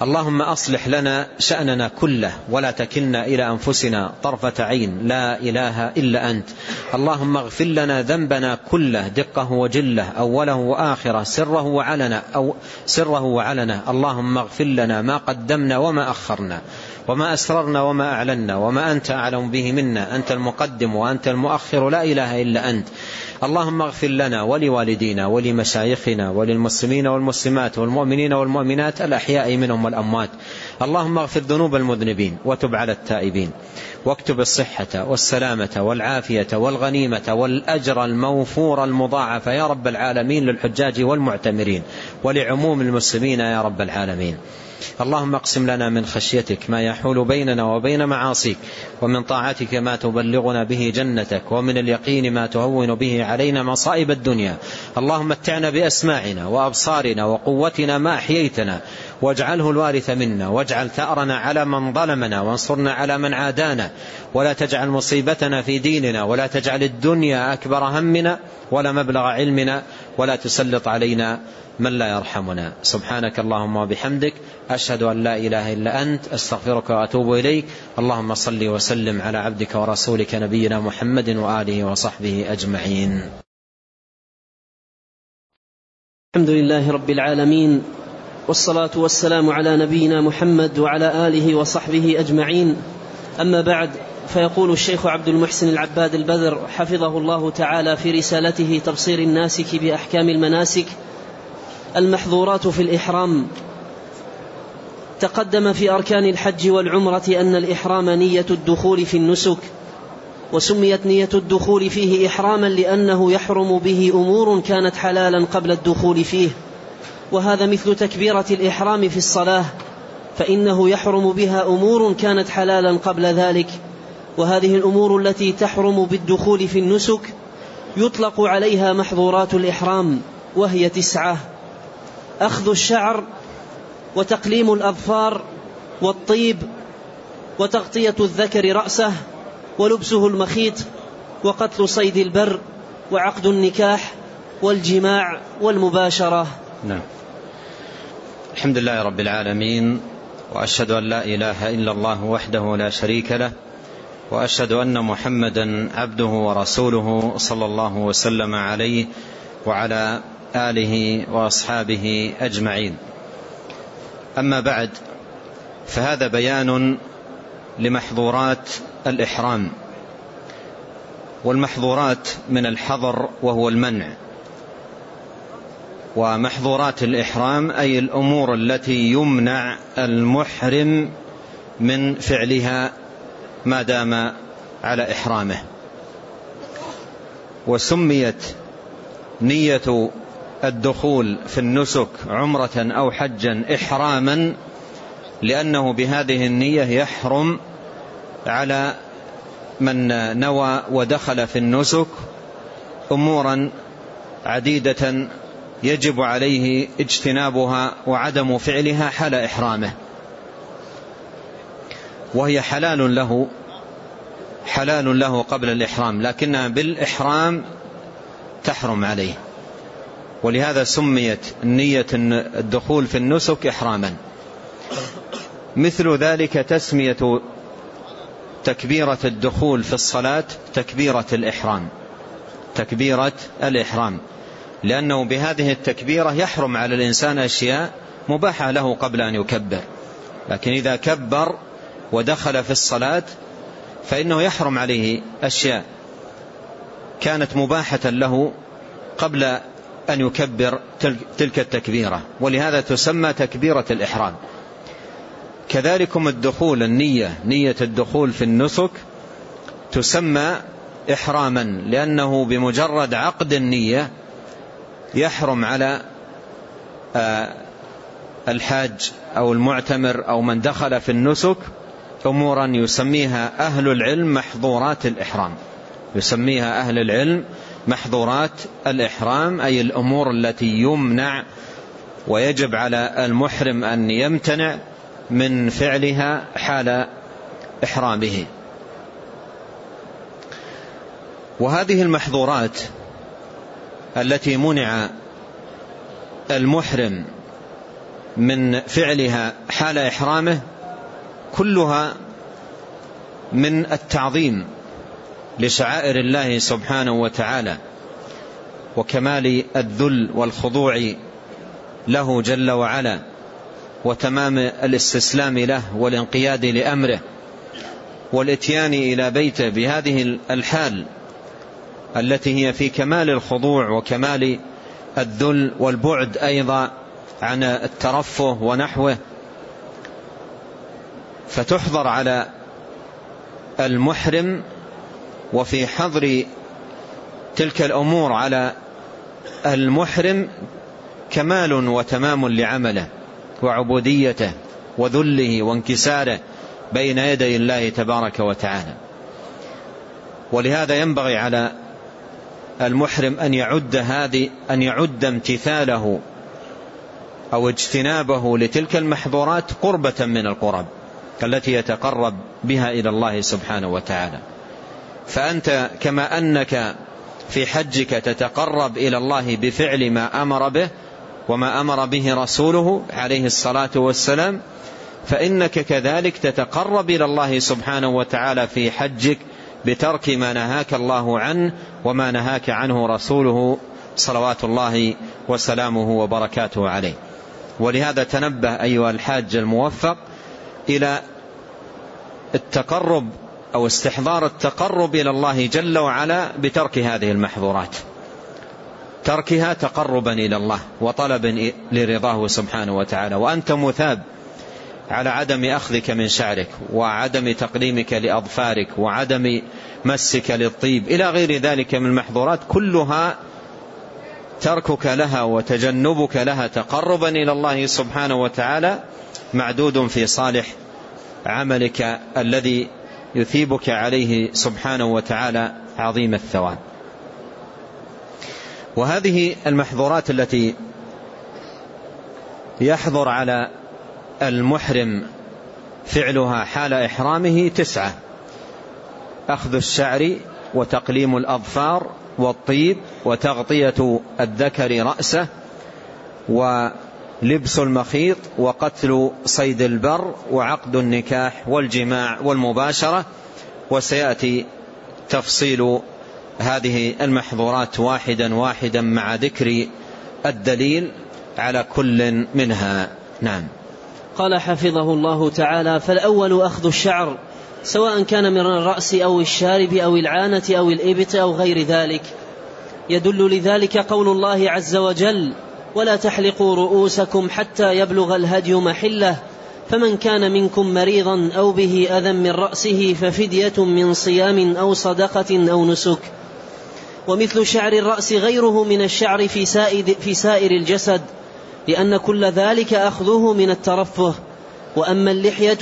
اللهم أصلح لنا شأننا كله ولا تكلنا إلى أنفسنا طرفة عين، لا إله إلا أنت. اللهم اغفر لنا ذنبنا كله دقه وجله، أوله وآخره، سره وعلنه. اللهم اغفر لنا ما قدمنا وما أخرنا، وما أسررنا وما أعلنا، وما أنت أعلم به منا. أنت المقدم وأنت المؤخر، لا إله إلا أنت. اللهم اغفر لنا ولوالدينا ولمشايخنا وللمسلمين والمسلمات والمؤمنين والمؤمنات الأحياء منهم والأموات. اللهم اغفر ذنوب المذنبين وتب على التائبين، واكتب الصحة والسلامة والعافية والغنيمة والأجر الموفور المضاعف يا رب العالمين للحجاج والمعتمرين ولعموم المسلمين يا رب العالمين. اللهم اقسم لنا من خشيتك ما يحول بيننا وبين معاصيك، ومن طاعتك ما تبلغنا به جنتك، ومن اليقين ما تهون به علينا مصائب الدنيا. اللهم متعنا بأسماعنا وأبصارنا وقوتنا ما أحييتنا، واجعله الوارث منا، واجعل ثأرنا على من ظلمنا، وانصرنا على من عادانا، ولا تجعل مصيبتنا في ديننا، ولا تجعل الدنيا أكبر همنا ولا مبلغ علمنا، ولا تسلط علينا من لا يرحمنا. سبحانك اللهم وبحمدك، أشهد أن لا إله إلا أنت، أستغفرك وأتوب إليك. اللهم صل وسلم على عبدك ورسولك نبينا محمد وآله وصحبه أجمعين. الحمد لله رب العالمين، والصلاة والسلام على نبينا محمد وعلى آله وصحبه أجمعين. أما بعد، فيقول الشيخ عبد المحسن العباد البدر حفظه الله تعالى في رسالته تبصير الناسك بأحكام المناسك: المحظورات في الإحرام. تقدم في أركان الحج والعمرة أن الإحرام نية الدخول في النسك، وسميت نية الدخول فيه إحراما لأنه يحرم به أمور كانت حلالا قبل الدخول فيه، وهذا مثل تكبيرة الإحرام في الصلاة، فإنه يحرم بها أمور كانت حلالا قبل ذلك. وهذه الأمور التي تحرم بالدخول في النسك يطلق عليها محظورات الإحرام، وهي 9: أخذ الشعر، وتقليم الأظفار، والطيب، وتغطية الذكر رأسه، ولبسه المخيط، وقتل صيد البر، وعقد النكاح، والجماع، والمباشرة. نعم. الحمد لله رب العالمين، وأشهد أن لا إله إلا الله وحده لا شريك له، وأشهد أن محمدا عبده ورسوله صلى الله وسلم عليه وعلى آله وأصحابه أجمعين. أما بعد، فهذا بيان لمحظورات الإحرام. والمحظورات من الحظر وهو المنع، ومحظورات الإحرام أي الأمور التي يمنع المحرم من فعلها ما دام على إحرامه. وسميت نية الدخول في النسك عمرة أو حجا إحراما لأنه بهذه النية يحرم على من نوى ودخل في النسك أمورا عديدة يجب عليه اجتنابها وعدم فعلها حال إحرامه، وهي حلال له قبل الإحرام، لكنها بالإحرام تحرم عليه. ولهذا سميت نية الدخول في النسك إحراما. مثل ذلك تسمية تكبيرة الدخول في الصلاة تكبيرة الإحرام، لأنه بهذه التكبيرة يحرم على الإنسان أشياء مباحة له قبل أن يكبر، لكن إذا كبر ودخل في الصلاة فإنه يحرم عليه أشياء كانت مباحة له قبل أن يكبر تلك التكبيرة، ولهذا تسمى تكبيرة الإحرام. كذلكم الدخول، نية الدخول في النسك تسمى إحراما، لأنه بمجرد عقد النية يحرم على الحاج أو المعتمر أو من دخل في النسك أمورا يسميها أهل العلم محظورات الإحرام. يسميها أهل العلم محظورات الإحرام، أي الأمور التي يمنع ويجب على المحرم أن يمتنع من فعلها حال إحرامه. وهذه المحظورات التي منع المحرم من فعلها حال إحرامه كلها من التعظيم لشعائر الله سبحانه وتعالى، وكمال الذل والخضوع له جل وعلا، وتمام الاستسلام له والانقياد لأمره، والاتيان إلى بيته بهذه الحال التي هي في كمال الخضوع وكمال الذل، والبعد أيضا عن الترفه ونحوه. فتحضر على المحرم، وفي حضر تلك الأمور على المحرم كمال وتمام لعمله وعبوديته وذله وانكساره بين يدي الله تبارك وتعالى. ولهذا ينبغي على المحرم أن يعد امتثاله أو اجتنابه لتلك المحظورات قربة من القرب التي يتقرب بها إلى الله سبحانه وتعالى. فأنت كما أنك في حجك تتقرب إلى الله بفعل ما أمر به وما أمر به رسوله عليه الصلاة والسلام، فإنك كذلك تتقرب إلى الله سبحانه وتعالى في حجك بترك ما نهاك الله عنه وما نهاك عنه رسوله صلوات الله وسلامه وبركاته عليه. ولهذا تنبه أيها الحاج الموفق إلى التقرب أو استحضار التقرب إلى الله جل وعلا بترك هذه المحظورات، تركها تقربا إلى الله وطلبا لرضاه سبحانه وتعالى. وأنت مثاب على عدم أخذك من شعرك وعدم تقليمك لأظفارك وعدم مسك للطيب إلى غير ذلك من المحظورات، كلها تركك لها وتجنبك لها تقربا إلى الله سبحانه وتعالى معدود في صالح عملك الذي يثيبك عليه سبحانه وتعالى عظيم الثواب. وهذه المحظورات التي يحظر على المحرم فعلها حال إحرامه 9: أخذ الشعر وتقليم الأظفار والطيب وتغطية الذكر رأسه ولبس المخيط وقتل صيد البر وعقد النكاح والجماع والمباشرة. وسيأتي تفصيل هذه المحظورات واحدا واحدا مع ذكر الدليل على كل منها. نعم. قال حفظه الله تعالى: فالأول أخذ الشعر، سواء كان من الرأس أو الشارب أو العانة أو الإبط أو غير ذلك. يدل لذلك قول الله عز وجل: ولا تحلقوا رؤوسكم حتى يبلغ الهدي محله، فمن كان منكم مريضا أو به أذى من رأسه ففدية من صيام أو صدقة أو نسك. ومثل شعر الرأس غيره من الشعر في سائر الجسد، لأن كل ذلك أخذه من الترفه. وأما اللحية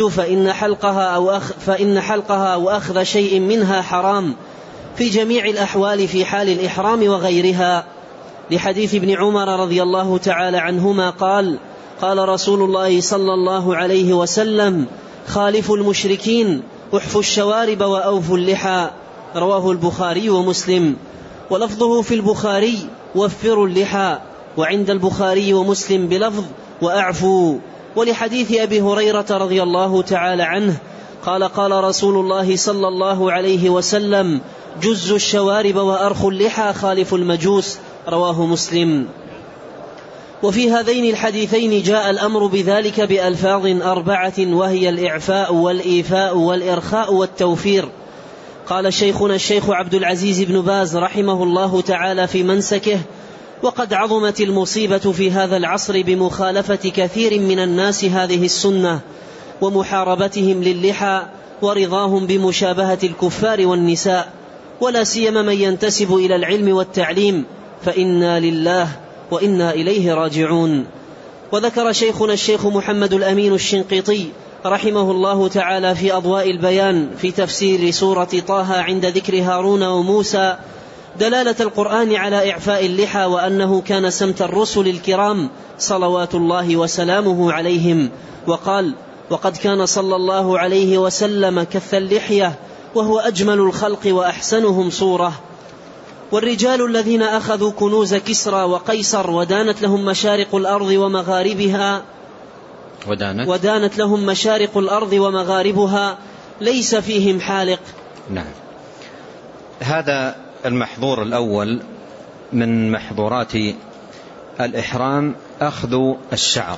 فإن حلقها أو أخذ شيء منها حرام في جميع الأحوال في حال الإحرام وغيرها، لحديث ابن عمر رضي الله تعالى عنهما قال: قال رسول الله صلى الله عليه وسلم: خالفوا المشركين، احفوا الشوارب وأوفوا اللحى. رواه البخاري ومسلم. ولفظه في البخاري: وفروا اللحى، وعند البخاري ومسلم بلفظ: وأعفوا. ولحديث أبي هريرة رضي الله تعالى عنه قال: قال رسول الله صلى الله عليه وسلم: جزوا الشوارب وأرخوا اللحى، خالفوا المجوس. رواه مسلم. وفي هذين الحديثين جاء الأمر بذلك بألفاظ 4، وهي الإعفاء والإيفاء والإرخاء والتوفير. قال شيخنا الشيخ عبد العزيز بن باز رحمه الله تعالى في منسكه: وقد عظمت المصيبة في هذا العصر بمخالفة كثير من الناس هذه السنة ومحاربتهم للحى ورضاهم بمشابهة الكفار والنساء، ولا سيما من ينتسب إلى العلم والتعليم، فإنا لله وإنا إليه راجعون. وذكر شيخنا الشيخ محمد الأمين الشنقيطي رحمه الله تعالى في أضواء البيان في تفسير سورة طه عند ذكر هارون وموسى دلالة القرآن على إعفاء اللحى، وأنه كان سمت الرسل الكرام صلوات الله وسلامه عليهم. وقال: وقد كان صلى الله عليه وسلم كث اللحية، وهو أجمل الخلق وأحسنهم صورة. والرجال الذين أخذوا كنوز كسرى وقيصر ودانت لهم مشارق الأرض ومغاربها ودانت لهم مشارق الأرض ومغاربها ليس فيهم حالق. نعم. هذا المحظور الأول من محظورات الإحرام أخذ الشعر.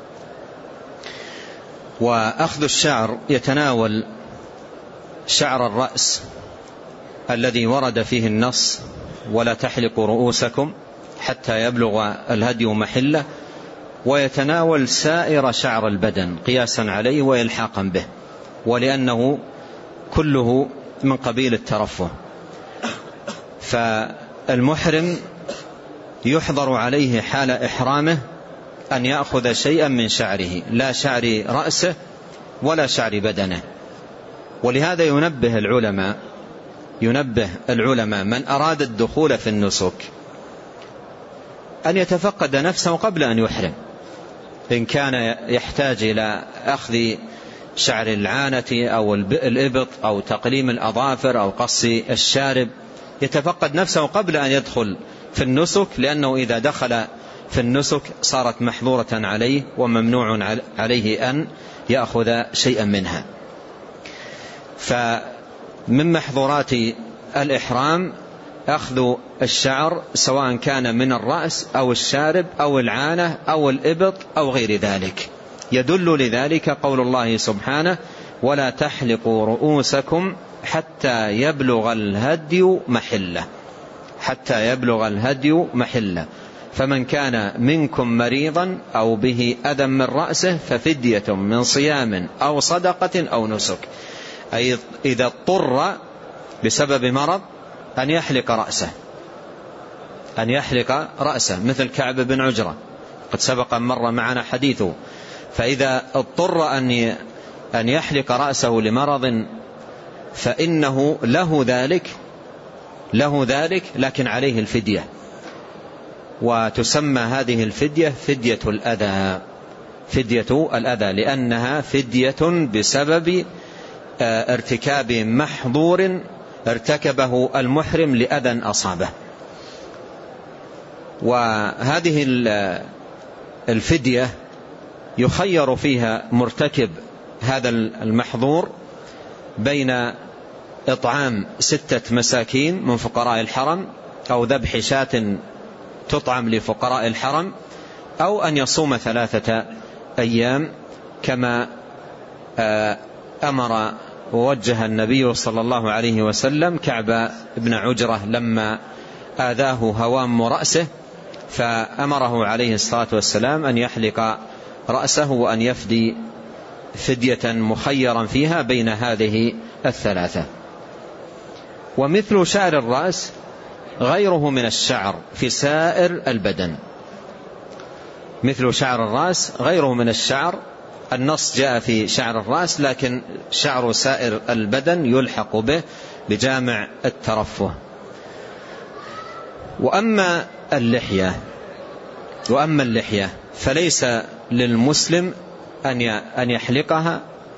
وأخذ الشعر يتناول شعر الرأس الذي ورد فيه النص ولا تحلقوا رؤوسكم حتى يبلغ الهدي محله، ويتناول سائر شعر البدن قياسا عليه وإلحاقا به، ولأنه كله من قبيل الترفه. فالمحرم يحظر عليه حال إحرامه أن يأخذ شيئا من شعره، لا شعر رأسه ولا شعر بدنه. ولهذا ينبه العلماء من أراد الدخول في النسك أن يتفقد نفسه قبل أن يحرم، إن كان يحتاج إلى أخذ شعر العانة أو الإبط أو تقليم الأظافر أو قص الشارب، يتفقد نفسه قبل أن يدخل في النسك، لأنه إذا دخل في النسك صارت محظورة عليه وممنوع عليه أن يأخذ شيئا منها. فمن محظورات الإحرام أخذ الشعر، سواء كان من الرأس أو الشارب أو العانة أو الإبط أو غير ذلك. يدل لذلك قول الله سبحانه: ولا تحلقوا رؤوسكم حتى يبلغ الهدي محله، حتى يبلغ الهدي محله. فمن كان منكم مريضا أو به أذى من رأسه ففدية من صيام أو صدقة أو نسك، أي إذا اضطر بسبب مرض أن يحلق رأسه مثل كعب بن عجرة، قد سبق مر معنا حديثه. فإذا اضطر أن يحلق رأسه لمرض فإنه له ذلك لكن عليه الفدية، وتسمى هذه الفدية فدية الأذى، لأنها فدية بسبب ارتكاب محظور ارتكبه المحرم لأذى أصابه. وهذه الفدية يخير فيها مرتكب هذا المحظور بين إطعام 6 مساكين من فقراء الحرم، أو ذبح شاة تطعم لفقراء الحرم، أو أن يصوم 3 أيام كما أمر ووجه النبي صلى الله عليه وسلم كعب بن عجرة لما آذاه هوام رأسه، فأمره عليه الصلاة والسلام أن يحلق رأسه وأن يفدي فدية مخيرا فيها بين هذه 3. ومثل شعر الرأس غيره من الشعر في سائر البدن، مثل شعر الرأس غيره من الشعر، النص جاء في شعر الرأس، لكن شعر سائر البدن يلحق به بجامع الترفه. وأما اللحية فليس للمسلم أن يحلقها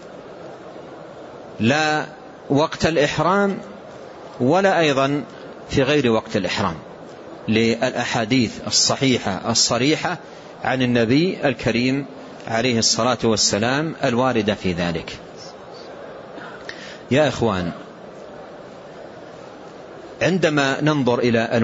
لا وقت الإحرام ولا أيضا في غير وقت الإحرام، للأحاديث الصحيحة الصريحة عن النبي الكريم عليه الصلاة والسلام الواردة في ذلك. يا إخوان، عندما ننظر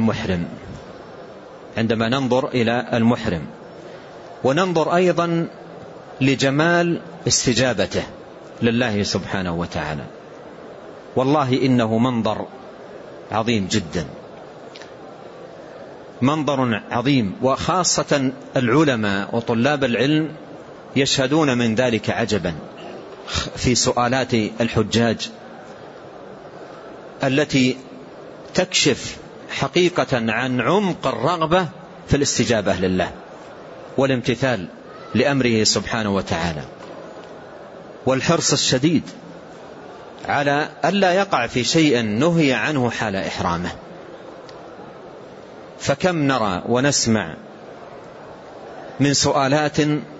إلى المحرم وننظر أيضا لجمال استجابته لله سبحانه وتعالى، والله إنه منظر عظيم جدا، منظر عظيم. وخاصة العلماء وطلاب العلم يشهدون من ذلك عجبا في سؤالات الحجاج التي تكشف حقيقة عن عمق الرغبة في الاستجابة لله والامتثال لأمره سبحانه وتعالى، والحرص الشديد على ألا يقع في شيء نهي عنه حال إحرامه. فكم نرى ونسمع من سؤالات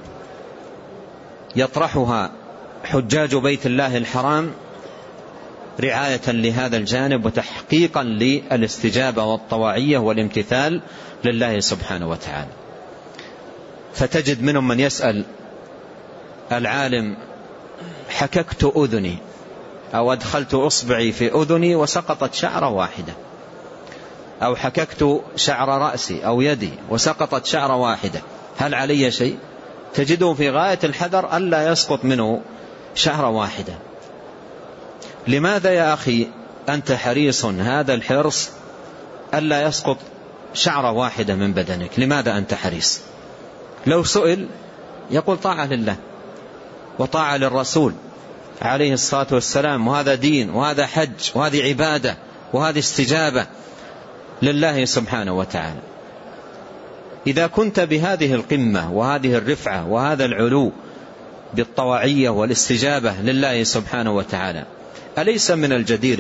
يطرحها حجاج بيت الله الحرام رعاية لهذا الجانب وتحقيقا للاستجابة والطواعية والامتثال لله سبحانه وتعالى. فتجد منهم من يسأل العالم حككت أذني أو أدخلت أصبعي في أذني وسقطت شعرة واحدة، أو حككت شعر رأسي أو يدي وسقطت شعرة واحدة، هل علي شيء؟ تجده في غاية الحذر ألا يسقط منه شعرة واحدة. لماذا يا أخي أنت حريص هذا الحرص ألا يسقط شعرة واحدة من بدنك؟ لماذا أنت حريص؟ لو سئل يقول طاعة لله وطاعة للرسول عليه الصلاة والسلام، وهذا دين وهذا حج وهذه عبادة وهذه استجابة لله سبحانه وتعالى. إذا كنت بهذه القمة وهذه الرفعة وهذا العلو بالطواعية والاستجابة لله سبحانه وتعالى، أليس من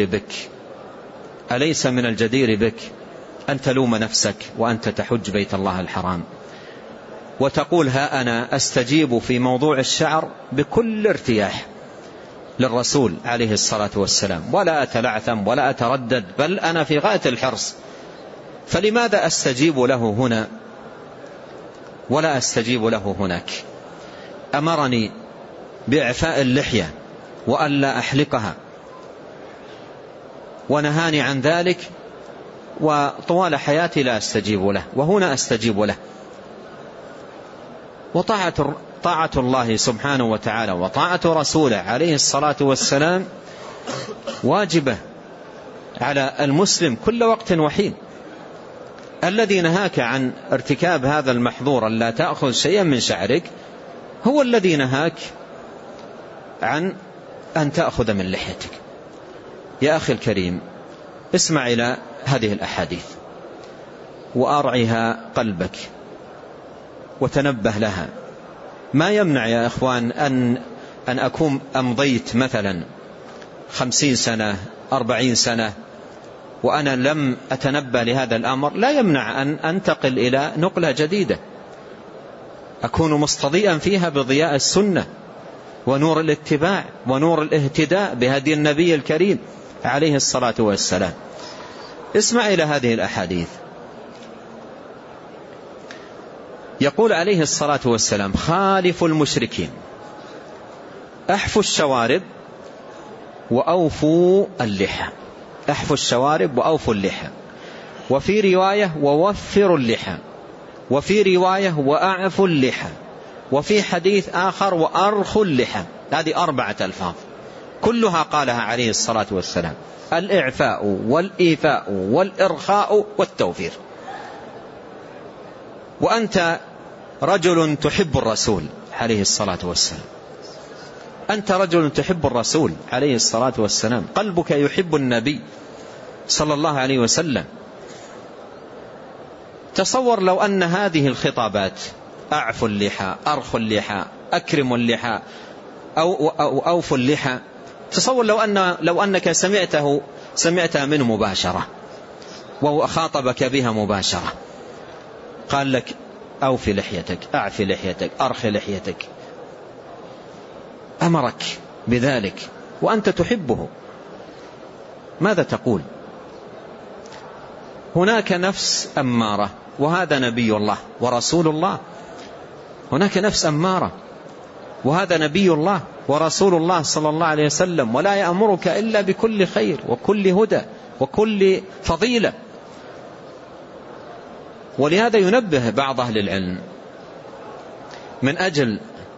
الجدير بك أن تلوم نفسك وأنت تحج بيت الله الحرام وتقول ها أنا أستجيب في موضوع الشعر بكل ارتياح للرسول عليه الصلاة والسلام، ولا أتلعثم ولا أتردد، بل أنا في غاية الحرص، فلماذا أستجيب له هنا ولا أستجيب له هناك؟ أمرني بإعفاء اللحية وألا أحلقها ونهاني عن ذلك، وطوال حياتي لا أستجيب له، وهنا أستجيب له. وطاعة الله سبحانه وتعالى وطاعة رسوله عليه الصلاة والسلام واجبة على المسلم كل وقت وحين. الذي نهاك عن ارتكاب هذا المحظور ألا تأخذ شيئا من شعرك هو الذي نهاك عن أن تأخذ من لحيتك. يا أخي الكريم، اسمع إلى هذه الأحاديث وأرعها قلبك وتنبه لها. ما يمنع يا إخوان أن أكون أمضيت مثلا 50 سنة 40 سنة وأنا لم أتنبه لهذا الأمر، لا يمنع أن أنتقل إلى نقلة جديدة أكون مستضيئا فيها بضياء السنة ونور الاتباع ونور الاهتداء بهدي النبي الكريم عليه الصلاة والسلام. اسمع إلى هذه الأحاديث. يقول عليه الصلاة والسلام: خالفوا المشركين، أحفوا الشوارب وأوفوا اللحى. أحفوا الشوارب وأوفوا اللحى، وفي رواية ووفروا اللحى، وفي رواية وأعفوا اللحى، وفي حديث آخر وأرخوا اللحى. هذه 4 ألفاظ كلها قالها عليه الصلاة والسلام: الإعفاء والإيفاء والإرخاء والتوفير. وأنت رجل تحب الرسول عليه الصلاة والسلام، أنت رجل تحب الرسول عليه الصلاة والسلام، قلبك يحب النبي صلى الله عليه وسلم. تصور لو أن هذه الخطابات: أعفوا اللحى، أرخوا اللحى، أكرموا اللحى، أو أوفوا اللحى، تصور لو أنك سمعتها منه مباشرة وهو خاطبك بها مباشرة، قال لك: أوفي لحيتك، أعفي لحيتك، أرخي لحيتك، أمرك بذلك وأنت تحبه، ماذا تقول؟ هناك نفس أمارة، وهذا نبي الله ورسول الله. هناك نفس أمارة وهذا نبي الله ورسول الله صلى الله عليه وسلم، ولا يأمرك إلا بكل خير وكل هدى وكل فضيلة. ولهذا ينبه بعض أهل العلم من أجل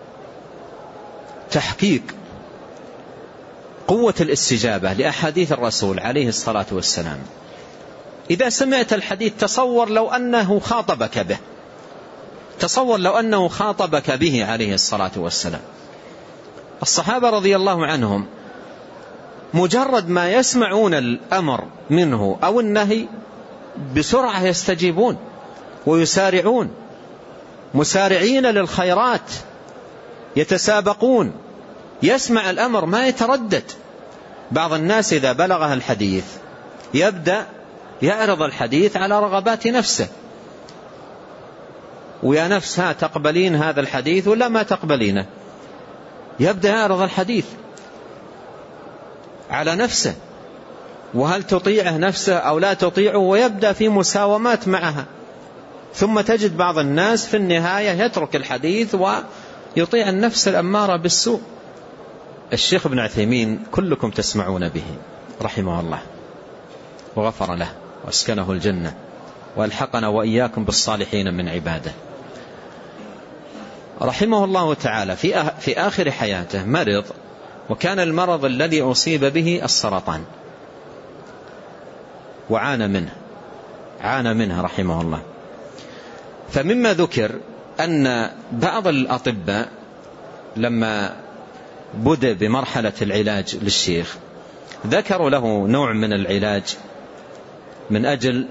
تحقيق قوة الاستجابة لأحاديث الرسول عليه الصلاة والسلام: إذا سمعت الحديث تصور لو أنه خاطبك به، تصور لو أنه خاطبك به عليه الصلاة والسلام. الصحابة رضي الله عنهم مجرد ما يسمعون الأمر منه أو النهي بسرعة يستجيبون ويسارعون، مسارعين للخيرات، يتسابقون، يسمع الأمر ما يتردد. بعض الناس إذا بلغها الحديث يبدأ يعرض الحديث على رغبات نفسه: ويا نفسها تقبلين هذا الحديث ولا ما تقبلينه؟ يبدأ يعرض الحديث على نفسه، وهل تطيعه نفسه أو لا تطيعه، ويبدأ في مساومات معها. ثم تجد بعض الناس في النهاية يترك الحديث يطيع النفس الأمارة بالسوء. الشيخ ابن عثيمين كلكم تسمعون به رحمه الله وغفر له واسكنه الجنة والحقنا وإياكم بالصالحين من عباده، رحمه الله تعالى في آخر حياته مرض، وكان المرض الذي أصيب به السرطان، وعانى منه رحمه الله. فمما ذكر أن بعض الأطباء لما بدأ بمرحلة العلاج للشيخ ذكروا له نوع من العلاج من أجل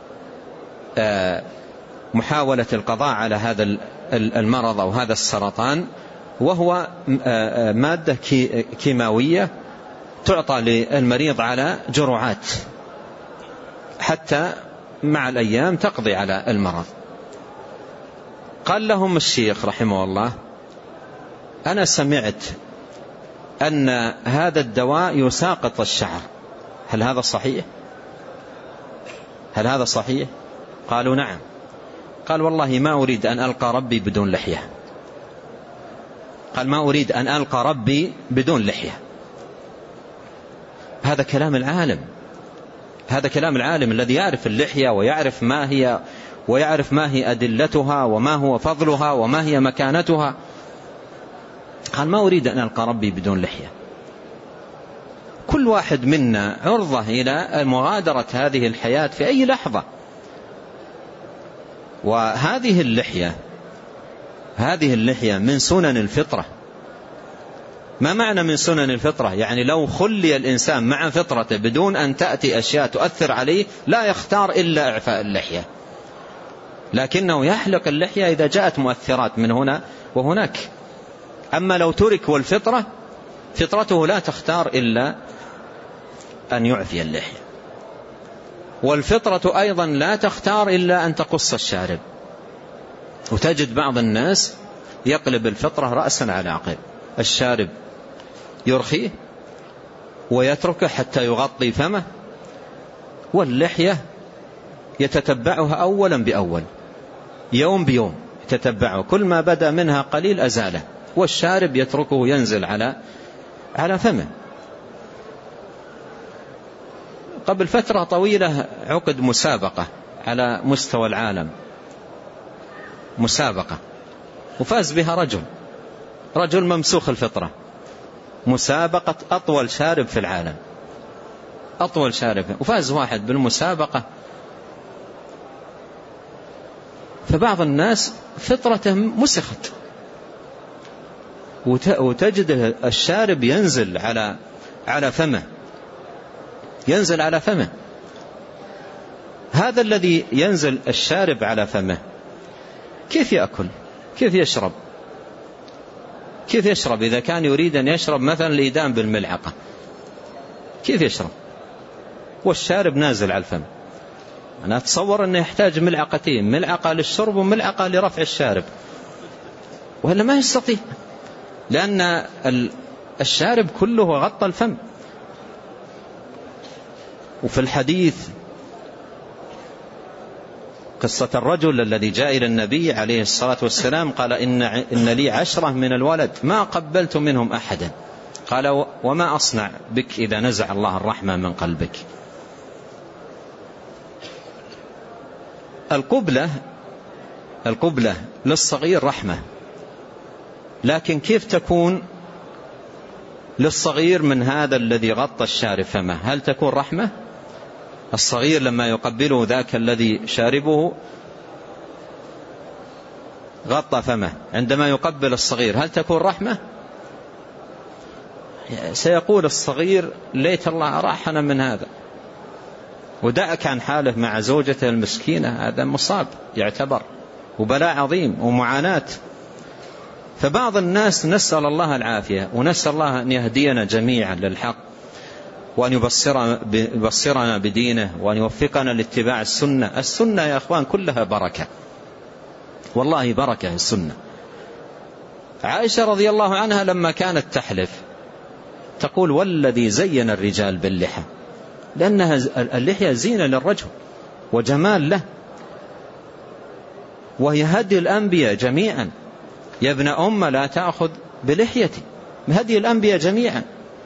محاولة القضاء على هذا المرض أو هذا السرطان، وهو مادة كيماوية تعطى للمريض على جرعات حتى مع الأيام تقضي على المرض. قال لهم الشيخ رحمه الله: أنا سمعت أن هذا الدواء يساقط الشعر، هل هذا صحيح؟ قالوا نعم. قال: والله ما أريد أن ألقى ربي بدون لحية. قال: ما أريد أن ألقى ربي بدون لحية. هذا كلام العالم الذي يعرف اللحية ويعرف ما هي أدلتها وما هو فضلها وما هي مكانتها. قال: ما أريد أن ألقى ربي بدون لحية. كل واحد منا عرضة إلى مغادرة هذه الحياة في أي لحظة، وهذه اللحية من سنن الفطرة. ما معنى من سنن الفطرة؟ يعني لو خلي الإنسان مع فطرته بدون أن تأتي أشياء تؤثر عليه لا يختار إلا إعفاء اللحية، لكنه يحلق اللحية إذا جاءت مؤثرات من هنا وهناك. أما لو ترك والفطرة فطرته لا تختار إلا أن يعفي اللحية، والفطرة أيضا لا تختار إلا أن تقص الشارب. وتجد بعض الناس يقلب الفطرة رأسا على عقب، الشارب يرخيه ويتركه حتى يغطي فمه، واللحية يتتبعها أولا بأول، يوم بيوم يتتبعه، كل ما بدأ منها قليل أزاله، والشارب يتركه ينزل على فمه. قبل فترة طويلة عقد مسابقة على مستوى العالم، مسابقة، وفاز بها رجل ممسوخ الفطرة، مسابقة أطول شارب في العالم، أطول شارب، وفاز واحد بالمسابقة. فبعض الناس فطرته مسخت، وتجد الشارب ينزل على فمه، ينزل على فمه. هذا الذي ينزل الشارب على فمه كيف يأكل؟ كيف يشرب؟ إذا كان يريد أن يشرب مثلا الإيدام بالملعقة كيف يشرب والشارب نازل على الفم؟ أنا أتصور أنه يحتاج ملعقتين، ملعقة للشرب وملعقة لرفع الشارب، وإلا ما يستطيع، لأن الشارب كله غطى الفم. وفي الحديث قصة الرجل الذي جاء إلى النبي عليه الصلاة والسلام قال: إن لي 10 من الولد ما قبلت منهم أحدا. قال: وما أصنع بك إذا نزع الله الرحمة من قلبك؟ القبلة للصغير رحمة، لكن كيف تكون للصغير من هذا الذي غطى الشارب فمه؟ هل تكون رحمة؟ الصغير لما يقبله ذاك الذي شاربه غطى فمه، عندما يقبل الصغير هل تكون رحمة؟ سيقول الصغير: ليت الله أراحنا من هذا، ودعك عن حاله مع زوجته المسكينة، هذا مصاب يعتبر وبلاء عظيم ومعاناة. فبعض الناس نسأل الله العافية، ونسأل الله أن يهدينا جميعا للحق، وأن يبصرنا بدينه، وأن يوفقنا لاتباع السنة يا أخوان كلها بركة، والله بركة السنة. عائشة رضي الله عنها لما كانت تحلف تقول: والذي زين الرجال باللحى، لأنها اللحية زينة للرجل وجمال له، وهي هدي الأنبياء جميعا، يا ابن أم لا تأخذ بلحيتي، هدي الأنبياء جميعا.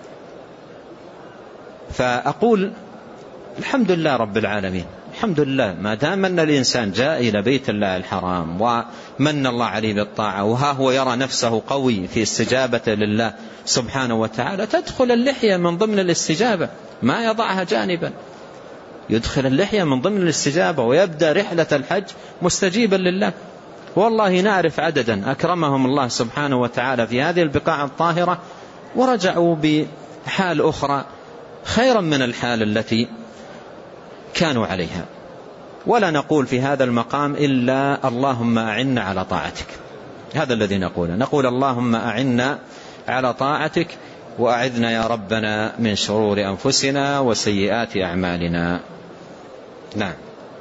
فأقول الحمد لله رب العالمين، الحمد لله ما دام أن الإنسان جاء إلى بيت الله الحرام ومن الله عليه بالطاعة، وها هو يرى نفسه قوي في استجابة لله سبحانه وتعالى، تدخل اللحية من ضمن الاستجابة، ما يضعها جانبا، يدخل اللحية من ضمن الاستجابة، ويبدأ رحلة الحج مستجيبا لله. والله نعرف عددا أكرمهم الله سبحانه وتعالى في هذه البقاع الطاهرة ورجعوا بحال أخرى خيرا من الحال التي كانوا عليها. ولا نقول في هذا المقام إلا اللهم أعنا على طاعتك، هذا الذي نقول اللهم أعنا على طاعتك وأعذنا يا ربنا من شرور أنفسنا وسيئات أعمالنا. نعم.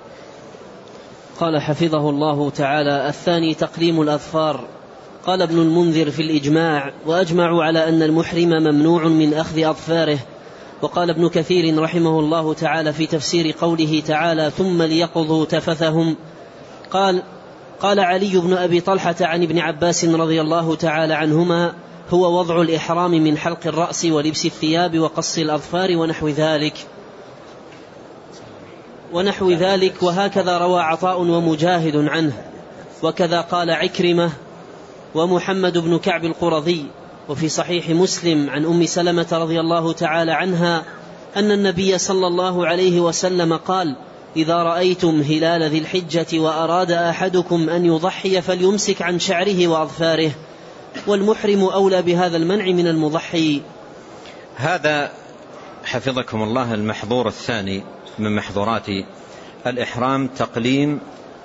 قال حفظه الله تعالى: الثاني تقليم الأظفار. قال ابن المنذر في الإجماع: وأجمعوا على أن المحرم ممنوع من أخذ أظفاره. وقال ابن كثير رحمه الله تعالى في تفسير قوله تعالى: ثم ليقضوا تفثهم، قال علي بن أبي طلحة عن ابن عباس رضي الله تعالى عنهما: هو وضع الإحرام من حلق الرأس ولبس الثياب وقص الأظفار ونحو ذلك. وهكذا روى عطاء ومجاهد عنه، وكذا قال عكرمة ومحمد بن كعب القرظي. وفي صحيح مسلم عن أم سلمة رضي الله تعالى عنها أن النبي صلى الله عليه وسلم قال: إذا رأيتم هلال ذي الحجة وأراد أحدكم أن يضحي فليمسك عن شعره وأظفاره، والمحرم أولى بهذا المنع من المضحي. هذا حفظكم الله المحظور الثاني من محظورات الإحرام، تقليم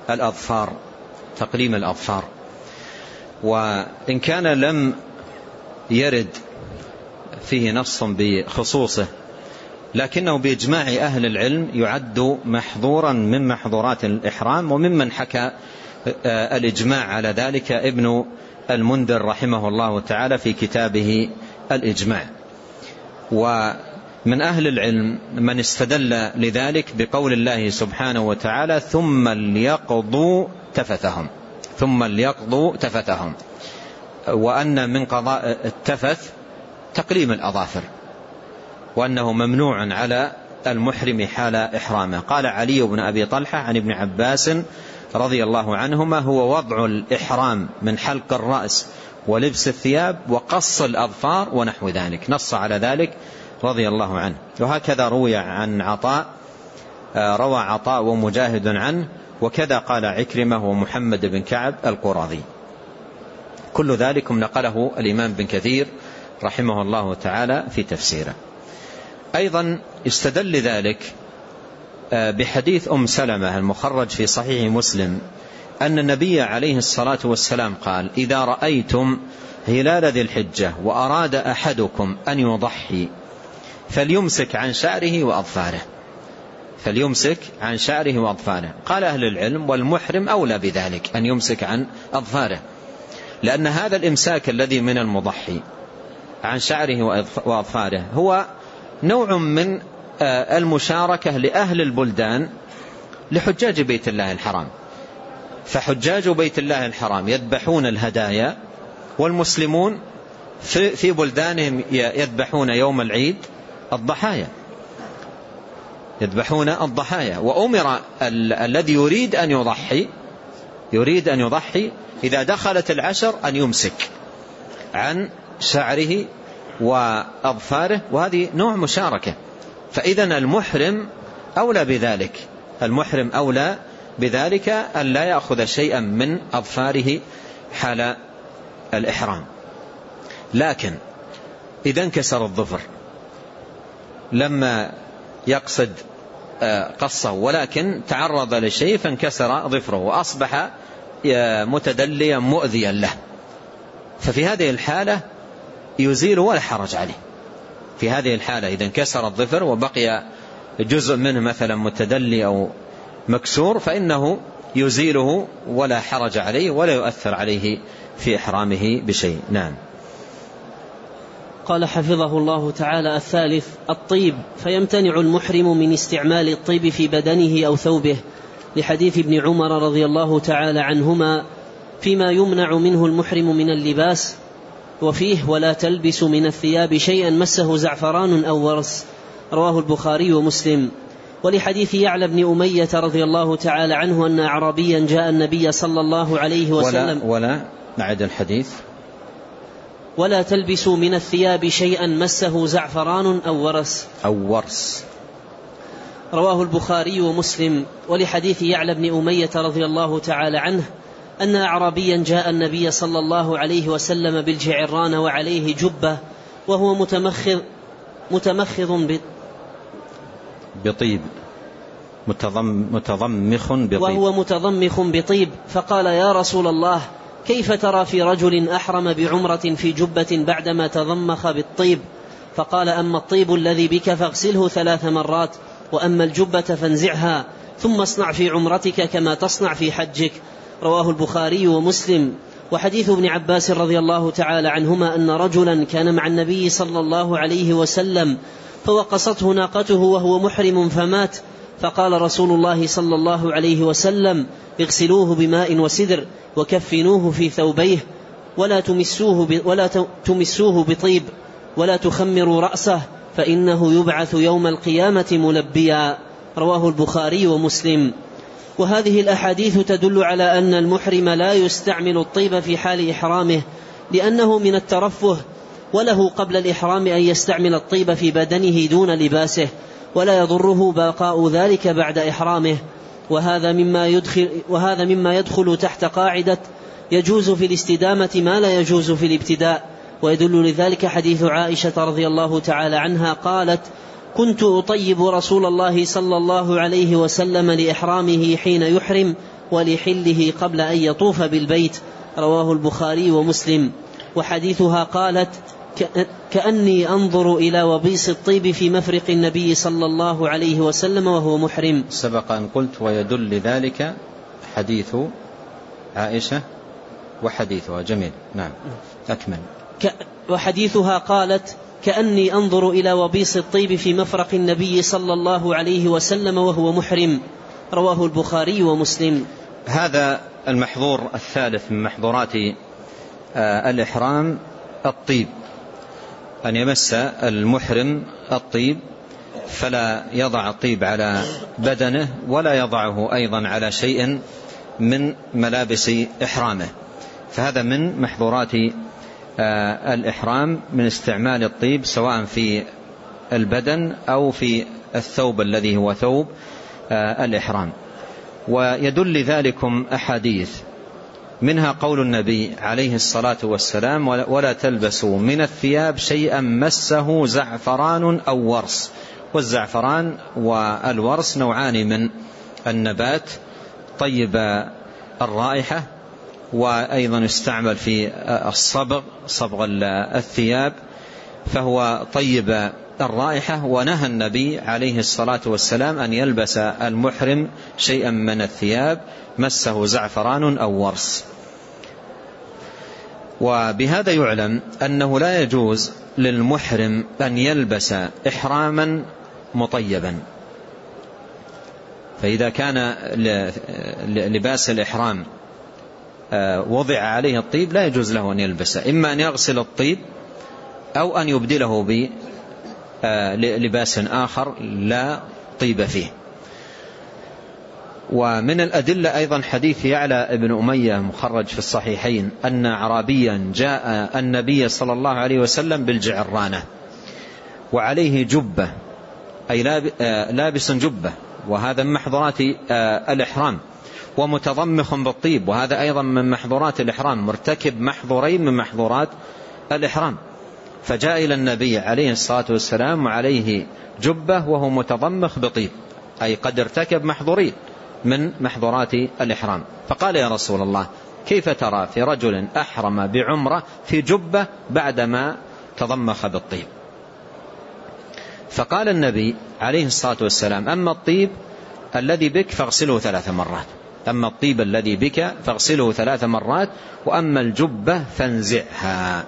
الأظفار. وإن كان لم يرد فيه نص بخصوصه، لكنه بإجماع أهل العلم يعد محظورا من محظورات الإحرام، وممن حكى الإجماع على ذلك ابن المنذر رحمه الله تعالى في كتابه الإجماع. ومن أهل العلم من استدل لذلك بقول الله سبحانه وتعالى: ثم ليقضوا تفثهم، وأن من قضاء التفث تقليم الأظافر، وأنه ممنوع على المحرم حال إحرامه. قال علي بن أبي طلحة عن ابن عباس رضي الله عنهما: هو وضع الإحرام من حلق الرأس ولبس الثياب وقص الأظفار ونحو ذلك، نص على ذلك رضي الله عنه. وهكذا روى عطاء ومجاهد عنه، وكذا قال عكرمة ومحمد بن كعب القرظي. كل ذلك نقله الإمام بن كثير رحمه الله تعالى في تفسيره. أيضا استدل ذلك بحديث أم سلمة المخرج في صحيح مسلم أن النبي عليه الصلاة والسلام قال: إذا رأيتم هلال ذي الحجة وأراد أحدكم أن يضحي فليمسك عن شعره وأظفاره. قال أهل العلم: والمحرم أولى بذلك أن يمسك عن أظفاره، لأن هذا الإمساك الذي من المضحي عن شعره وأظفاره هو نوع من المشاركة لأهل البلدان لحجاج بيت الله الحرام. فحجاج بيت الله الحرام يذبحون الهدايا، والمسلمون في بلدانهم يذبحون يوم العيد الضحايا. وأمر الذي يريد أن يضحي إذا دخلت العشر أن يمسك عن شعره وأظفاره، وهذه نوع مشاركة. فإذن المحرم أولى بذلك أن لا يأخذ شيئا من أظفاره حال الإحرام. لكن إذا انكسر الظفر لما يقصد قصه، ولكن تعرض لشيء فانكسر ظفره وأصبح متدليا مؤذيا له، ففي هذه الحالة يزيل ولا حرج عليه. في هذه الحالة إذا انكسر الظفر وبقي جزء منه مثلا متدلي أو مكسور، فإنه يزيله ولا حرج عليه ولا يؤثر عليه في إحرامه بشيء. نعم. قال حفظه الله تعالى: الثالث الطيب، فيمتنع المحرم من استعمال الطيب في بدنه أو ثوبه، لحديث ابن عمر رضي الله تعالى عنهما: فيما يمنع منه المحرم من اللباس، وفيه ولا تلبس من الثياب شيئا مسه زعفران أو ورس. رواه البخاري ومسلم. ولحديث يعلى بن أمية رضي الله تعالى عنه أن أعرابيا جاء النبي صلى الله عليه وسلم ولا نعد الحديث ولا تلبسوا من الثياب شيئا مسه زعفران أو ورس. رواه البخاري ومسلم. ولحديث يعلى بن أمية رضي الله تعالى عنه أن أعرابيا جاء النبي صلى الله عليه وسلم بالجعران وعليه جبة وهو متمخض بطيب فقال: يا رسول الله، كيف ترى في رجل أحرم بعمرة في جبة بعدما تضمخ بالطيب؟ فقال: أما الطيب الذي بك فاغسله 3 مرات، وأما الجبة فانزعها، ثم اصنع في عمرتك كما تصنع في حجك. رواه البخاري ومسلم. وحديث ابن عباس رضي الله تعالى عنهما أن رجلا كان مع النبي صلى الله عليه وسلم فوقصته ناقته وهو محرم فمات، فقال رسول الله صلى الله عليه وسلم: اغسلوه بماء وسدر وكفنوه في ثوبيه ولا تمسوه بطيب ولا تخمروا رأسه فإنه يبعث يوم القيامة ملبيا. رواه البخاري ومسلم. وهذه الأحاديث تدل على أن المحرم لا يستعمل الطيب في حال إحرامه لأنه من الترفه، وله قبل الإحرام أن يستعمل الطيب في بدنه دون لباسه، ولا يضره بقاء ذلك بعد إحرامه. وهذا مما يدخل تحت قاعدة يجوز في الاستدامة ما لا يجوز في الابتداء. ويدل لذلك حديث عائشة رضي الله تعالى عنها قالت: كنت أطيب رسول الله صلى الله عليه وسلم لإحرامه حين يحرم ولحله قبل أن يطوف بالبيت. رواه البخاري ومسلم. وحديثها قالت: كأني أنظر إلى وبيص الطيب في مفرق النبي صلى الله عليه وسلم وهو محرم. سبق أن قلت ويدل لذلك حديث عائشة وحديثها. جميل. نعم، أكمل. وحديثها قالت: كأني أنظر إلى وبيص الطيب في مفرق النبي صلى الله عليه وسلم وهو محرم. رواه البخاري ومسلم. هذا المحظور الثالث من محظورات الإحرام الطيب، أن يمس المحرم الطيب، فلا يضع الطيب على بدنه ولا يضعه أيضا على شيء من ملابس إحرامه. فهذا من محظورات الإحرام من استعمال الطيب سواء في البدن أو في الثوب الذي هو ثوب الإحرام. ويدل لذلكم أحاديث، منها قول النبي عليه الصلاة والسلام: ولا تلبسوا من الثياب شيئا مسه زعفران أو ورس. والزعفران والورس نوعان من النبات طيب الرائحة، وأيضا يستعمل في صبغ الثياب، فهو طيب الرائحة. ونهى النبي عليه الصلاة والسلام أن يلبس المحرم شيئا من الثياب مسه زعفران أو ورس. وبهذا يعلم أنه لا يجوز للمحرم أن يلبس إحراما مطيبا. فإذا كان لباس الإحرام وضع عليه الطيب لا يجوز له أن يلبسه، إما أن يغسل الطيب أو أن يبدله بلباس آخر لا طيب فيه. ومن الأدلة أيضا حديث يعلى بن أمية مخرج في الصحيحين أن أعرابيا جاء النبي صلى الله عليه وسلم بالجعرانة وعليه جبة، أي لابس جبة، وهذا من محظورات الإحرام، ومتضمخ بالطيب، وهذا أيضا من محظورات الإحرام، مرتكب محظورين من محظورات الإحرام. فجاء إلى النبي عليه الصلاة والسلام وعليه جبة وهو متضمخ بطيب، أي قد ارتكب محظورين من محظورات الإحرام. فقال: يا رسول الله، كيف ترى في رجل أحرم بعمرة في جبة بعدما تضمخ بالطيب؟ فقال النبي عليه الصلاة والسلام: أما الطيب الذي بك فاغسله 3 مرات، أما الطيب الذي بك فاغسله 3 مرات، وأما الجبة فانزعها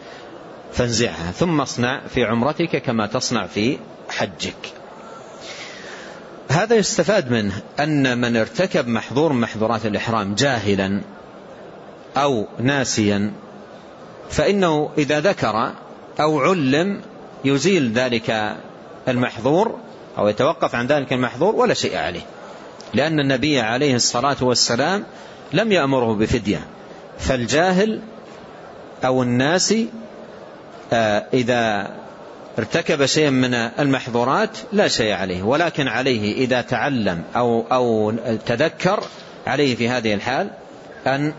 ثم اصنع في عمرتك كما تصنع في حجك. هذا يستفاد منه أن من ارتكب محظور من محظورات الإحرام جاهلا أو ناسيا فإنه إذا ذكر أو علم يزيل ذلك المحظور أو يتوقف عن ذلك المحظور ولا شيء عليه، لأن النبي عليه الصلاة والسلام لم يأمره بفدية. فالجاهل أو الناسي إذا ارتكب شيئا من المحظورات لا شيء عليه، ولكن عليه إذا تعلم أو تذكر عليه في هذه الحال أن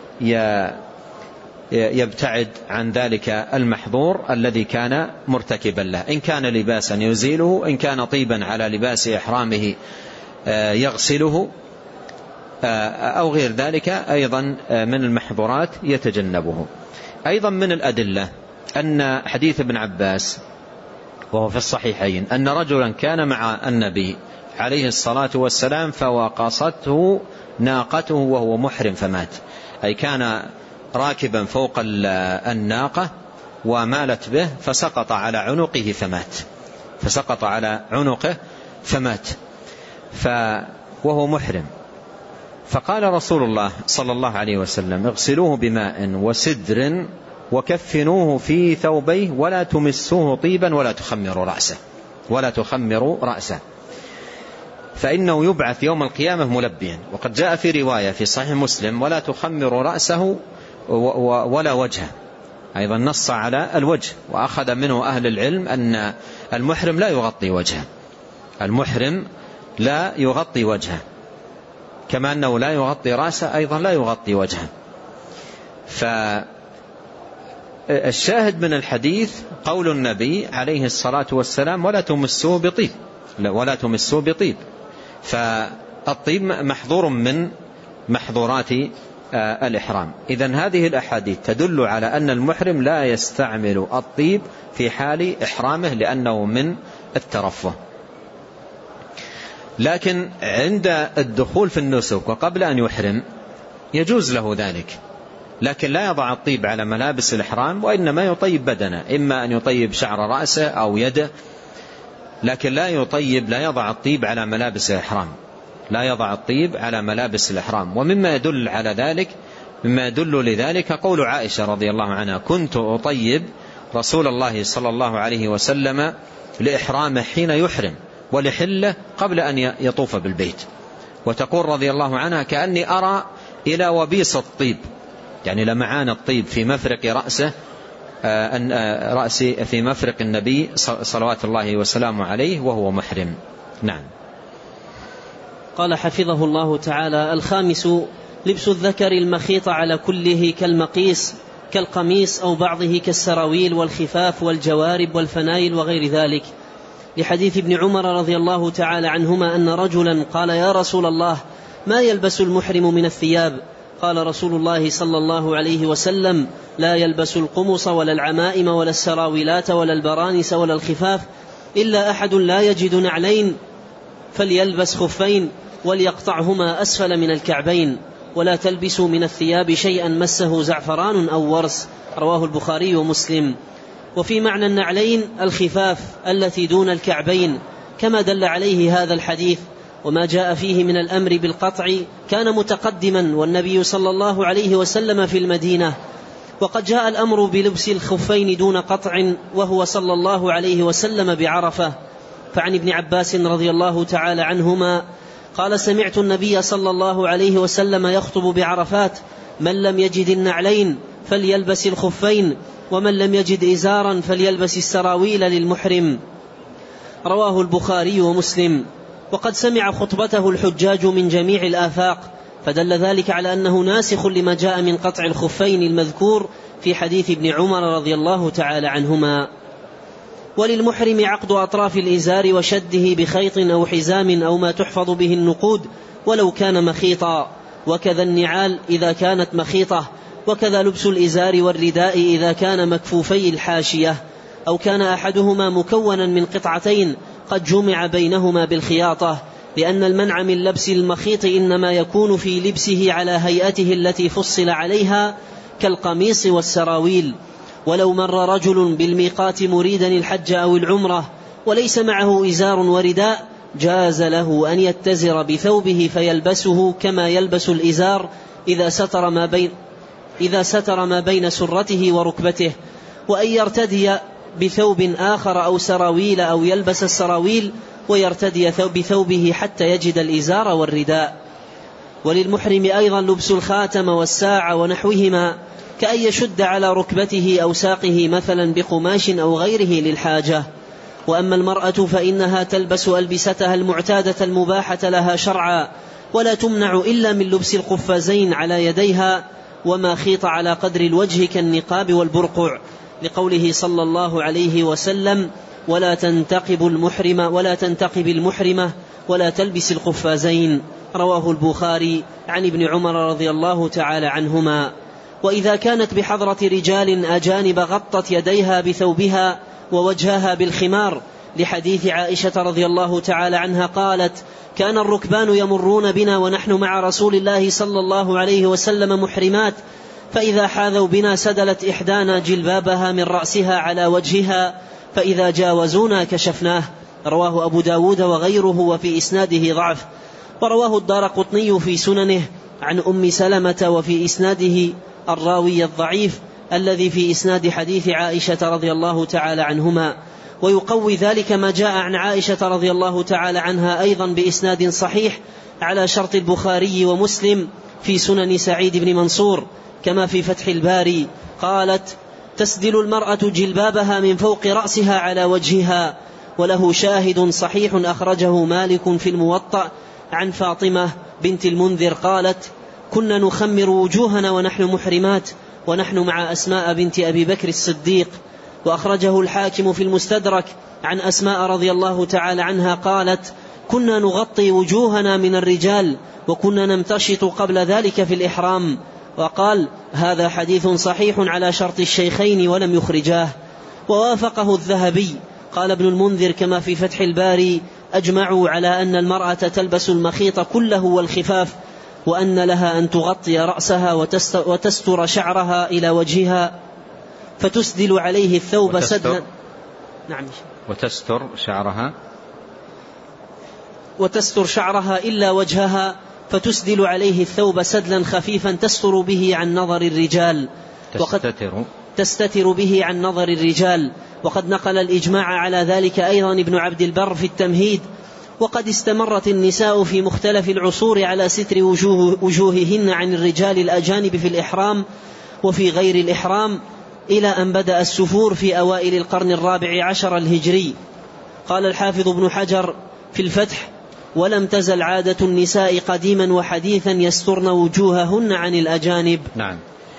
يبتعد عن ذلك المحظور الذي كان مرتكبا له، إن كان لباسا يزيله، إن كان طيبا على لباس إحرامه يغسله، أو غير ذلك أيضا من المحظورات يتجنبه. أيضا من الأدلة أن حديث ابن عباس وهو في الصحيحين أن رجلا كان مع النبي عليه الصلاة والسلام فوقصته ناقته وهو محرم فمات، أي كان راكبا فوق الناقة ومالت به فسقط على عنقه فمات وهو محرم. فقال رسول الله صلى الله عليه وسلم اغسلوه بماء وسدر وكفنوه في ثوبيه ولا تمسوه طيبا ولا تخمروا رأسه فإنه يبعث يوم القيامة ملبيا. وقد جاء في رواية في صحيح مسلم ولا تخمروا رأسه ولا وجهه، أيضا نص على الوجه، وأخذ منه أهل العلم أن المحرم لا يغطي وجهه كما أنه لا يغطي رأسه أيضا لا يغطي وجهه. فالشاهد من الحديث قول النبي عليه الصلاة والسلام ولا تمسوه بطيب، فالطيب محظور من محظورات الإحرام. إذن هذه الأحاديث تدل على أن المحرم لا يستعمل الطيب في حال إحرامه لأنه من الترفه. لكن عند الدخول في النسك وقبل أن يحرم يجوز له ذلك، لكن لا يضع الطيب على ملابس الإحرام، وإنما يطيب بدنه، إما أن يطيب شعر رأسه أو يده، لكن لا يضع الطيب على ملابس الإحرام. ومما يدل لذلك قول عائشة رضي الله عنها كنت أطيب رسول الله صلى الله عليه وسلم لإحرامه حين يحرم ولحله قبل أن يطوف بالبيت. وتقول رضي الله عنها كأني أرى إلى وبيص الطيب، يعني لمعان الطيب في مفرق رأسي في مفرق النبي صلوات الله وسلامه عليه وهو محرم. نعم. قال حفظه الله تعالى: الخامس لبس الذكر المخيط على كله كالمقيس كالقميص أو بعضه كالسراويل والخفاف والجوارب والفنايل وغير ذلك، لحديث ابن عمر رضي الله تعالى عنهما أن رجلا قال: يا رسول الله ما يلبس المحرم من الثياب؟ قال رسول الله صلى الله عليه وسلم: لا يلبس القمص ولا العمائم ولا السراويلات ولا البرانس ولا الخفاف إلا أحد لا يجد نعلين فليلبس خفين وليقطعهما أسفل من الكعبين، ولا تلبسوا من الثياب شيئا مسه زعفران أو ورس. رواه البخاري ومسلم. وفي معنى النعلين الخفاف التي دون الكعبين كما دل عليه هذا الحديث، وما جاء فيه من الأمر بالقطع كان متقدما والنبي صلى الله عليه وسلم في المدينة، وقد جاء الأمر بلبس الخفين دون قطع وهو صلى الله عليه وسلم بعرفة. فعن ابن عباس رضي الله تعالى عنهما قال: سمعت النبي صلى الله عليه وسلم يخطب بعرفات: من لم يجد النعلين فليلبس الخفين، ومن لم يجد إزارا فليلبس السراويل للمحرم. رواه البخاري ومسلم. وقد سمع خطبته الحجاج من جميع الآفاق، فدل ذلك على أنه ناسخ لما جاء من قطع الخفين المذكور في حديث ابن عمر رضي الله تعالى عنهما. وللمحرم عقد أطراف الإزار وشده بخيط أو حزام أو ما تحفظ به النقود ولو كان مخيطا، وكذا النعال إذا كانت مخيطة، وكذا لبس الإزار والرداء إذا كان مكفوفي الحاشية أو كان أحدهما مكونا من قطعتين قد جمع بينهما بالخياطة، لأن المنع من لبس المخيط إنما يكون في لبسه على هيئته التي فصل عليها كالقميص والسراويل. ولو مر رجل بالميقات مريدا الحج أو العمرة وليس معه إزار ورداء جاز له أن يتزر بثوبه فيلبسه كما يلبس الإزار إذا ستر إذا ستر ما بين سرته وركبته، وأن يرتدي بثوب آخر أو سراويل أو يلبس السراويل ويرتدي بثوبه حتى يجد الإزار والرداء. وللمحرم أيضا لبس الخاتم والساعة ونحوهما، كأن يشد على ركبته أو ساقه مثلا بقماش أو غيره للحاجة. وأما المرأة فإنها تلبس ألبستها المعتادة المباحة لها شرعا، ولا تمنع إلا من لبس القفازين على يديها وما خيط على قدر الوجه كالنقاب والبرقع، لقوله صلى الله عليه وسلم: ولا تنتقب المحرمة ولا تلبس القفازين. رواه البخاري عن ابن عمر رضي الله تعالى عنهما. وإذا كانت بحضرة رجال أجانب غطت يديها بثوبها ووجهها بالخمار، لحديث عائشة رضي الله تعالى عنها قالت: كان الركبان يمرون بنا ونحن مع رسول الله صلى الله عليه وسلم محرمات، فإذا حاذوا بنا سدلت إحدانا جلبابها من رأسها على وجهها، فإذا جاوزونا كشفناه. رواه أبو داود وغيره وفي إسناده ضعف. ورواه الدارقطني في سننه عن أم سلمة وفي إسناده الراوي الضعيف الذي في إسناد حديث عائشة رضي الله تعالى عنهما. ويقوي ذلك ما جاء عن عائشة رضي الله تعالى عنها أيضا بإسناد صحيح على شرط البخاري ومسلم في سنن سعيد بن منصور، كما في فتح الباري قالت: تسدل المرأة جلبابها من فوق رأسها على وجهها. وله شاهد صحيح أخرجه مالك في الموطأ عن فاطمة بنت المنذر قالت: كنا نخمر وجوهنا ونحن محرمات ونحن مع أسماء بنت أبي بكر الصديق. وأخرجه الحاكم في المستدرك عن أسماء رضي الله تعالى عنها قالت: كنا نغطي وجوهنا من الرجال وكنا نمتشط قبل ذلك في الإحرام. وقال: هذا حديث صحيح على شرط الشيخين ولم يخرجاه. ووافقه الذهبي. قال ابن المنذر كما في فتح الباري: أجمعوا على أن المرأة تلبس المخيط كله والخفاف، وأن لها أن تغطي رأسها وتستر شعرها إلى وجهها، فتسدل عليه الثوب سدلا. نعم. وتستر شعرها إلا وجهها، فتسدل عليه الثوب سدلا خفيفا تستر به عن نظر الرجال. تستتر به عن نظر الرجال. وقد نقل الإجماع على ذلك أيضا ابن عبد البر في التمهيد. وقد استمرت النساء في مختلف العصور على ستر وجوههن عن الرجال الأجانب في الإحرام وفي غير الإحرام، إلى أن بدأ السفور في أوائل القرن 14 الهجري. قال الحافظ ابن حجر في الفتح: ولم تزل عادة النساء قديما وحديثا يسترن وجوههن عن الأجانب. نعم.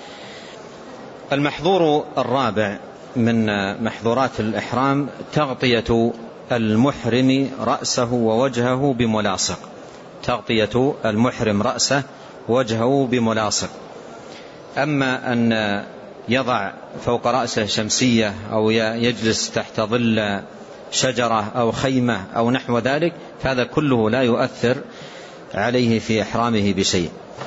المحظور الرابع من محظورات الإحرام تغطية المحرم رأسه ووجهه بملاصق. تغطية المحرم رأسه ووجهه بملاصق. أما أن يضع فوق رأسه شمسية أو يجلس تحت ظل شجرة أو خيمة أو نحو ذلك، فهذا كله لا يؤثر عليه في إحرامه بشيء.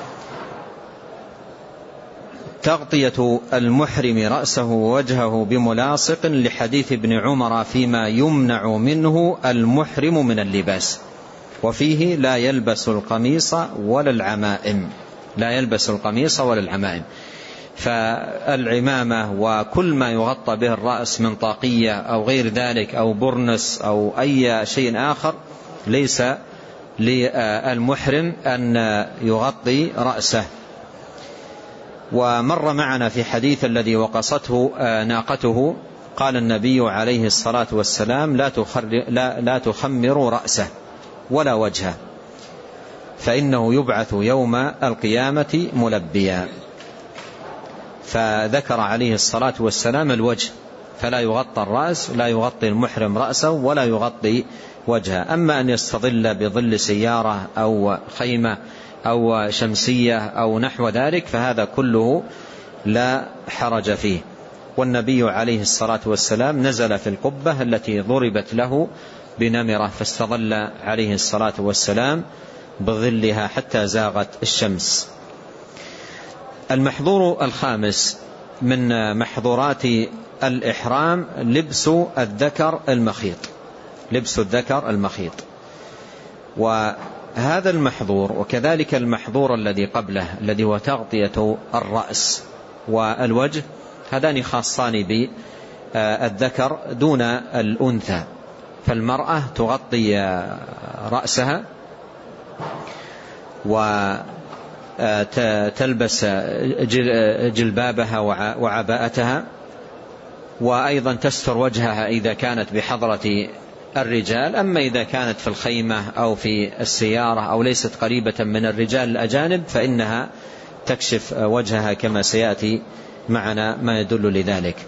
تغطية المحرم رأسه ووجهه بملاصق لحديث ابن عمر فيما يمنع منه المحرم من اللباس، وفيه لا يلبس القميص ولا العمائم. لا يلبس القميص ولا العمائم. فالعمامة وكل ما يغطى به الرأس من طاقية أو غير ذلك أو برنس أو أي شيء آخر ليس للمحرم أن يغطي رأسه. ومر معنا في حديث الذي وقصته ناقته قال النبي عليه الصلاة والسلام: لا تخمروا رأسه ولا وجهه، فإنه يبعث يوم القيامة ملبيا. فذكر عليه الصلاة والسلام الوجه، فلا يغطى الرأس، لا يغطي المحرم رأسه ولا يغطي وجهه. أما أن يستظل بظل سيارة أو خيمة أو شمسية أو نحو ذلك فهذا كله لا حرج فيه. والنبي عليه الصلاة والسلام نزل في القبة التي ضربت له بنمرة، فاستظل عليه الصلاة والسلام بظلها حتى زاغت الشمس. المحظور الخامس من محظورات الإحرام لبس الذكر المخيط. لبس الذكر المخيط. وهذا المحظور وكذلك المحظور الذي قبله الذي هو تغطية الرأس والوجه هذان خاصان بالذكر دون الأنثى، فالمرأة تغطي رأسها وتلبس جلبابها وعباءتها، وأيضا تستر وجهها إذا كانت بحضرة الرجال. أما إذا كانت في الخيمة أو في السيارة أو ليست قريبة من الرجال الأجانب فإنها تكشف وجهها كما سيأتي معنا ما يدل لذلك.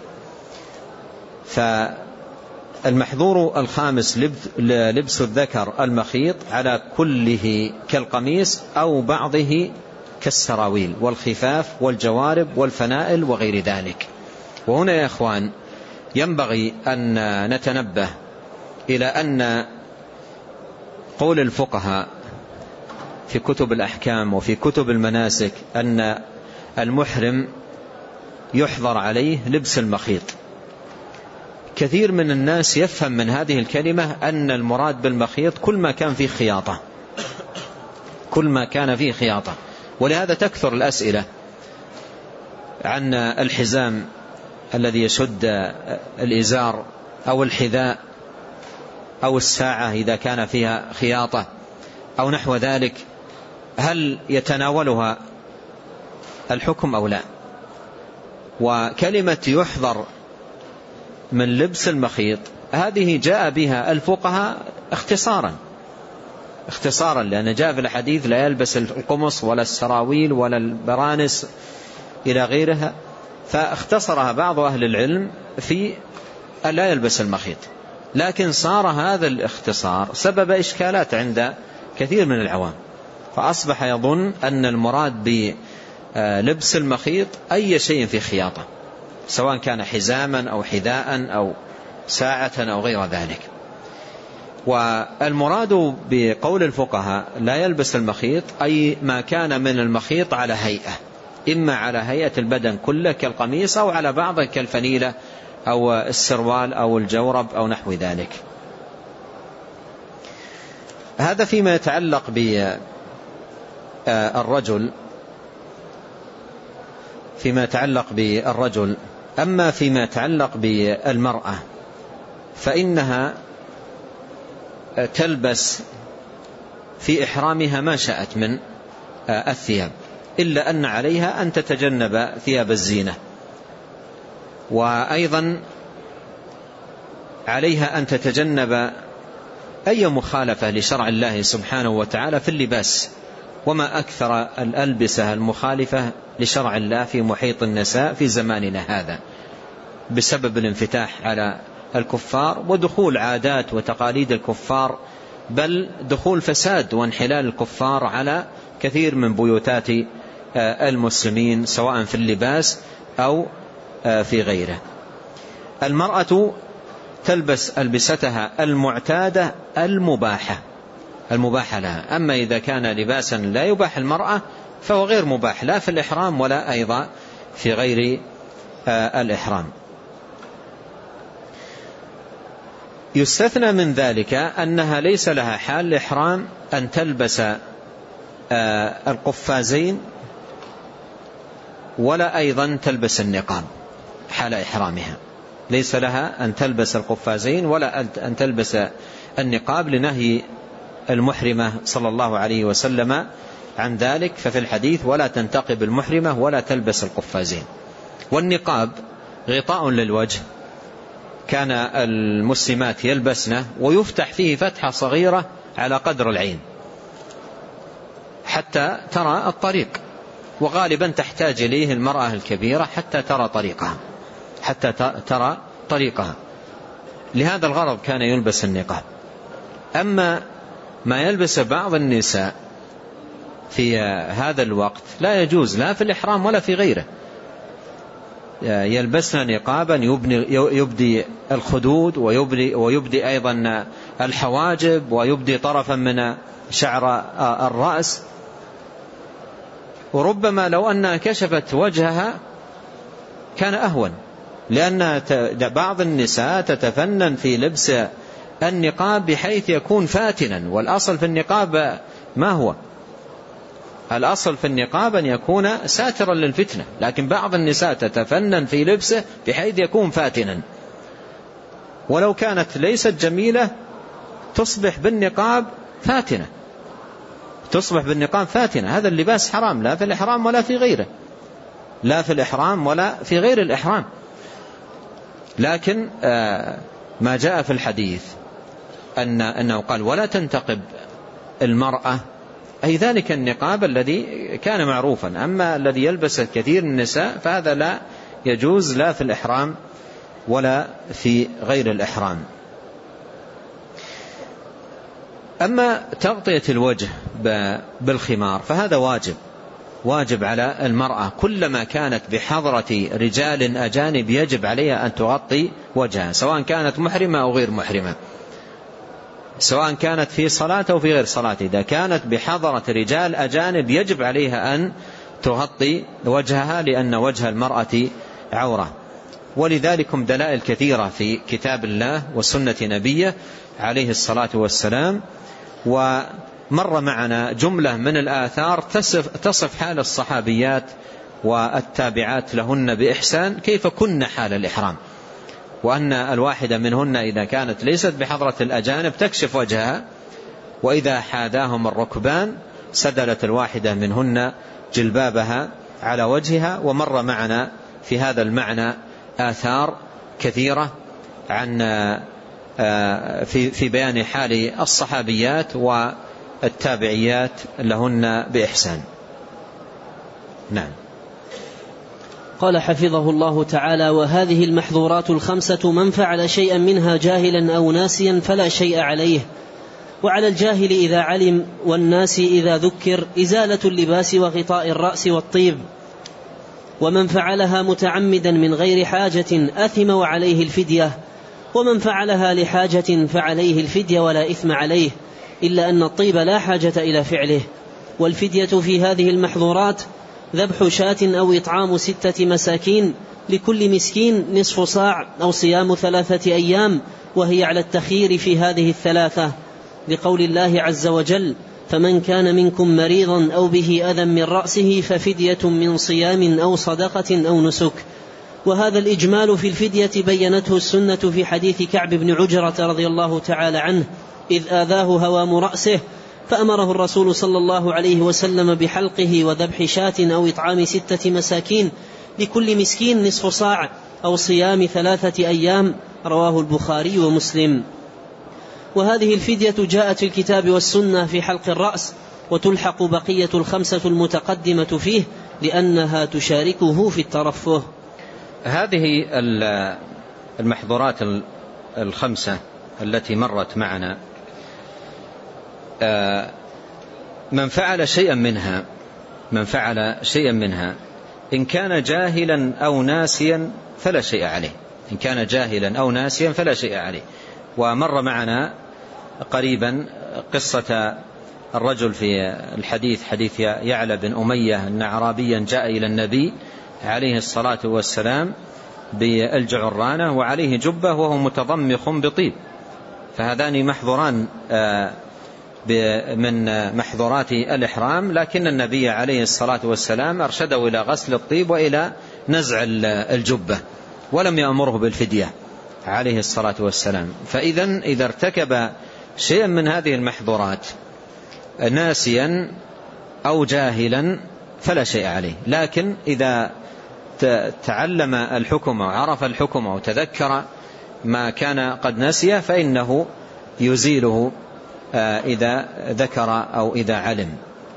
فالمحظور الخامس لبس الذكر المخيط على كله كالقميص أو بعضه كالسراويل والخفاف والجوارب والفنائل وغير ذلك. وهنا يا إخوان ينبغي أن نتنبه إلى أن قول الفقهاء في كتب الأحكام وفي كتب المناسك أن المحرم يحظر عليه لبس المخيط. كثير من الناس يفهم من هذه الكلمة أن المراد بالمخيط كل ما كان فيه خياطة، كل ما كان فيه خياطة. ولهذا تكثر الأسئلة عن الحزام الذي يشد الإزار أو الحذاء أو الساعة إذا كان فيها خياطة أو نحو ذلك، هل يتناولها الحكم أو لا؟ وكلمة يحظر من لبس المخيط هذه جاء بها الفقهاء اختصارا، لأن جاء في الحديث لا يلبس القمص ولا السراويل ولا البرانس إلى غيرها، فاختصرها بعض أهل العلم في أن لا يلبس المخيط. لكن صار هذا الاختصار سبب إشكالات عند كثير من العوام، فأصبح يظن أن المراد بلبس المخيط أي شيء في خياطة، سواء كان حزاما أو حذاء أو ساعة أو غير ذلك. والمراد بقول الفقهاء لا يلبس المخيط أي ما كان من المخيط على هيئة، إما على هيئة البدن كله كالقميص أو على بعضه كالفنيلة أو السروال أو الجورب أو نحو ذلك. هذا فيما يتعلق بالرجل. أما فيما يتعلق بالمرأة فإنها تلبس في إحرامها ما شاءت من الثياب، إلا أن عليها أن تتجنب ثياب الزينة، وأيضا عليها أن تتجنب أي مخالفة لشرع الله سبحانه وتعالى في اللباس. وما أكثر الألبسة المخالفة لشرع الله في محيط النساء في زماننا هذا بسبب الانفتاح على الكفار ودخول عادات وتقاليد الكفار، بل دخول فساد وانحلال الكفار على كثير من بيوتات المسلمين سواء في اللباس أو في غيره. المرأة تلبس ألبستها المعتادة المباحة لها. أما إذا كان لباسا لا يباح المرأة فهو غير مباح لا في الإحرام ولا أيضا في غير الإحرام. يستثنى من ذلك أنها ليس لها حال الإحرام أن تلبس القفازين ولا أيضا تلبس النقاب حال إحرامها، ليس لها أن تلبس القفازين ولا أن تلبس النقاب لنهي المحرمة صلى الله عليه وسلم عن ذلك. ففي الحديث ولا تنتقب المحرمة ولا تلبس القفازين. والنقاب غطاء للوجه كان المسلمات يلبسنه ويفتح فيه فتحة صغيرة على قدر العين حتى ترى الطريق، وغالبا تحتاج إليه المرأة الكبيرة حتى ترى طريقها. لهذا الغرض كان يلبس النقاب. أما ما يلبس بعض النساء في هذا الوقت لا يجوز لا في الإحرام ولا في غيره. يلبسن نقابا يبدي الخدود ويبدي أيضا الحواجب ويبدي طرفا من شعر الرأس، وربما لو أنها كشفت وجهها كان أهون، لأن بعض النساء تتفنن في لبس النقاب بحيث يكون فاتنا، والأصل في النقاب ما هو؟ الأصل في النقاب أن يكون ساترا للفتنة، لكن بعض النساء تتفنن في لبسه بحيث يكون فاتنا، ولو كانت ليست جميلة تصبح بالنقاب فاتنة، تصبح بالنقاب فاتنة. هذا اللباس حرام، لا في الإحرام ولا في غيره، لا في الإحرام ولا في غير الإحرام. لكن ما جاء في الحديث أنه قال ولا تنتقب المرأة، أي ذلك النقاب الذي كان معروفا. أما الذي يلبس كثير من النساء فهذا لا يجوز لا في الإحرام ولا في غير الإحرام. أما تغطية الوجه بالخمار فهذا واجب على المرأة، كلما كانت بحضرة رجال أجانب يجب عليها أن تغطي وجهها، سواء كانت محرمة أو غير محرمة، سواء كانت في صلاة أو في غير صلاة. إذا كانت بحضرة رجال أجانب يجب عليها أن تغطي وجهها، لأن وجه المرأة عورة. ولذلك دلائل كثيرة في كتاب الله وسنة نبيه عليه الصلاة والسلام. ومر معنا جملة من الآثار تصف حال الصحابيات والتابعات لهن بإحسان كيف كن حال الإحرام، وأن الواحدة منهن إذا كانت ليست بحضرة الأجانب تكشف وجهها، وإذا حاذاهم الركبان سدلت الواحدة منهن جلبابها على وجهها. ومر معنا في هذا المعنى آثار كثيرة عن في بيان حال الصحابيات والتابعيات لهن بإحسان. نعم. قال حفظه الله تعالى: وهذه المحظورات الخمسة من فعل شيئا منها جاهلا أو ناسيا فلا شيء عليه، وعلى الجاهل إذا علم والناس إذا ذكر إزالة اللباس وغطاء الرأس والطيب. ومن فعلها متعمدا من غير حاجة أثم وعليه الفدية، ومن فعلها لحاجة فعليه الفدية ولا إثم عليه، إلا أن الطيب لا حاجة إلى فعله. والفدية في هذه المحظورات ذبح شاة أو إطعام 6 مساكين، لكل مسكين نصف صاع، أو صيام 3 أيام، وهي على التخيير في هذه الثلاثة، لقول الله عز وجل: فمن كان منكم مريضا أو به أذى من رأسه ففدية من صيام أو صدقة أو نسك. وهذا الإجمال في الفدية بينته السنة في حديث كعب بن عجرة رضي الله تعالى عنه، إذ آذاه هوام رأسه فأمره الرسول صلى الله عليه وسلم بحلقه وذبح شاة أو إطعام 6 مساكين، لكل مسكين نصف صاع، أو صيام 3 أيام، رواه البخاري ومسلم. وهذه الفدية جاءت في الكتاب والسنة في حلق الرأس، وتلحق بقية ال5 المتقدمة فيه لأنها تشاركه في الترفه. هذه المحظورات ال5 التي مرت معنا، من فعل شيئا منها إن كان جاهلا أو ناسيا فلا شيء عليه، إن كان جاهلا أو ناسيا فلا شيء عليه. ومر معنا قريبا قصة الرجل في الحديث، حديث يعلى بن أمية، أن أعرابيا جاء إلى النبي عليه الصلاة والسلام بالجعرانة وعليه جبة وهو متضمخ بطيب، فهذان محظوران من محظورات الإحرام، لكن النبي عليه الصلاة والسلام أرشده إلى غسل الطيب وإلى نزع الجبة، ولم يأمره بالفدية عليه الصلاة والسلام. فإذن إذا ارتكب شيئا من هذه المحظورات ناسيا أو جاهلا فلا شيء عليه، لكن إذا تعلم الحكم وعرف الحكم وتذكر ما كان قد نسيه فإنه يزيله إذا ذكر أو إذا علم.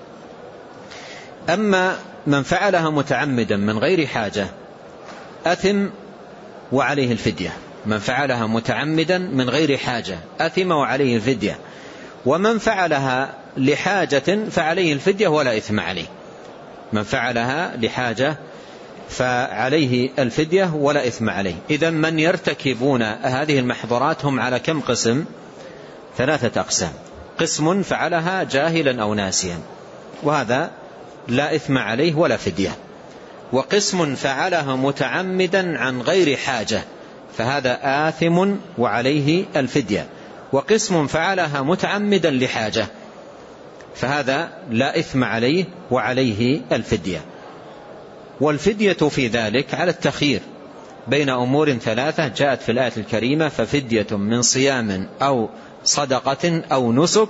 أما من فعلها متعمدا من غير حاجة أثم وعليه الفدية، من فعلها متعمدا من غير حاجة أثم وعليه الفدية، ومن فعلها لحاجة فعليه الفدية ولا إثم عليه. من فعلها لحاجة فعليه الفدية ولا إثم عليه. إذن من يرتكبون هذه المحظورات هم على كم قسم؟ 3 أقسام. قسم فعلها جاهلا أو ناسيا، وهذا لا إثم عليه ولا فدية. وقسم فعلها متعمدا عن غير حاجة، فهذا آثم وعليه الفدية. وقسم فعلها متعمدا لحاجة، فهذا لا إثم عليه وعليه الفدية. والفدية في ذلك على التخيير بين أمور ثلاثة جاءت في الآية الكريمة: ففدية من صيام أو صدقة أو نسك.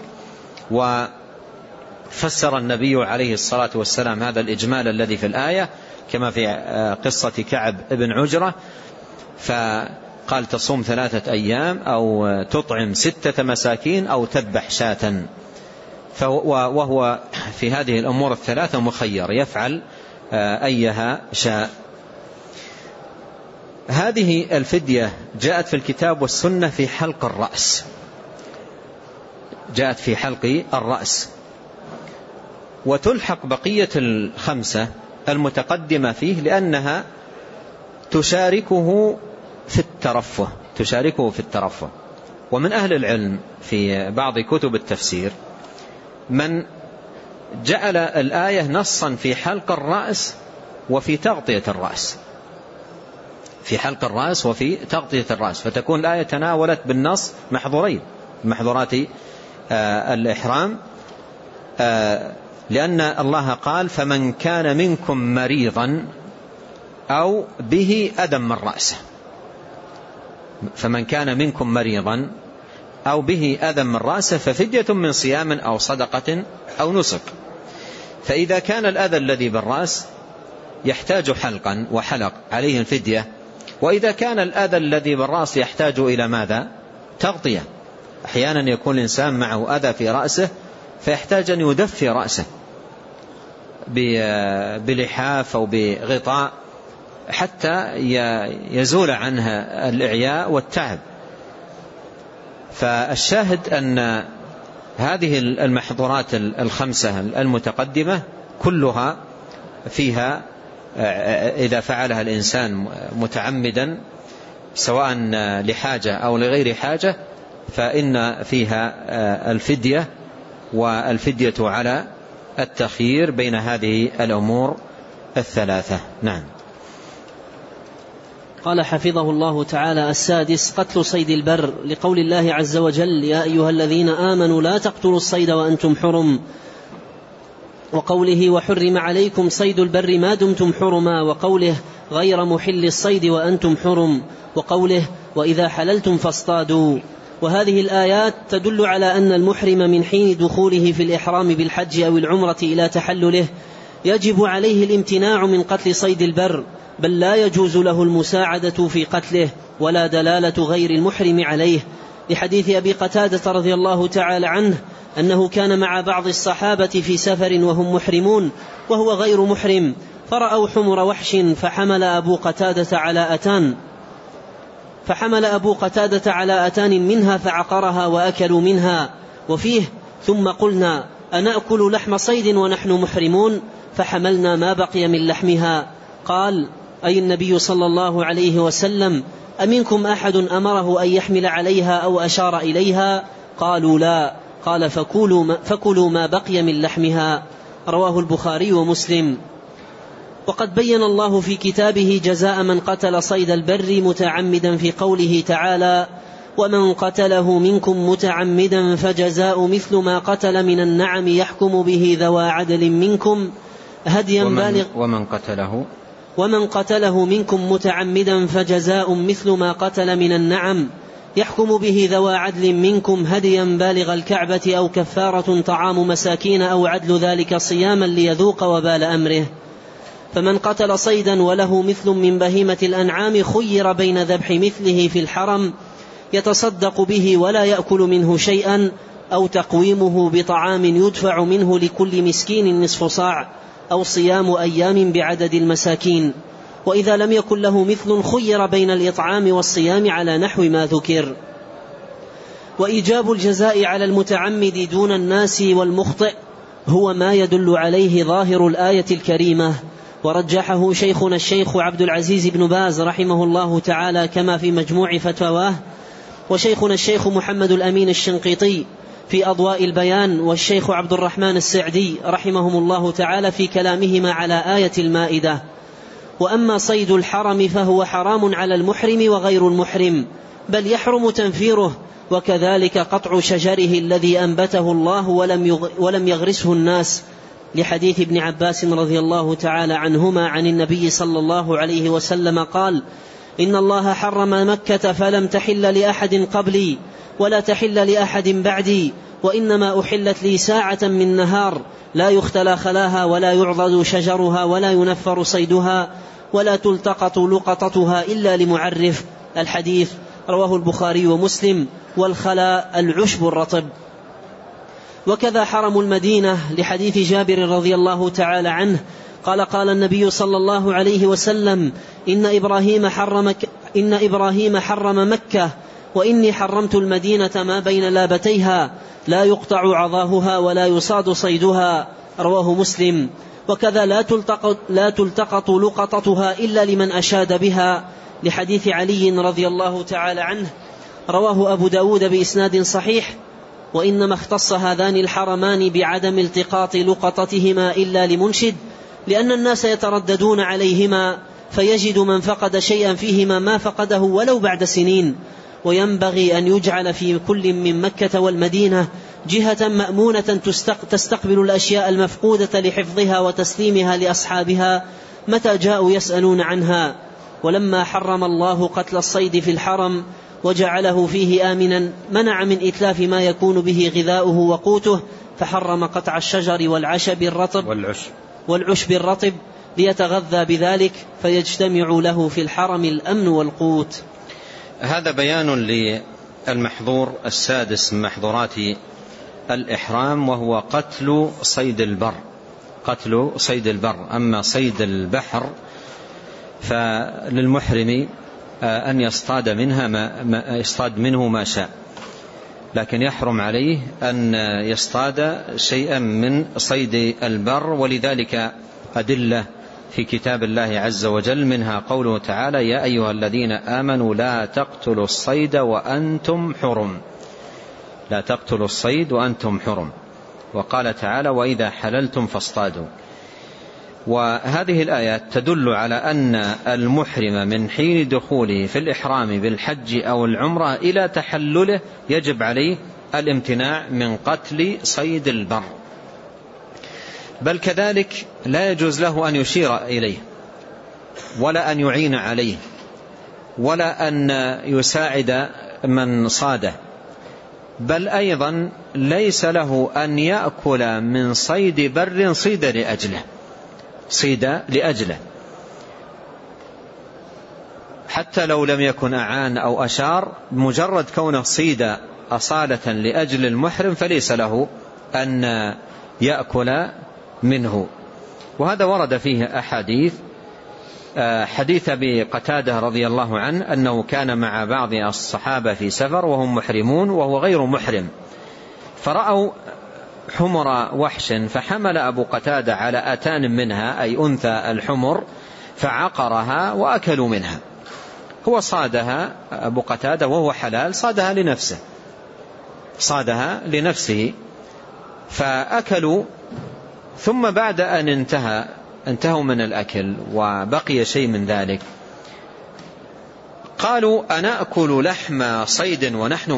وفسر النبي عليه الصلاة والسلام هذا الإجمال الذي في الآية كما في قصة كعب بن عجرة، فقال: تصوم 3 أيام أو تطعم 6 مساكين أو تذبح شاة. وهو في هذه الأمور الثلاثة مخير يفعل أيها شاء. هذه الفدية جاءت في الكتاب والسنة في حلق الرأس، جاءت في حلق الرأس، وتلحق بقية 5 المتقدمة فيه لأنها تشاركه في الترفه. ومن أهل العلم في بعض كتب التفسير من جعل الآية نصا في حلق الرأس وفي تغطية الرأس، في حلق الرأس وفي تغطية الرأس، فتكون الآية تناولت بالنص محظورين، محظورات الإحرام، لأن الله قال: فمن كان منكم مريضا أو به أذى من رأسه. فمن كان منكم مريضا أو به أذى من رأسه ففدية من صيام أو صدقة أو نسك. فإذا كان الأذى الذي بالرأس يحتاج حلقا وحلق عليه الفدية، وإذا كان الأذى الذي بالرأس يحتاج إلى ماذا؟ تغطية. أحيانا يكون الإنسان معه أذى في رأسه فيحتاج أن يدفي رأسه بلحاف أو بغطاء حتى يزول عنها الإعياء والتعب. فالشاهد أن هذه المحظورات 5 المتقدمة كلها فيها إذا فعلها الإنسان متعمدا سواء لحاجة أو لغير حاجة فإن فيها الفدية، والفدية على التخيير بين هذه الأمور 3. نعم. قال حفظه الله تعالى: 6 قتل صيد البر، لقول الله عز وجل: يا أيها الذين آمنوا لا تقتلوا الصيد وأنتم حرم، وقوله: وحرم عليكم صيد البر ما دمتم حرما، وقوله: غير محل الصيد وأنتم حرم، وقوله: وإذا حللتم فاصطادوا. وهذه الآيات تدل على أن المحرم من حين دخوله في الإحرام بالحج أو العمرة إلى تحلله يجب عليه الامتناع من قتل صيد البر، بل لا يجوز له المساعدة في قتله ولا دلالة غير المحرم عليه، لحديث أبي قتادة رضي الله تعالى عنه أنه كان مع بعض الصحابة في سفر وهم محرمون وهو غير محرم، فرأوا حمر وحش فحمل أبو قتادة على أتان منها فعقرها وأكلوا منها. وفيه: ثم قلنا: أنأكل لحم صيد ونحن محرمون؟ فحملنا ما بقي من لحمها. قال: أي النبي صلى الله عليه وسلم: أمنكم أحد أمره أن يحمل عليها أو أشار إليها؟ قالوا: لا. قال: فكلوا ما بقي من لحمها. رواه البخاري ومسلم. وقد بين الله في كتابه جزاء من قتل صيد البر متعمدا في قوله تعالى: ومن قتله منكم متعمدا فجزاء مثل ما قتل من النعم يحكم به ذوى عدل منكم هديا بالغ ومن قتله منكم متعمدا فجزاء مثل ما قتل من النعم يحكم به ذوى عدل منكم هديا بالغ الكعبة أو كفارة طعام مساكين أو عدل ذلك صياما ليذوق وبال أمره. فمن قتل صيدا وله مثل من بهيمة الأنعام خير بين ذبح مثله في الحرم يتصدق به ولا يأكل منه شيئا، أو تقويمه بطعام يدفع منه لكل مسكين نصف صاع، أو صيام أيام بعدد المساكين. وإذا لم يكن له مثل خير بين الإطعام والصيام على نحو ما ذكر. وإيجاب الجزاء على المتعمد دون الناس والمخطئ هو ما يدل عليه ظاهر الآية الكريمة، ورجحه شيخنا الشيخ عبد العزيز بن باز رحمه الله تعالى كما في مجموع فتاواه، وشيخنا الشيخ محمد الأمين الشنقيطي في أضواء البيان، والشيخ عبد الرحمن السعدي رحمهم الله تعالى في كلامهما على آية المائدة. وأما صيد الحرم فهو حرام على المحرم وغير المحرم، بل يحرم تنفيره، وكذلك قطع شجره الذي أنبته الله ولم يغرسه الناس، لحديث ابن عباس رضي الله تعالى عنهما عن النبي صلى الله عليه وسلم قال: إن الله حرم مكة فلم تحل لأحد قبلي ولا تحل لأحد بعدي، وإنما أحلت لي ساعة من نهار لا يختلى خلاها ولا يعضد شجرها ولا ينفر صيدها ولا تلتقط لقطتها إلا لمعرف. الحديث رواه البخاري ومسلم. والخلا العشب الرطب. وكذا حرم المدينة، لحديث جابر رضي الله تعالى عنه قال: قال النبي صلى الله عليه وسلم: إن إبراهيم حرم مكة، وإني حرمت المدينة ما بين لابتيها لا يقطع عضاهها ولا يصاد صيدها. رواه مسلم. وكذا لا تلتقط لقطتها إلا لمن أشاد بها، لحديث علي رضي الله تعالى عنه رواه أبو داود بإسناد صحيح: وإنما اختص هذان الحرمان بعدم التقاط لقطتهما إلا لمنشد، لأن الناس يترددون عليهما فيجد من فقد شيئا فيهما ما فقده ولو بعد سنين. وينبغي أن يجعل في كل من مكة والمدينة جهة مأمونة تستقبل الأشياء المفقودة لحفظها وتسليمها لأصحابها متى جاءوا يسألون عنها. ولما حرم الله قتل الصيد في الحرم وجعله فيه آمنا، منع من إتلاف ما يكون به غذاؤه وقوته، فحرم قطع الشجر والعشب الرطب ليتغذى بذلك، فيجتمع له في الحرم الأمن والقوت. هذا بيان للمحظور السادس من محظورات الإحرام، وهو قتل صيد البر. أما صيد البحر فللمحرم أن يصطاد منه ما شاء، لكن يحرم عليه أن يصطاد شيئا من صيد البر. ولذلك أدلة في كتاب الله عز وجل، منها قوله تعالى: يا أيها الذين آمنوا لا تقتلوا الصيد وأنتم حرم. لا تقتلوا الصيد وأنتم حرم. وقال تعالى: وإذا حللتم فاصطادوا. وهذه الآيات تدل على أن المحرم من حين دخوله في الإحرام بالحج أو العمرة إلى تحلله يجب عليه الامتناع من قتل صيد البر، بل كذلك لا يجوز له أن يشير إليه ولا أن يعين عليه ولا أن يساعد من صاده، بل أيضا ليس له أن يأكل من صيد بر صيد لأجله، حتى لو لم يكن أعان أو أشار، مجرد كونه صيد أصالة لأجل المحرم فليس له أن يأكل منه. وهذا ورد فيه أحاديث. حديث أبي قتادة رضي الله عنه أنه كان مع بعض الصحابة في سفر وهم محرمون وهو غير محرم، فرأوا حمر وحش، فحمل أبو قتادة على أتان منها، أي أنثى الحمر، فعقرها وأكلوا منها. هو صادها أبو قتادة وهو حلال، صادها لنفسه فأكلوا. ثم بعد أن انتهوا من الأكل وبقي شيء من ذلك، قالوا: أنأكل لحم صيد ونحن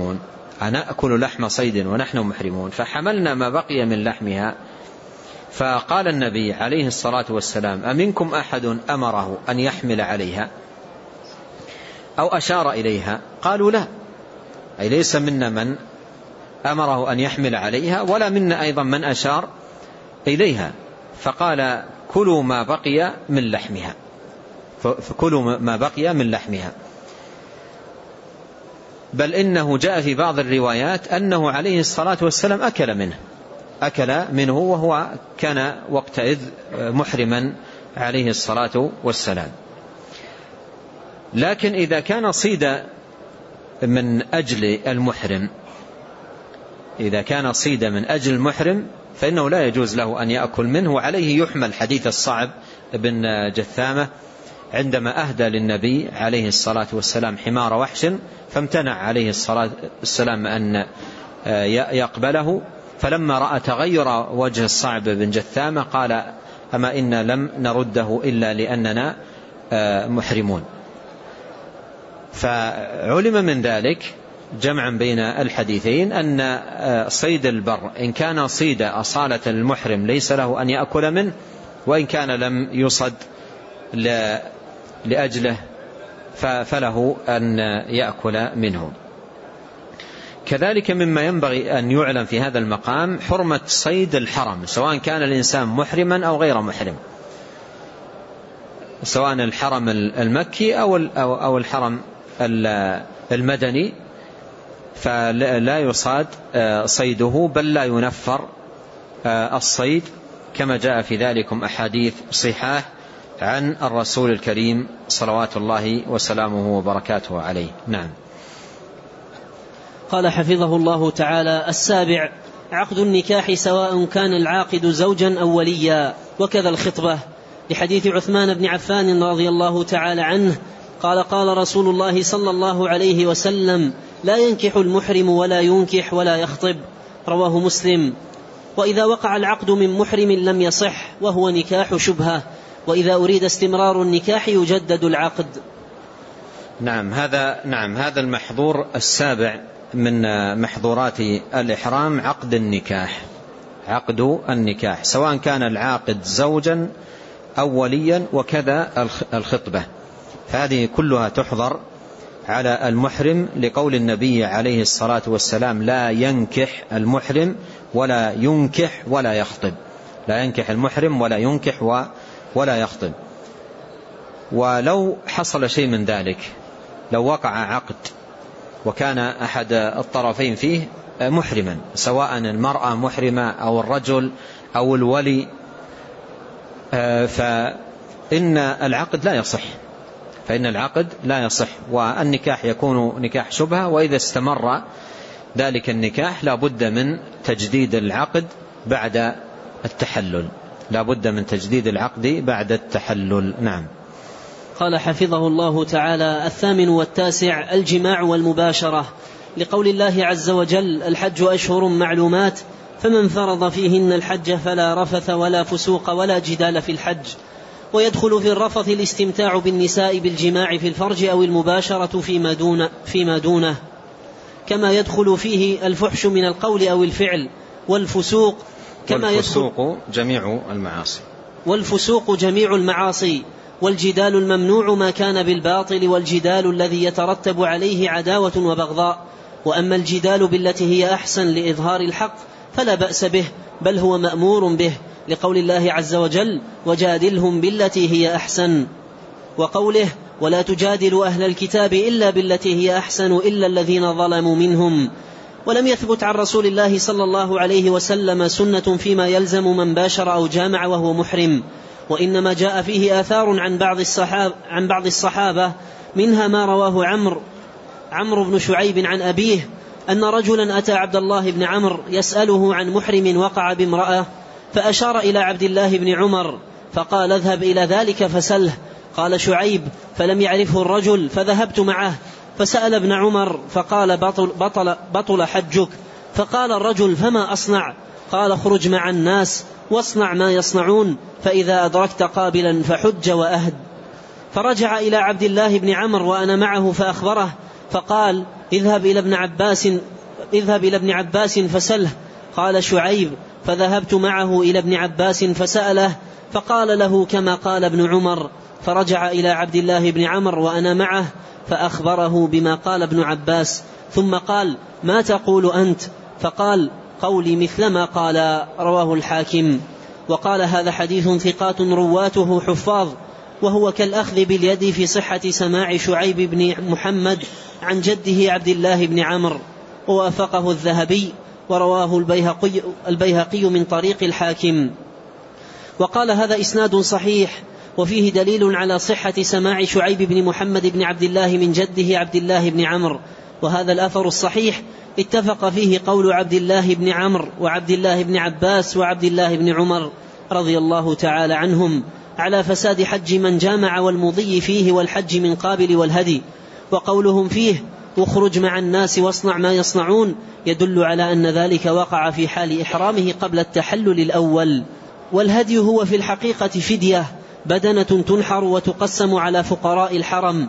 محرمون؟ فحملنا ما بقي من لحمها. فقال النبي عليه الصلاة والسلام: أمنكم أحد أمره أن يحمل عليها أو أشار إليها؟ قالوا: لا، أي ليس منا من أمره أن يحمل عليها ولا منا أيضا من أشار إليها. فقال: كلوا ما بقي من لحمها. بل إنه جاء في بعض الروايات أنه عليه الصلاة والسلام أكل منه وهو كان وقتئذ محرما عليه الصلاة والسلام. لكن إذا كان صيد من أجل المحرم فإنه لا يجوز له أن يأكل منه. وعليه يحمل حديث الصعب بن جثامة عندما أهدى للنبي عليه الصلاة والسلام حمار وحش، فامتنع عليه الصلاة والسلام أن يقبله. فلما رأى تغير وجه الصعب بن جثامة قال: أما إنا لم نرده إلا لأننا محرمون. فعلم من ذلك جمعا بين الحديثين أن صيد البر إن كان صيد أصالة المحرم ليس له أن يأكل منه، وإن كان لم يصد لأجله فله أن يأكل منه. كذلك مما ينبغي أن يعلم في هذا المقام حرمة صيد الحرم، سواء كان الإنسان محرما أو غير محرم، سواء الحرم المكي أو الحرم المدني، فلا يصاد صيده بل لا ينفر الصيد، كما جاء في ذلكم أحاديث صحاح عن الرسول الكريم صلوات الله وسلامه وبركاته عليه. نعم. قال حفظه الله تعالى: 7 عقد النكاح سواء كان العاقد زوجا أو وليا، وكذا الخطبة، لحديث عثمان بن عفان رضي الله تعالى عنه قال: قال رسول الله صلى الله عليه وسلم: لا ينكح المحرم ولا ينكح ولا يخطب، رواه مسلم. وإذا وقع العقد من محرم لم يصح، وهو نكاح شبهة، وإذا أريد استمرار النكاح يجدد العقد. نعم هذا المحظور 7 من محظورات الإحرام عقد النكاح سواء كان العاقد زوجا أو وليا، وكذا الخطبة، فهذه كلها تحظر على المحرم، لقول النبي عليه الصلاة والسلام: لا ينكح المحرم ولا ينكح ولا يخطب. لا ينكح المحرم ولا ينكح ولا يخطب. ولو حصل شيء من ذلك، لو وقع عقد وكان أحد الطرفين فيه محرما، سواء المرأة محرمة أو الرجل أو الولي، فإن العقد لا يصح، والنكاح يكون نكاح شبهة. وإذا استمر ذلك النكاح لا بد من تجديد العقد بعد التحلل. نعم. قال حفظه الله تعالى: 8 و9 الجماع والمباشرة، لقول الله عز وجل: الحج أشهر معلومات، فمن فرض فيهن الحج فلا رفث ولا فسوق ولا جدال في الحج. ويدخل في الرفث الاستمتاع بالنساء بالجماع في الفرج أو المباشرة فيما دونه، كما يدخل فيه الفحش من القول أو الفعل. والفسوق جميع المعاصي. والجدال الممنوع ما كان بالباطل، والجدال الذي يترتب عليه عداوة وبغضاء. وأما الجدال بالتي هي أحسن لإظهار الحق فلا بأس به، بل هو مأمور به، لقول الله عز وجل: وجادلهم بالتي هي أحسن. وقوله: ولا تجادلوا أهل الكتاب إلا بالتي هي أحسن إلا الذين ظلموا منهم. ولم يثبت عن رسول الله صلى الله عليه وسلم سنة فيما يلزم من باشر أو جامع وهو محرم، وإنما جاء فيه آثار عن بعض الصحابة، منها ما رواه عمرو بن شعيب عن أبيه أن رجلا أتى عبد الله بن عمرو يسأله عن محرم وقع بامرأة، فأشار إلى عبد الله بن عمر فقال: اذهب إلى ذلك فسله. قال شعيب: فلم يعرفه الرجل، فذهبت معه فسأل ابن عمر فقال: بطل حجك. فقال الرجل: فما أصنع؟ قال: اخرج مع الناس واصنع ما يصنعون، فإذا أدركت قابلا فحج وأهد. فرجع إلى عبد الله بن عمرو وأنا معه فأخبره، فقال: اذهب إلى ابن عباس فسله. قال شعيب: فذهبت معه إلى ابن عباس فسأله، فقال له كما قال ابن عمر. فرجع إلى عبد الله بن عمرو وأنا معه فأخبره بما قال ابن عباس، ثم قال: ما تقول أنت؟ فقال: قولي مثل ما قال. رواه الحاكم. وقال: هذا حديث ثقات رواته حفاظ، وهو كالأخذ باليد في صحة سماع شعيب بن محمد عن جده عبد الله بن عمرو، ووافقه الذهبي، ورواه البيهقي من طريق الحاكم. وقال: هذا إسناد صحيح، وفيه دليل على صحة سماع شعيب بن محمد بن عبد الله من جده عبد الله بن عمرو. وهذا الأثر الصحيح اتفق فيه قول عبد الله بن عمرو وعبد الله بن عباس وعبد الله بن عمر رضي الله تعالى عنهم على فساد حج من جامع والمضي فيه والحج من قابل والهدي. وقولهم فيه: واخرج مع الناس واصنع ما يصنعون، يدل على أن ذلك وقع في حال إحرامه قبل التحلل الأول. والهدي هو في الحقيقة فدية، بدنة تنحر وتقسم على فقراء الحرم،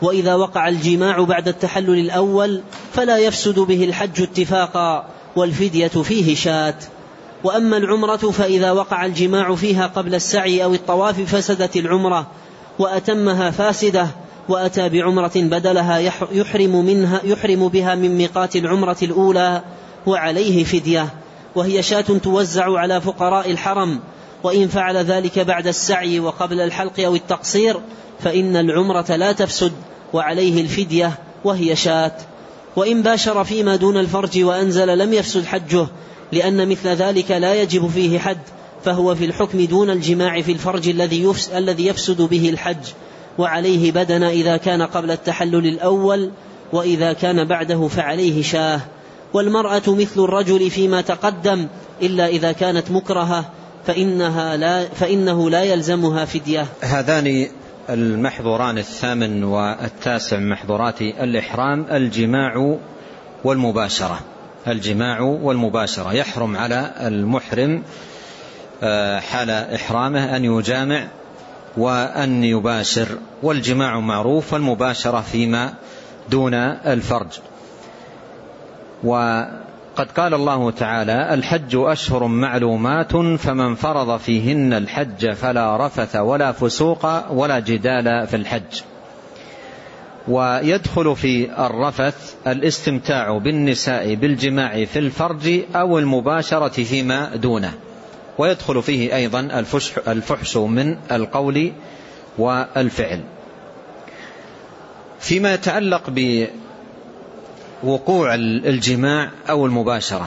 وإذا وقع الجماع بعد التحلل الأول فلا يفسد به الحج اتفاقا، والفدية فيه شاة. وأما العمرة فإذا وقع الجماع فيها قبل السعي أو الطواف فسدت العمرة وأتمها فاسدة، وأتى بعمرة بدلها يحرم بها من ميقات العمرة الأولى، وعليه فدية، وهي شاة توزع على فقراء الحرم. وإن فعل ذلك بعد السعي وقبل الحلق أو التقصير فإن العمرة لا تفسد، وعليه الفدية وهي شاة. وإن باشر فيما دون الفرج وأنزل لم يفسد حجه، لأن مثل ذلك لا يجب فيه حد، فهو في الحكم دون الجماع في الفرج الذي يفسد به الحج، وعليه بدن إذا كان قبل التحلل الأول، وإذا كان بعده فعليه شاه. والمرأة مثل الرجل فيما تقدم، إلا إذا كانت مكرهة فإنه لا يلزمها فدية. هذان المحظوران 8 و9 محظورات الإحرام الجماع والمباشرة. الجماع والمباشرة يحرم على المحرم حال إحرامه أن يجامع وأن يباشر، والجماع معروف، والمباشرة فيما دون الفرج. وقد قال الله تعالى: الحج أشهر معلومات فمن فرض فيهن الحج فلا رفث ولا فسوق ولا جدال في الحج. ويدخل في الرفث الاستمتاع بالنساء بالجماع في الفرج أو المباشرة فيما دونه، ويدخل فيه أيضا الفحش من القول والفعل. فيما يتعلق بوقوع الجماع أو المباشرة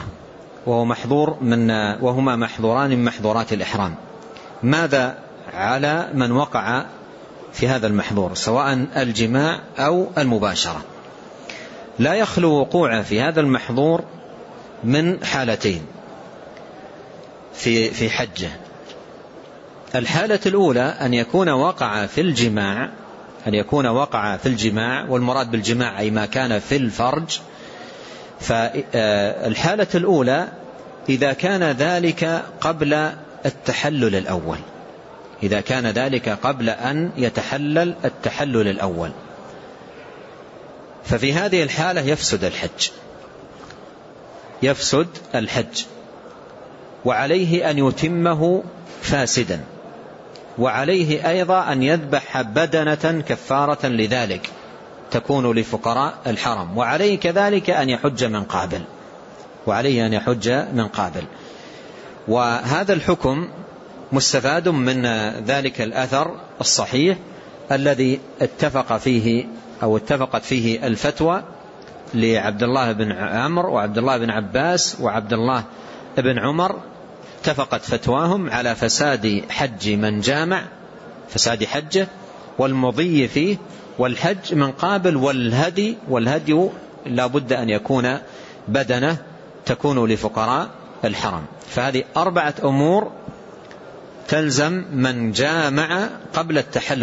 وهما محظوران من محظورات الإحرام، ماذا على من وقع في هذا المحظور سواء الجماع أو المباشرة؟ لا يخلو وقوع في هذا المحظور من حالتين في حجه. الحالة الأولى أن يكون وقع في الجماع، والمراد بالجماع أي ما كان في الفرج. فالحالة الأولى إذا كان ذلك قبل التحلل الأول، إذا كان ذلك قبل أن يتحلل التحلل الأول، ففي هذه الحالة يفسد الحج، وعليه أن يتمه فاسدا، وعليه أيضا أن يذبح بدنة كفارة لذلك تكون لفقراء الحرم، وعليه كذلك أن يحج من قابل. وهذا الحكم مستفاد من ذلك الأثر الصحيح الذي اتفقت فيه الفتوى لعبد الله بن عمرو وعبد الله بن عباس وعبد الله بن عمر. اتفقت فتواهم على فساد حج من جامع، فساد حجه، والمضي فيه، والحج من قابل، والهدي لا بد أن يكون بدنه تكون لفقراء الحرم. فهذه 4 أمور تلزم من جامع قبل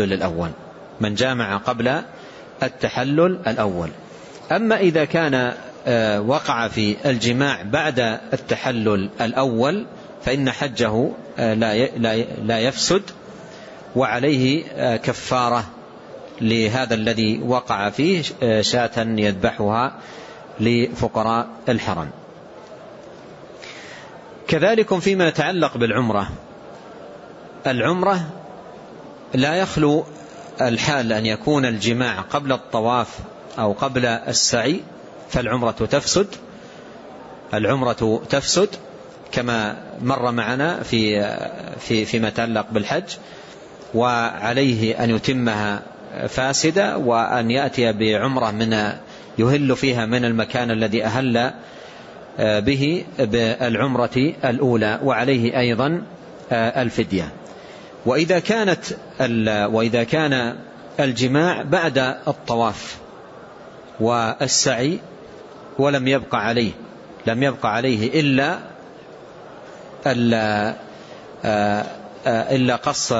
التحلل الأول. أما إذا كان وقع في الجماع بعد التحلل الأول فإن حجه لا يفسد، وعليه كفارة لهذا الذي وقع فيه، شاة يذبحها لفقراء الحرم. كذلك فيما يتعلق بالعمرة، العمرة لا يخلو الحال أن يكون الجماع قبل الطواف أو قبل السعي، فالعمرة تفسد كما مر معنا فيما يتعلق بالحج، وعليه أن يتمها فاسدة، وأن يأتي بعمرة يهل فيها من المكان الذي أهل به بالعمرة الأولى، وعليه أيضا الفدية. وإذا كان الجماع بعد الطواف والسعي ولم يبقى عليه إلا قص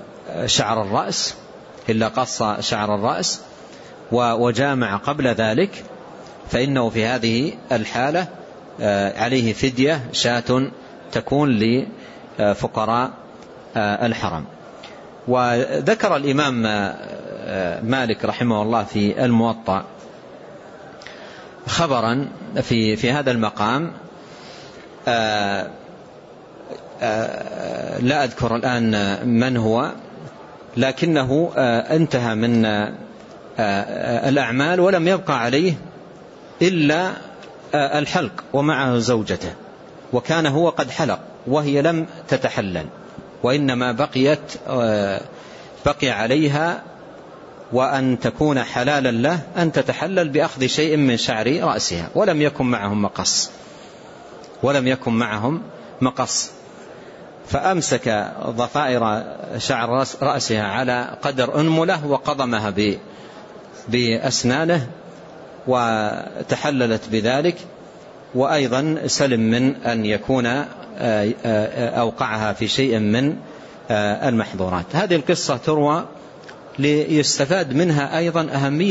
شعر الرأس وجامع قبل ذلك، فإنه في هذه الحالة عليه فدية، شاة تكون لفقراء الحرم. وذكر الإمام مالك رحمه الله في الموطأ خبرا في هذا المقام، لا أذكر الآن من هو، لكنه انتهى من الأعمال ولم يبقى عليه إلا الحلق ومعه زوجته، وكان هو قد حلق وهي لم تتحلل، وإنما بقي عليها وأن تكون حلالا له أن تتحلل بأخذ شيء من شعر رأسها، ولم يكن معهم مقص، فأمسك ضفائر شعر رأسها على قدر أنملة وقضمها بأسنانه وتحللت بذلك، وأيضا سلم من أن يكون أوقعها في شيء من المحظورات. هذه القصة تروى ليستفاد منها أيضا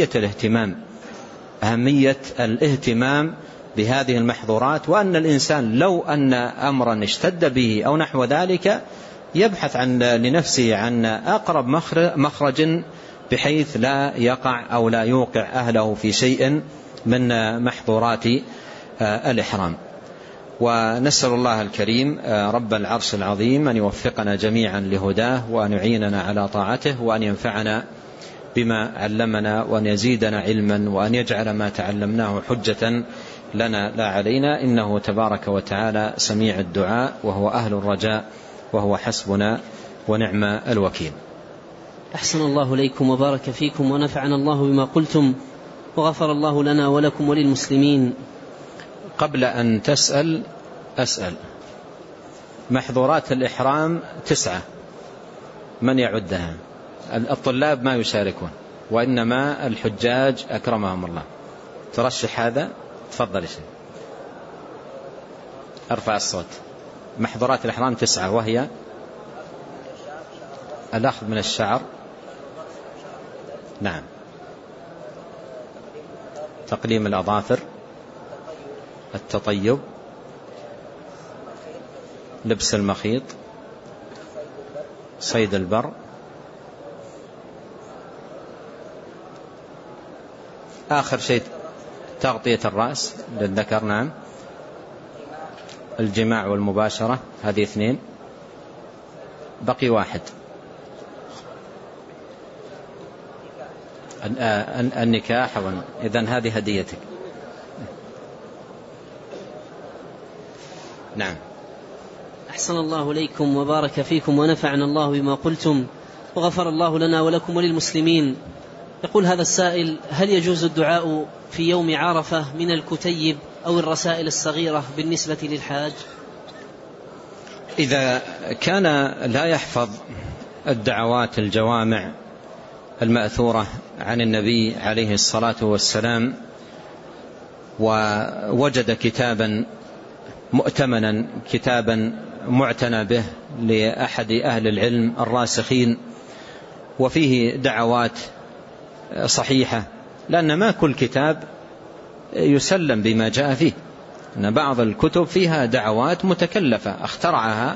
أهمية الاهتمام بهذه المحظورات، وأن الإنسان لو أن أمرا اشتد به أو نحو ذلك يبحث لنفسه عن أقرب مخرج بحيث لا يقع أو لا يوقع أهله في شيء من محظورات الإحرام. ونسأل الله الكريم رب العرش العظيم أن يوفقنا جميعا لهداه، وأن يعيننا على طاعته، وأن ينفعنا بما علمنا، وأن يزيدنا علما، وأن يجعل ما تعلمناه حجة لنا لا علينا، إنه تبارك وتعالى سميع الدعاء، وهو أهل الرجاء، وهو حسبنا ونعم الوكيل. أحسن الله إليكم وبارك فيكم، ونفعنا الله بما قلتم، وغفر الله لنا ولكم وللمسلمين. قبل أن تسأل أسأل. محظورات الإحرام 9، من يعدها؟ الطلاب ما يشاركون، وإنما الحجاج أكرمهم الله. ترشح هذا؟ تفضل شيء، ارفع الصوت. محظورات الإحرام 9، وهي الأخذ من الشعر، نعم، تقليم الأظافر، التطيب، لبس المخيط، صيد البر، آخر شيء تغطية الرأس للذكر، نعم، الجماع والمباشرة، هذه 2، بقي 1، النكاح. إذن هذه هديتك، نعم. أحسن الله إليكم وبارك فيكم، ونفعنا الله بما قلتم، وغفر الله لنا ولكم وللمسلمين. يقول هذا السائل: هل يجوز الدعاء في يوم عرفة من الكتيب أو الرسائل الصغيرة بالنسبة للحاج؟ إذا كان لا يحفظ الدعوات الجوامع المأثورة عن النبي عليه الصلاة والسلام، ووجد كتابا مؤتمنا، كتابا معتنى به لأحد أهل العلم الراسخين، وفيه دعوات صحيحة، لأن ما كل كتاب يسلم بما جاء فيه، أن بعض الكتب فيها دعوات متكلفة اخترعها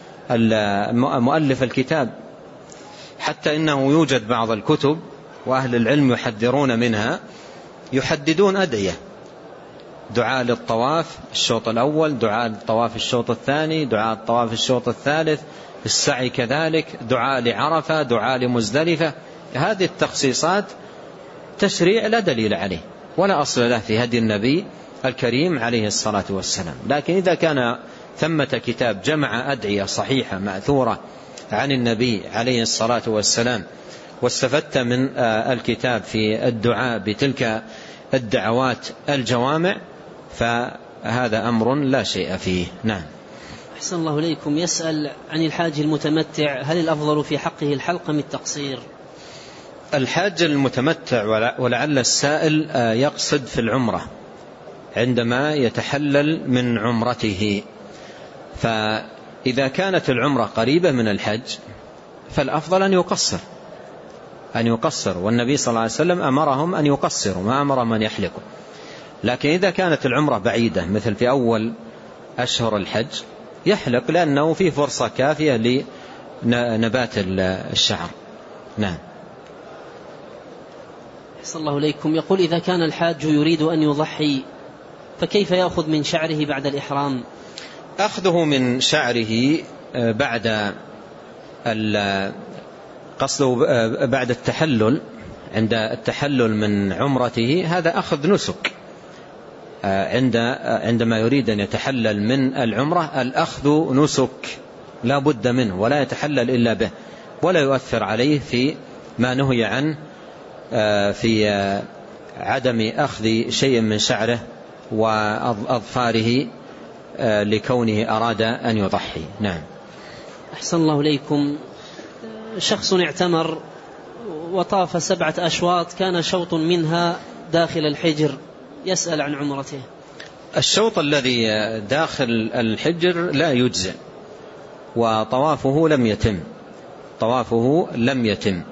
مؤلف الكتاب، حتى إنه يوجد بعض الكتب وأهل العلم يحذرون منها، يحددون أدعية: دعاء للطواف الشوط الأول، دعاء للطواف الشوط الثاني، دعاء للطواف الشوط الثالث، السعي كذلك، دعاء لعرفة، دعاء لمزدلفة. هذه التخصيصات تشريع لا دليل عليه ولا أصل له في هدي النبي الكريم عليه الصلاة والسلام. لكن إذا كان ثمة كتاب جمع أدعية صحيحة مأثورة عن النبي عليه الصلاة والسلام، واستفدت من الكتاب في الدعاء بتلك الدعوات الجوامع، فهذا أمر لا شيء فيه. نعم. أحسن الله إليكم. يسأل عن الحاج المتمتع: هل الأفضل في حقه الحلق أم التقصير؟ الحاج المتمتع، ولعل السائل يقصد في العمرة عندما يتحلل من عمرته، فإذا كانت العمرة قريبة من الحج فالأفضل أن يقصر، والنبي صلى الله عليه وسلم أمرهم أن يقصروا، ما أمرهم أن يحلقوا. لكن إذا كانت العمرة بعيدة مثل في أول أشهر الحج يحلق، لأنه فيه فرصة كافية لنبات الشعر. نعم. أحسن الله إليكم. يقول إذا كان الحاج يريد أن يضحي فكيف يأخذ من شعره بعد الإحرام؟ أخذه من شعره بعد قصده بعد التحلل، عند التحلل من عمرته، هذا أخذ نسك. عندما يريد أن يتحلل من العمرة الأخذ نسك لا بد منه، ولا يتحلل إلا به، ولا يؤثر عليه في ما نهي عنه في عدم أخذ شيء من شعره وأظفاره لكونه أراد أن يضحي. نعم. أحسن الله إليكم. شخص اعتمر وطاف 7 أشواط، كان شوط منها داخل الحجر، يسأل عن عمرته. الشوط الذي داخل الحجر لا يجزئ، وطوافه لم يتم،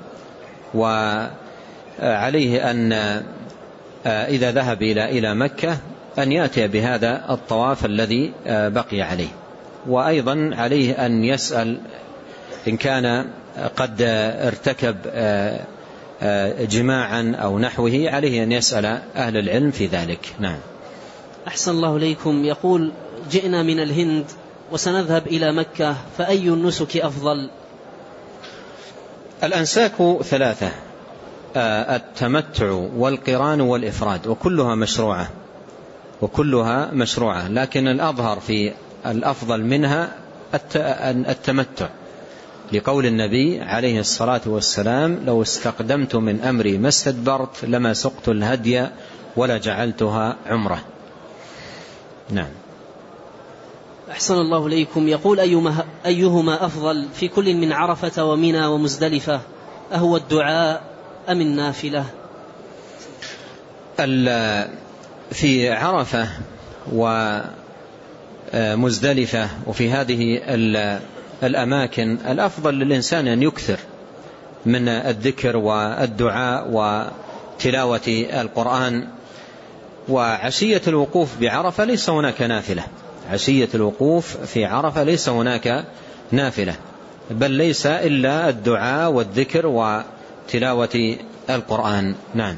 وعليه أن إذا ذهب إلى مكة أن يأتي بهذا الطواف الذي بقي عليه. وأيضا عليه أن يسأل إن كان قد ارتكب جماعا أو نحوه، عليه أن يسأل أهل العلم في ذلك. نعم. أحسن الله إليكم. يقول جئنا من الهند وسنذهب إلى مكة، فأي النسك أفضل؟ الأنساك 3: التمتع والقران والإفراد، وكلها مشروعة، لكن الأظهر في الأفضل منها التمتع، لقول النبي عليه الصلاة والسلام: لو استقدمت من أمري ما استدبرت لما سقت الهدي ولا جعلتها عمرة. نعم. أحسن الله إليكم. يقول أيهما أفضل في كل من عرفة ومنى ومزدلفة؟ أهو الدعاء أم النافلة؟ في عرفة ومزدلفة وفي هذه الأماكن الأفضل للإنسان أن يكثر من الذكر والدعاء وتلاوة القرآن. وعشية الوقوف بعرفة ليس هناك نافلة، عشية الوقوف في عرفة ليس هناك نافلة، بل ليس إلا الدعاء والذكر وتلاوة القرآن. نعم.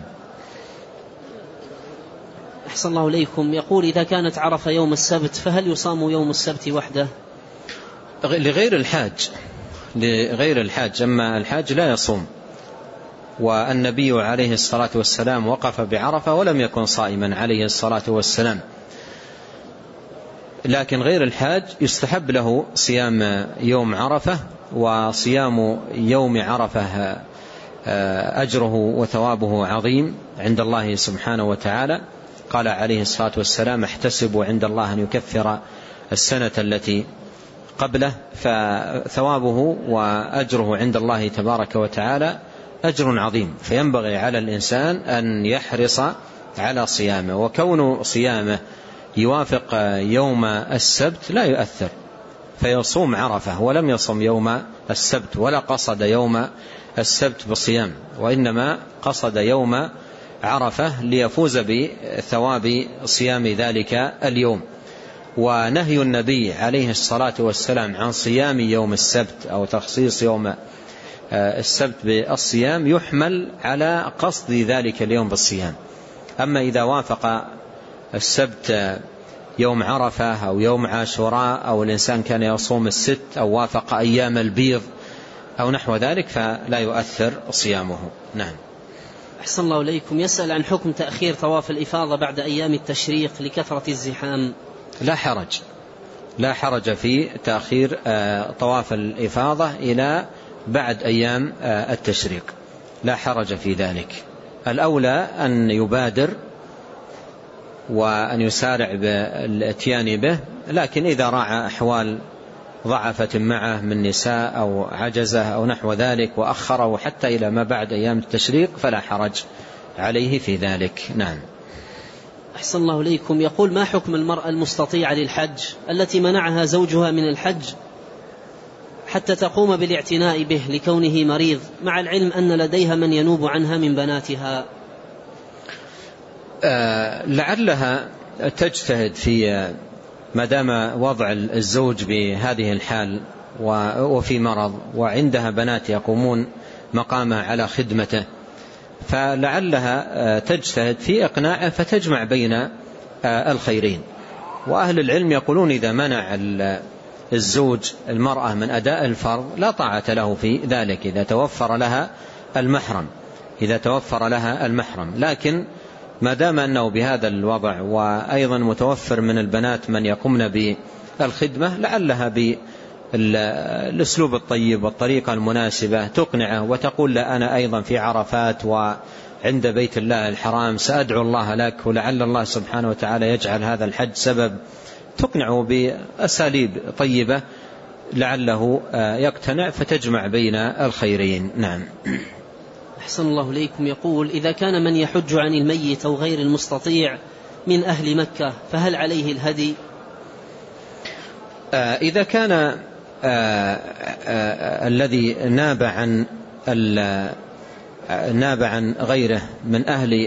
أحسن الله إليكم. يقول إذا كانت عرفة يوم السبت فهل يصام يوم السبت وحده؟ لغير الحاج، أما الحاج لا يصوم. والنبي عليه الصلاة والسلام وقف بعرفة ولم يكن صائما عليه الصلاة والسلام، لكن غير الحاج يستحب له صيام يوم عرفة، وصيام يوم عرفة أجره وثوابه عظيم عند الله سبحانه وتعالى. قال عليه الصلاة والسلام: احتسب عند الله أن يكفر السنة التي قبله، فثوابه وأجره عند الله تبارك وتعالى أجر عظيم، فينبغي على الإنسان أن يحرص على صيامه. وكون صيامه يوافق يوم السبت لا يؤثر، فيصوم عرفة ولم يصم يوم السبت، ولا قصد يوم السبت بالصيام، وإنما قصد يوم عرفة ليفوز بثواب صيام ذلك اليوم. ونهي النبي عليه الصلاة والسلام عن صيام يوم السبت أو تخصيص يوم السبت بالصيام يحمل على قصد ذلك اليوم بالصيام. أما إذا وافق السبت يوم عرفة أو يوم عاشوراء، أو الإنسان كان يصوم الست، أو وافق أيام البيض أو نحو ذلك، فلا يؤثر صيامه. نعم. أحسن الله إليكم. يسأل عن حكم تأخير طواف الإفاضة بعد أيام التشريق لكثرة الزحام. لا حرج في تأخير طواف الإفاضة إلى بعد أيام التشريق، لا حرج في ذلك. الأولى أن يبادر وأن يسارع بالاتيان به، لكن إذا راعى أحوال ضعفت معه من نساء أو عجزة أو نحو ذلك وأخره حتى إلى ما بعد أيام التشريق فلا حرج عليه في ذلك. نعم. أحسن الله إليكم. يقول ما حكم المرأة المستطيعة للحج التي منعها زوجها من الحج حتى تقوم بالاعتناء به لكونه مريض، مع العلم أن لديها من ينوب عنها من بناتها؟ لعلها تجتهد في ما دام وضع الزوج بهذه الحال وفي مرض وعندها بنات يقومون مقامه على خدمته، فلعلها تجتهد في إقناعه فتجمع بين الخيرين. وأهل العلم يقولون إذا منع الزوج المرأة من أداء الفرض لا طاعة له في ذلك إذا توفر لها المحرم. لكن ما دام أنه بهذا الوضع وأيضا متوفر من البنات من يقومن بالخدمة لعلها بالأسلوب الطيب والطريقة المناسبة تقنعه وتقول له أنا أيضا في عرفات وعند بيت الله الحرام سأدعو الله لك ولعل الله سبحانه وتعالى يجعل هذا الحج سبب، تقنعه بأساليب طيبة لعله يقتنع فتجمع بين الخيرين. نعم. أحسن الله إليكم. يقول إذا كان من يحج عن الميت أو غير المستطيع من أهل مكة فهل عليه الهدي؟ إذا كان الذي ناب عن غيره من أهل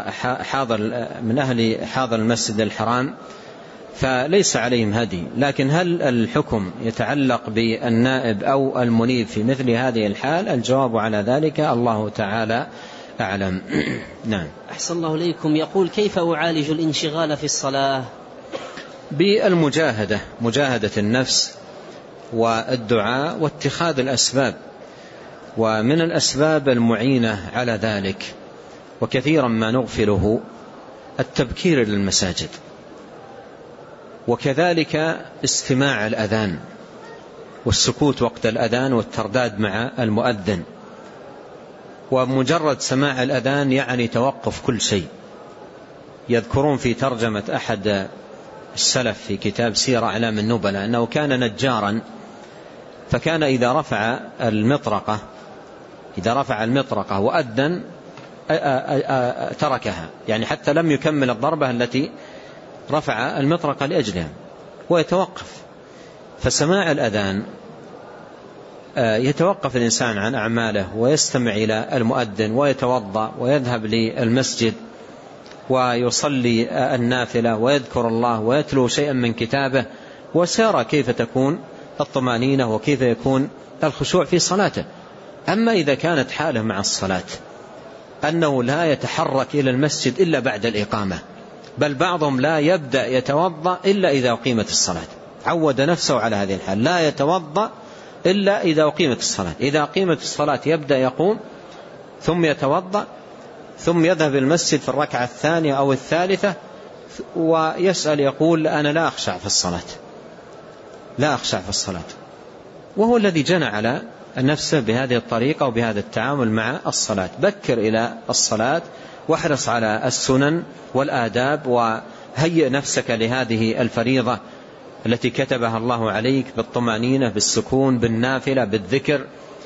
حاضر المسجد الحرام فليس عليهم هدي. لكن هل الحكم يتعلق بالنائب أو المنيب في مثل هذه الحال؟ الجواب على ذلك الله تعالى أعلم. نعم. أحسن الله إليكم. يقول كيف أعالج الانشغال في الصلاة؟ بالمجاهدة، مجاهدة النفس والدعاء واتخاذ الأسباب، ومن الأسباب المعينة على ذلك وكثيرا ما نغفله التبكير للمساجد، وكذلك استماع الأذان والسكوت وقت الأذان والترداد مع المؤذن. ومجرد سماع الأذان يعني توقف كل شيء. يذكرون في ترجمة أحد السلف في كتاب سير أعلام النبلاء أنه كان نجارا، فكان إذا رفع المطرقة وأذن تركها، يعني حتى لم يكمل الضربة التي رفع المطرقة لأجلها ويتوقف. فسماع الأذان يتوقف الإنسان عن أعماله ويستمع إلى المؤذن ويتوضأ ويذهب للمسجد ويصلي النافلة ويذكر الله ويتلو شيئا من كتابه، وسيرى كيف تكون الطمأنينة وكيف يكون الخشوع في صلاته. أما إذا كانت حاله مع الصلاة أنه لا يتحرك إلى المسجد إلا بعد الإقامة، بل بعضهم لا يبدأ يتوضأ إلا إذا أقيمت الصلاة، عود نفسه على هذه الحال، لا يتوضأ إلا إذا أقيمت الصلاة. إذا أقيمت الصلاة يبدأ يقوم ثم يتوضأ ثم يذهب المسجد في الركعة الثانية أو الثالثة ويسأل يقول أنا لا أخشع في الصلاة، وهو الذي جنى على نفسه بهذه الطريقة وبهذا التعامل مع الصلاة. بكر إلى الصلاة واحرص على السنن والآداب وهيئ نفسك لهذه الفريضة التي كتبها الله عليك بالطمأنينة بالسكون بالنافلة بالذكر،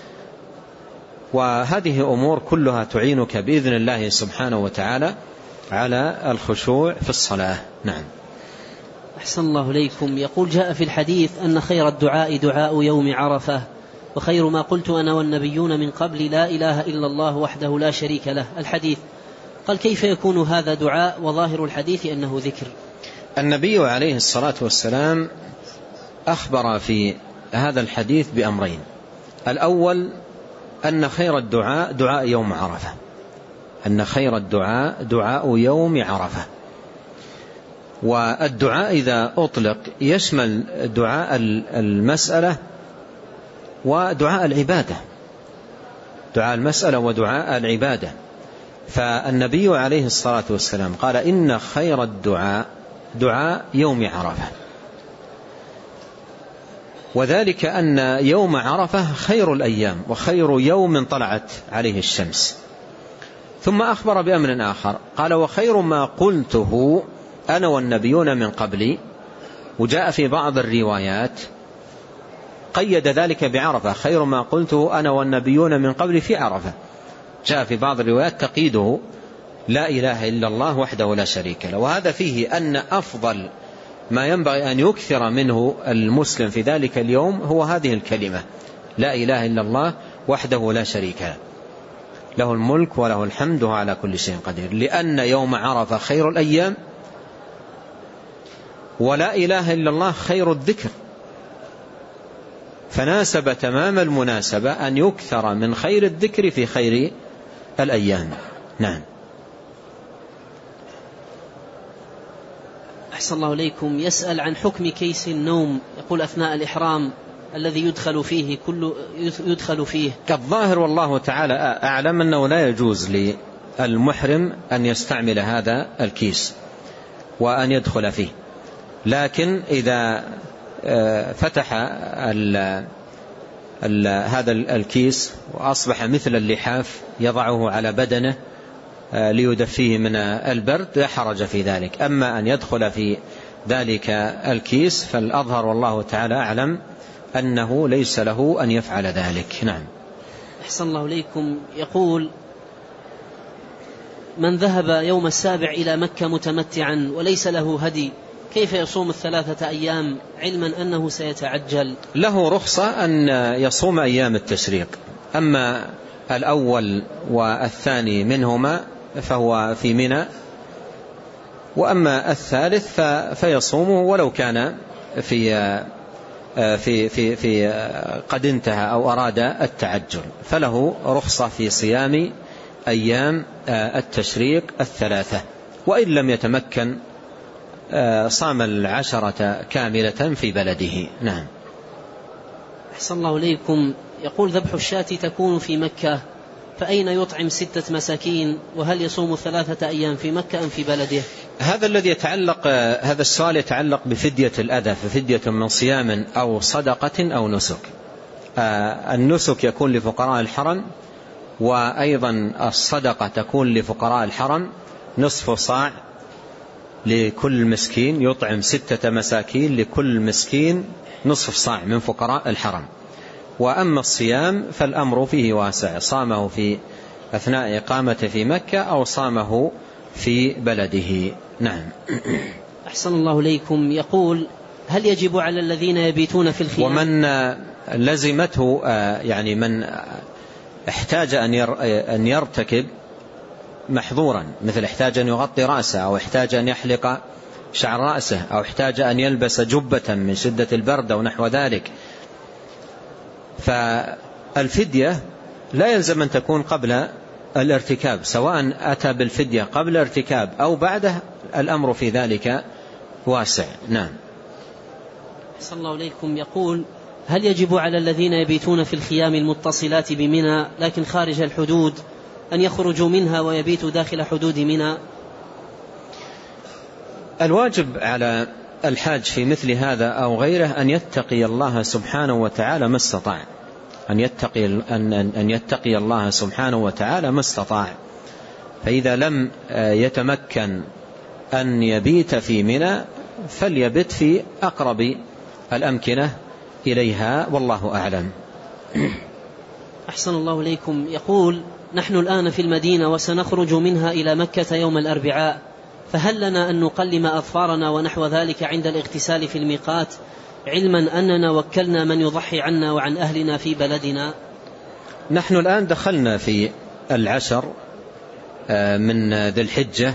وهذه أمور كلها تعينك بإذن الله سبحانه وتعالى على الخشوع في الصلاة. نعم. أحسن الله إليكم. يقول جاء في الحديث أن خير الدعاء دعاء يوم عرفة، وخير ما قلت أنا والنبيون من قبل لا إله إلا الله وحده لا شريك له. الحديث قال كيف يكون هذا دعاء وظاهر الحديث أنه ذكر؟ النبي عليه الصلاة والسلام أخبر في هذا الحديث بأمرين. الأول أن خير الدعاء دعاء يوم عرفة، أن خير الدعاء دعاء يوم عرفة. والدعاء إذا أطلق يشمل دعاء المسألة ودعاء العبادة، دعاء المسألة ودعاء العبادة. فالنبي عليه الصلاة والسلام قال إن خير الدعاء دعاء يوم عرفة، وذلك أن يوم عرفة خير الأيام وخير يوم طلعت عليه الشمس. ثم أخبر بأمر آخر قال وخير ما قلته أنا والنبيون من قبلي، وجاء في بعض الروايات قيد ذلك بعرفة، خير ما قلته أنا والنبيون من قبلي في عرفة. جاء في بعض الروايات تقييده لا إله إلا الله وحده لا شريك له. وهذا فيه أن أفضل ما ينبغي أن يكثر منه المسلم في ذلك اليوم هو هذه الكلمة لا إله إلا الله وحده لا شريك له، له الملك وله الحمد وهو على كل شيء قدير. لأن يوم عرفة خير الأيام، ولا إله إلا الله خير الذكر، فناسب تمام المناسبة أن يكثر من خير الذكر في خير الأيام. نعم. أحسن الله إليكم. يسأل عن حكم كيس النوم، يقول أثناء الإحرام الذي يدخل فيه الظاهر والله تعالى أعلم أنه لا يجوز للمحرم أن يستعمل هذا الكيس وأن يدخل فيه، لكن إذا فتح هذا الكيس وأصبح مثل اللحاف يضعه على بدنه ليدفيه من البرد لا حرج في ذلك. أما أن يدخل في ذلك الكيس فالأظهر والله تعالى أعلم أنه ليس له أن يفعل ذلك. نعم. أحسن الله إليكم. يقول من ذهب يوم السابع إلى مكة متمتعا وليس له هدي كيف يصوم 3 أيام علما أنه سيتعجل؟ له رخصة أن يصوم أيام التشريق، أما الأول والثاني منهما فهو في منى، وأما الثالث فيصومه ولو كان في قد انتهى أو أراد التعجل، فله رخصة في صيام أيام التشريق 3، وإن لم يتمكن صام 10 كاملة في بلده. نعم. أحسن الله إليكم. يقول ذبح الشاة تكون في مكة، فأين يطعم 6 مساكين؟ وهل يصوم 3 أيام في مكة أم في بلده؟ هذا الذي يتعلق، هذا السؤال يتعلق بفدية الأذى، ففدية من صيام أو صدقة أو نسك. النسك يكون لفقراء الحرم، وأيضا الصدقة تكون لفقراء الحرم، نصف صاع لكل مسكين، يطعم 6 مساكين لكل مسكين نصف صاع من فقراء الحرم. وأما الصيام فالأمر فيه واسع، صامه في أثناء إقامته في مكة أو صامه في بلده. نعم. أحسن الله إليكم. يقول هل يجب على الذين يبيتون في الخيام، ومن لزمته يعني من احتاج أن يرتكب محظورا، مثل احتاج أن يغطي رأسه، أو احتاج أن يحلق شعر رأسه، أو احتاج أن يلبس جبة من شدة البرد أو نحو ذلك، فالفدية لا يلزم أن تكون قبل الارتكاب، سواء أتى بالفدية قبل الارتكاب أو بعده، الأمر في ذلك واسع. نعم. أحسن الله إليكم. يقول هل يجب على الذين يبيتون في الخيام المتصلات بمنى لكن خارج الحدود أن يخرجوا منها ويبيتوا داخل حدود منى؟ الواجب على الحاج في مثل هذا أو غيره أن يتقي الله سبحانه وتعالى ما استطاع، أن يتقي الله سبحانه وتعالى ما استطاع. فإذا لم يتمكن أن يبيت في منى فليبت في أقرب الأمكنة إليها، والله أعلم. أحسن الله إليكم. يقول نحن الآن في المدينة وسنخرج منها إلى مكة يوم الأربعاء، فهل لنا أن نقلم أظفارنا ونحو ذلك عند الاغتسال في الميقات، علما أننا وكلنا من يضحي عنا وعن أهلنا في بلدنا؟ نحن الآن دخلنا في 10 من ذي الحجة،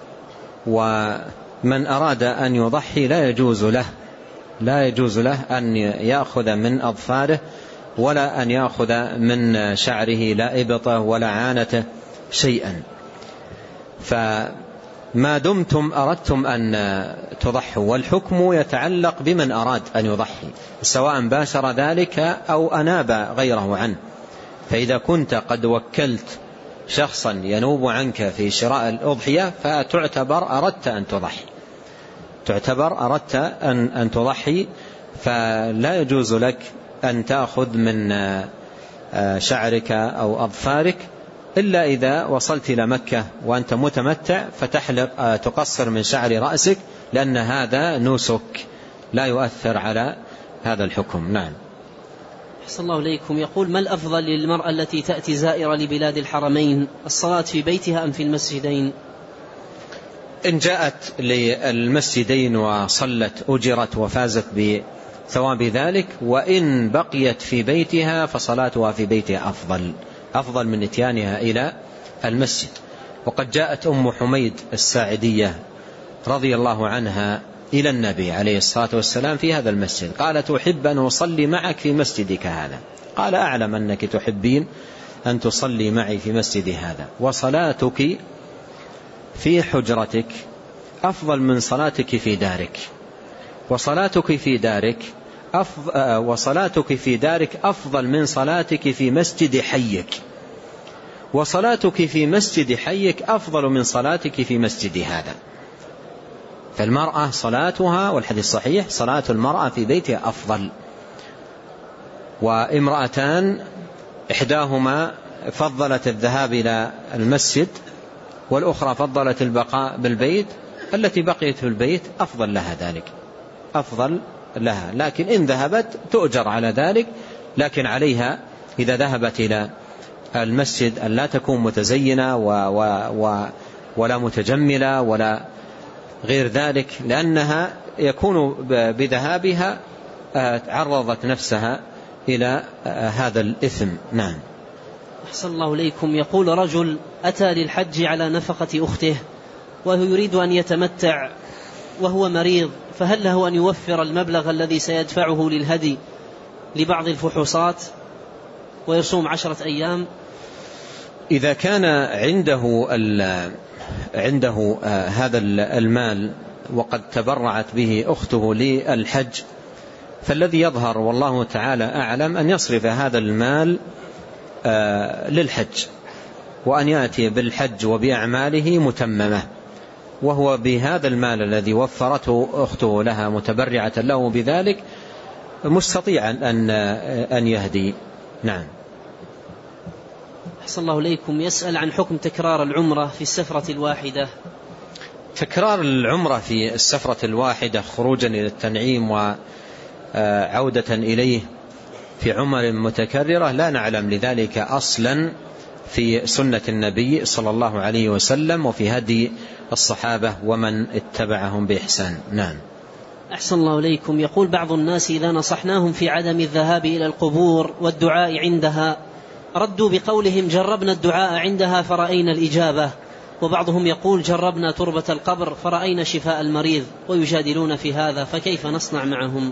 ومن أراد أن يضحي لا يجوز له أن يأخذ من أظفاره ولا أن يأخذ من شعره لا إبطه ولا عانته شيئا. فما دمتم أردتم أن تضحوا، والحكم يتعلق بمن أراد أن يضحي سواء باشر ذلك أو أناب غيره عنه. فإذا كنت قد وكلت شخصا ينوب عنك في شراء الأضحية فتعتبر أردت أن تضحي، فلا يجوز لك أن تأخذ من شعرك أو أظفارك إلا إذا وصلت إلى مكة وأنت متمتع فتحلق تقصر من شعر رأسك، لأن هذا نسك لا يؤثر على هذا الحكم. نعم. أحسن الله إليكم. يقول ما الأفضل للمرأة التي تأتي زائرة لبلاد الحرمين، الصلاة في بيتها أم في المسجدين؟ إن جاءت للمسجدين وصلت أجرت وفازت بثواب ذلك، وإن بقيت في بيتها فصلاتها في بيتها أفضل من إتيانها إلى المسجد. وقد جاءت أم حميد الساعدية رضي الله عنها إلى النبي عليه الصلاة والسلام في هذا المسجد، قالت أحب أن أصلي معك في مسجدك هذا، قال أعلم أنك تحبين أن تصلي معي في مسجد هذا، وصلاتك في حجرتك أفضل من صلاتك في دارك، وصلاتك في دارك أفضل من صلاتك في مسجد حيك، وصلاتك في مسجد حيك أفضل من صلاتك في مسجد هذا. فالمرأة صلاتها، والحديث صحيح، صلاة المرأة في بيتها أفضل. وامرأتان إحداهما فضلت الذهاب إلى المسجد والأخرى فضلت البقاء بالبيت، التي بقيت في البيت أفضل لها ذلك، أفضل لها، لكن إن ذهبت تؤجر على ذلك، لكن عليها إذا ذهبت إلى المسجد أن لا تكون متزينة ولا متجملة ولا غير ذلك، لأنها يكون بذهابها عرضت نفسها إلى هذا الإثم. نعم. أحسن الله إليكم. يقول رجل أتى للحج على نفقة أخته وهو يريد أن يتمتع وهو مريض، فهل له أن يوفر المبلغ الذي سيدفعه للهدي لبعض الفحوصات ويصوم 10 أيام؟ إذا كان عنده هذا المال وقد تبرعت به أخته للحج، فالذي يظهر والله تعالى أعلم أن يصرف هذا المال للحج، وأن يأتي بالحج وبأعماله متممة، وهو بهذا المال الذي وفرته أخته لها متبرعة له بذلك مستطيعا أن يهدي. نعم. أحسن الله إليكم. يسأل عن حكم تكرار العمرة في السفرة الواحدة. تكرار العمرة في السفرة الواحدة خروجا إلى التنعيم وعودة إليه في عمر متكررة لا نعلم لذلك أصلا في سنة النبي صلى الله عليه وسلم وفي هدي الصحابة ومن اتبعهم بإحسان. نعم. أحسن الله إليكم. يقول بعض الناس إذا نصحناهم في عدم الذهاب إلى القبور والدعاء عندها ردوا بقولهم جربنا الدعاء عندها فرأينا الإجابة، وبعضهم يقول جربنا تربة القبر فرأينا شفاء المريض، ويجادلون في هذا، فكيف نصنع معهم؟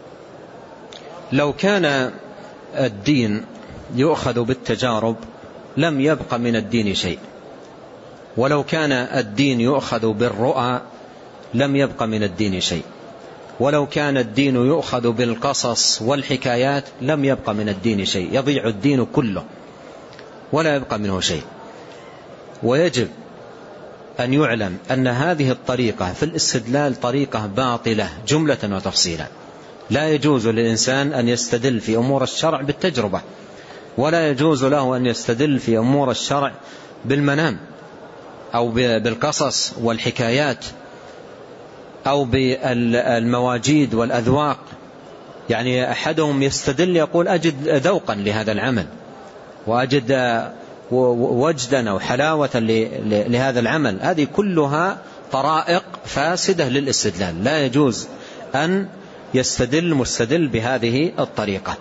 لو كان الدين يؤخذ بالتجارب لم يبق من الدين شيء، ولو كان الدين يؤخذ بالرؤى لم يبق من الدين شيء، ولو كان الدين يؤخذ بالقصص والحكايات لم يبق من الدين شيء، يضيع الدين كله ولا يبقى منه شيء. ويجب أن يعلم أن هذه الطريقة في الاستدلال طريقة باطلة جملة وتفصيلا. لا يجوز للإنسان أن يستدل في أمور الشرع بالتجربة، ولا يجوز له أن يستدل في أمور الشرع بالمنام أو بالقصص والحكايات أو بالمواجيد والأذواق. يعني أحدهم يستدل يقول أجد ذوقا لهذا العمل وأجد وجدا أو حلاوة لهذا العمل. هذه كلها طرائق فاسدة للاستدلال، لا يجوز أن يستدل مستدل بهذه الطريقة.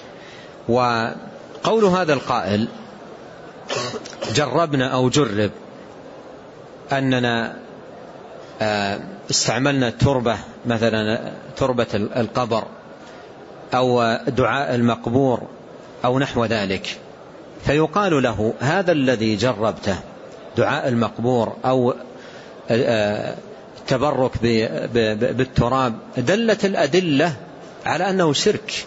وقول هذا القائل جربنا أو جرب أننا استعملنا التربة مثلا تربة القبر أو دعاء المقبور أو نحو ذلك، فيقال له هذا الذي جربته دعاء المقبور أو التبرك بالتراب دلت الأدلة على أنه شرك.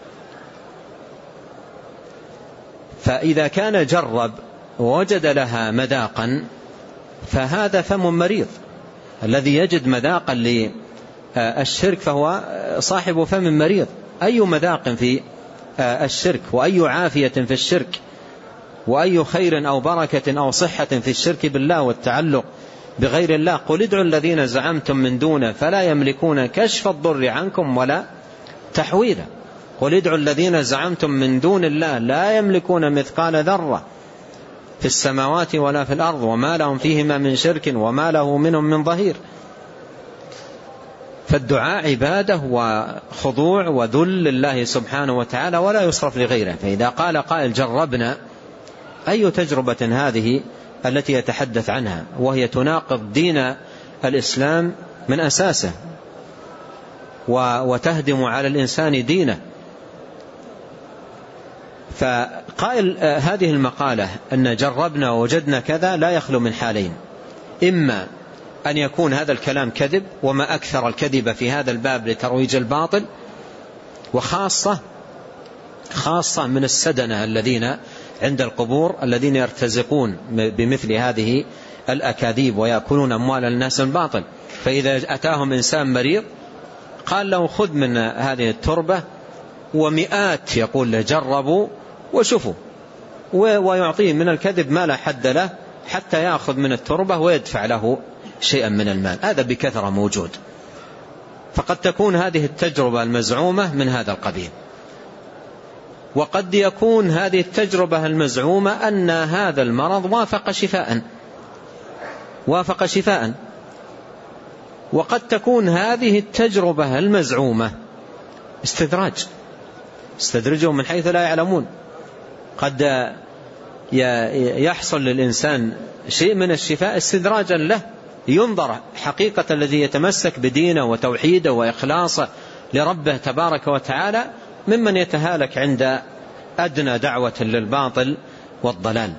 فإذا كان جرب ووجد لها مذاقا فهذا فم مريض. الذي يجد مذاقا للشرك فهو صاحب فم مريض. أي مذاق في الشرك وأي عافية في الشرك وأي خير أو بركة أو صحة في الشرك بالله والتعلق بغير الله. قل ادعوا الذين زعمتم من دونه فلا يملكون كشف الضر عنكم ولا تحويلا. قل ادعوا الذين زعمتم من دون الله لا يملكون مثقال ذرة في السماوات ولا في الأرض وما لهم فيهما من شرك وما له منهم من ظهير. فالدعاء عبادة وخضوع وذل لله سبحانه وتعالى ولا يصرف لغيره. فإذا قال قائل جربنا، أي تجربة هذه التي يتحدث عنها وهي تناقض دين الإسلام من أساسه وتهدم على الإنسان دينه. فقائل هذه المقالة أن جربنا ووجدنا كذا لا يخلو من حالين: إما أن يكون هذا الكلام كذب، وما أكثر الكذب في هذا الباب لترويج الباطل، وخاصة من السدنة الذين عند القبور الذين يرتزقون بمثل هذه الأكاذيب ويأكلون أموال الناس بالباطل. فإذا أتاهم إنسان مريض قال له: خذ من هذه التربة، ومئات يقول له جربوا وشوفوا، ويعطيه من الكذب ما لا حد له حتى يأخذ من التربة ويدفع له شيئا من المال. هذا بكثرة موجود. فقد تكون هذه التجربة المزعومة من هذا القبيل، وقد يكون هذه التجربة المزعومة أن هذا المرض وافق شفاء، وقد تكون هذه التجربة المزعومة استدرجهم من حيث لا يعلمون. قد يحصل للإنسان شيء من الشفاء استدراجا له، ينظر حقيقة الذي يتمسك بدينه وتوحيده وإخلاصه لربه تبارك وتعالى ممن يتهالك عند أدنى دعوة للباطل والضلال.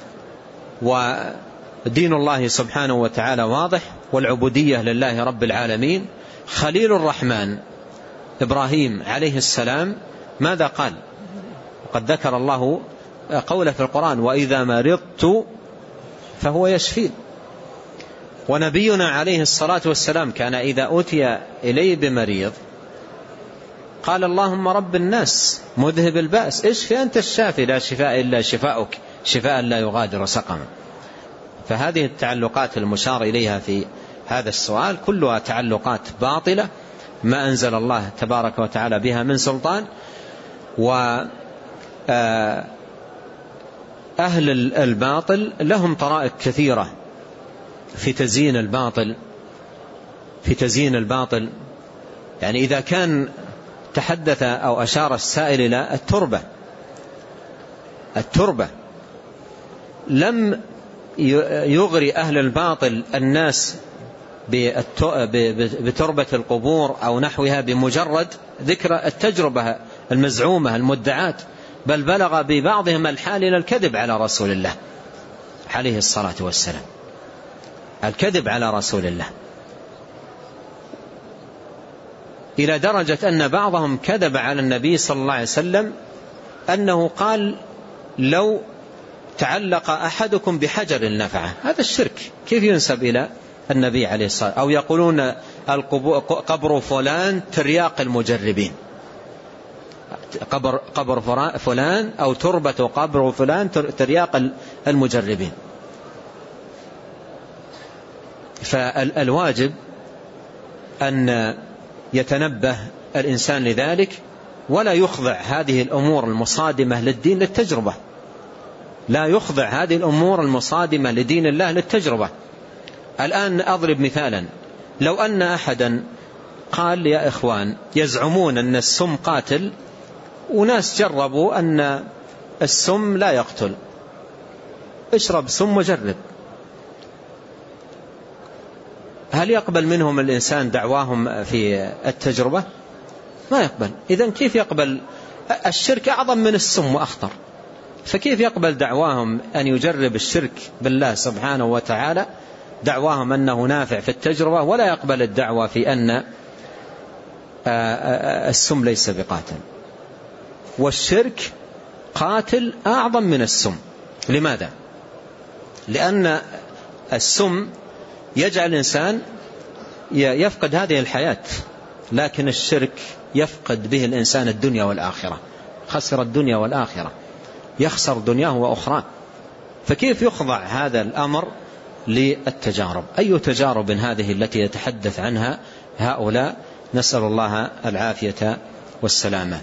ودين الله سبحانه وتعالى واضح، والعبودية لله رب العالمين. خليل الرحمن إبراهيم عليه السلام ماذا قال؟ وقد ذكر الله قوله في القرآن: وإذا مرضت فهو يشفين. ونبينا عليه الصلاة والسلام كان إذا أتي إليه بمريض قال: اللهم رب الناس مذهب البأس اشفي أنت الشافي لا شفاء إلا شفاؤك شفاء لا يغادر سقما. فهذه التعلقات المشار إليها في هذا السؤال كلها تعلقات باطلة ما أنزل الله تبارك وتعالى بها من سلطان. وأهل الباطل لهم طرائق كثيرة في تزيين الباطل. يعني إذا كان تحدث أو أشار السائل إلى التربة لم يغري أهل الباطل الناس بتربة القبور أو نحوها بمجرد ذكر التجربة المزعومة المدعاة، بل بلغ ببعضهم الحال إلى الكذب على رسول الله عليه الصلاة والسلام، الكذب على رسول الله، إلى درجة أن بعضهم كذب على النبي صلى الله عليه وسلم أنه قال: لو تعلق أحدكم بحجر نفعه. هذا الشرك كيف ينسب إلى النبي عليه الصلاة والسلام؟ أو يقولون قبر فلان ترياق المجربين، قبر فلان أو تربة قبر فلان ترياق المجربين. فالواجب أن يتنبه الإنسان لذلك، ولا يخضع هذه الأمور المصادمة للدين للتجربة، لا يخضع هذه الأمور المصادمة لدين الله للتجربة. الآن أضرب مثالا: لو أن أحدا قال: يا إخوان يزعمون أن السم قاتل، وناس جربوا أن السم لا يقتل، اشرب سم وجرب، هل يقبل منهم الإنسان دعواهم في التجربة؟ ما يقبل. إذن كيف يقبل؟ الشرك أعظم من السم وأخطر، فكيف يقبل دعواهم أن يجرب الشرك بالله سبحانه وتعالى، دعواهم أنه نافع في التجربة، ولا يقبل الدعوة في أن السم ليس بقاتل؟ والشرك قاتل أعظم من السم. لماذا؟ لأن السم يجعل الإنسان يفقد هذه الحياة، لكن الشرك يفقد به الإنسان الدنيا والآخرة، خسر الدنيا والآخرة، يخسر دنياه وأخرى. فكيف يخضع هذا الأمر للتجارب؟ أي تجارب هذه التي يتحدث عنها هؤلاء؟ نسأل الله العافية والسلامة.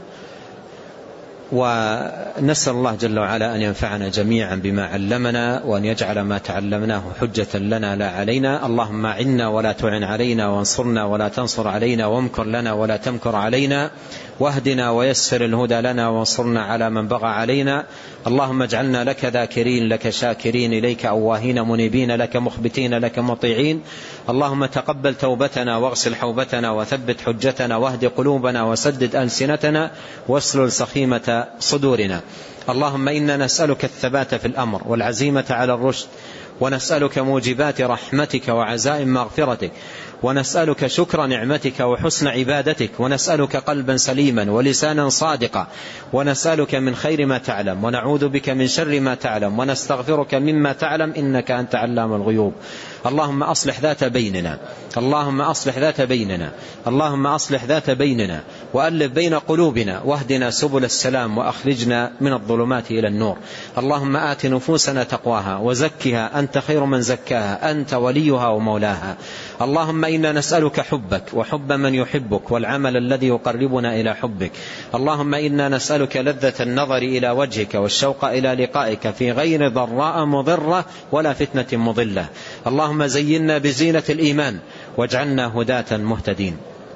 ونسأل الله جل وعلا أن ينفعنا جميعا بما علمنا، وأن يجعل ما تعلمناه حجة لنا لا علينا. اللهم أعنا ولا تعن علينا، وانصرنا ولا تنصر علينا، وامكر لنا ولا تمكر علينا، واهدنا ويسر الهدى لنا، وانصرنا على من بغى علينا. اللهم اجعلنا لك ذاكرين، لك شاكرين، إليك أواهين منيبين، لك مخبتين، لك مطيعين. اللهم تقبل توبتنا، واغسل حوبتنا، وثبت حجتنا، واهد قلوبنا، وسدد ألسنتنا، واسلل سخيمة على صدورنا. اللهم إنا نسألك الثبات في الأمر والعزيمة على الرشد، ونسألك موجبات رحمتك وعزائم مغفرتك، ونسألك شكر نعمتك وحسن عبادتك، ونسألك قلبا سليما ولسانا صادقا، ونسألك من خير ما تعلم ونعوذ بك من شر ما تعلم، ونستغفرك مما تعلم إنك أنت علام الغيوب. اللهم أصلح ذات بيننا، اللهم أصلح ذات بيننا، اللهم أصلح ذات بيننا، وألف بين قلوبنا، واهدنا سبل السلام، وأخرجنا من الظلمات إلى النور. اللهم آت نفوسنا تقواها وزكها أنت خير من زكاها، أنت وليها ومولاها. اللهم إنا نسألك حبك وحب من يحبك والعمل الذي يقربنا إلى حبك. اللهم إنا نسألك لذة النظر إلى وجهك والشوق إلى لقائك في غير ضراء مضرة ولا فتنة مضلة. اللهم زينا بزينة الإيمان واجعلنا هداة مهتدين.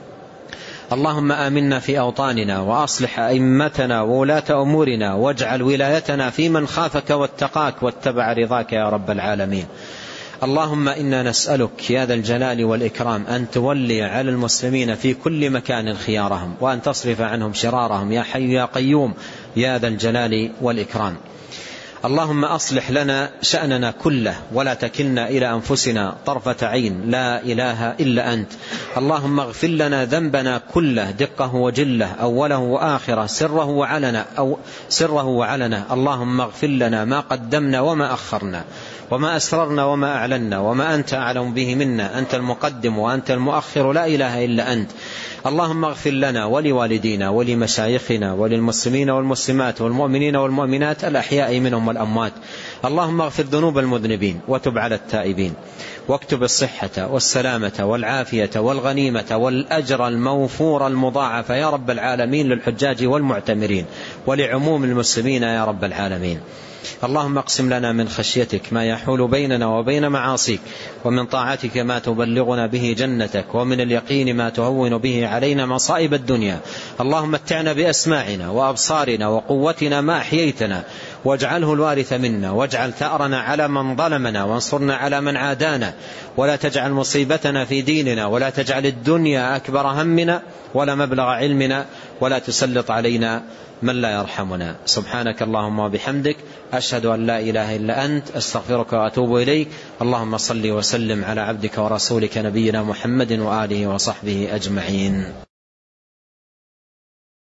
اللهم آمنا في أوطاننا وأصلح أئمتنا وولاة أمورنا، واجعل ولايتنا في من خافك واتقاك واتبع رضاك يا رب العالمين. اللهم إنا نسألك يا ذا الجلال والإكرام أن تولي على المسلمين في كل مكان خيارهم، وأن تصرف عنهم شرارهم يا حي يا قيوم يا ذا الجلال والإكرام. اللهم أصلح لنا شأننا كله ولا تكلنا إلى أنفسنا طرفة عين، لا إله إلا أنت. اللهم اغفر لنا ذنبنا كله دقه وجله، أوله وآخره، سره وعلنه. اللهم اغفر لنا ما قدمنا وما أخرنا، وما أسررنا وما أعلنا، وما أنت أعلم به منا. أنت المقدم وأنت المؤخر، لا إله إلا أنت. اللهم اغفر لنا ولوالدينا ولمشايخنا وللمسلمين والمسلمات والمؤمنين والمؤمنات الأحياء منهم والأموات. اللهم اغفر ذنوب المذنبين وتب على التائبين، واكتب الصحة والسلامة والعافية والغنيمة والأجر الموفور المضاعف يا رب العالمين للحجاج والمعتمرين ولعموم المسلمين يا رب العالمين. اللهم اقسم لنا من خشيتك ما يحول بيننا وبين معاصيك، ومن طاعتك ما تبلغنا به جنتك، ومن اليقين ما تهون به علينا مصائب الدنيا. اللهم متعنا بأسماعنا وأبصارنا وقوتنا ما أحييتنا، واجعله الوارث منا، واجعل ثأرنا على من ظلمنا، وانصرنا على من عادانا، ولا تجعل مصيبتنا في ديننا، ولا تجعل الدنيا أكبر همنا ولا مبلغ علمنا، ولا تسلط علينا من لا يرحمنا. سبحانك اللهم وبحمدك، أشهد أن لا إله إلا أنت، أستغفرك وأتوب إليك. اللهم صل وسلم على عبدك ورسولك نبينا محمد وآله وصحبه أجمعين.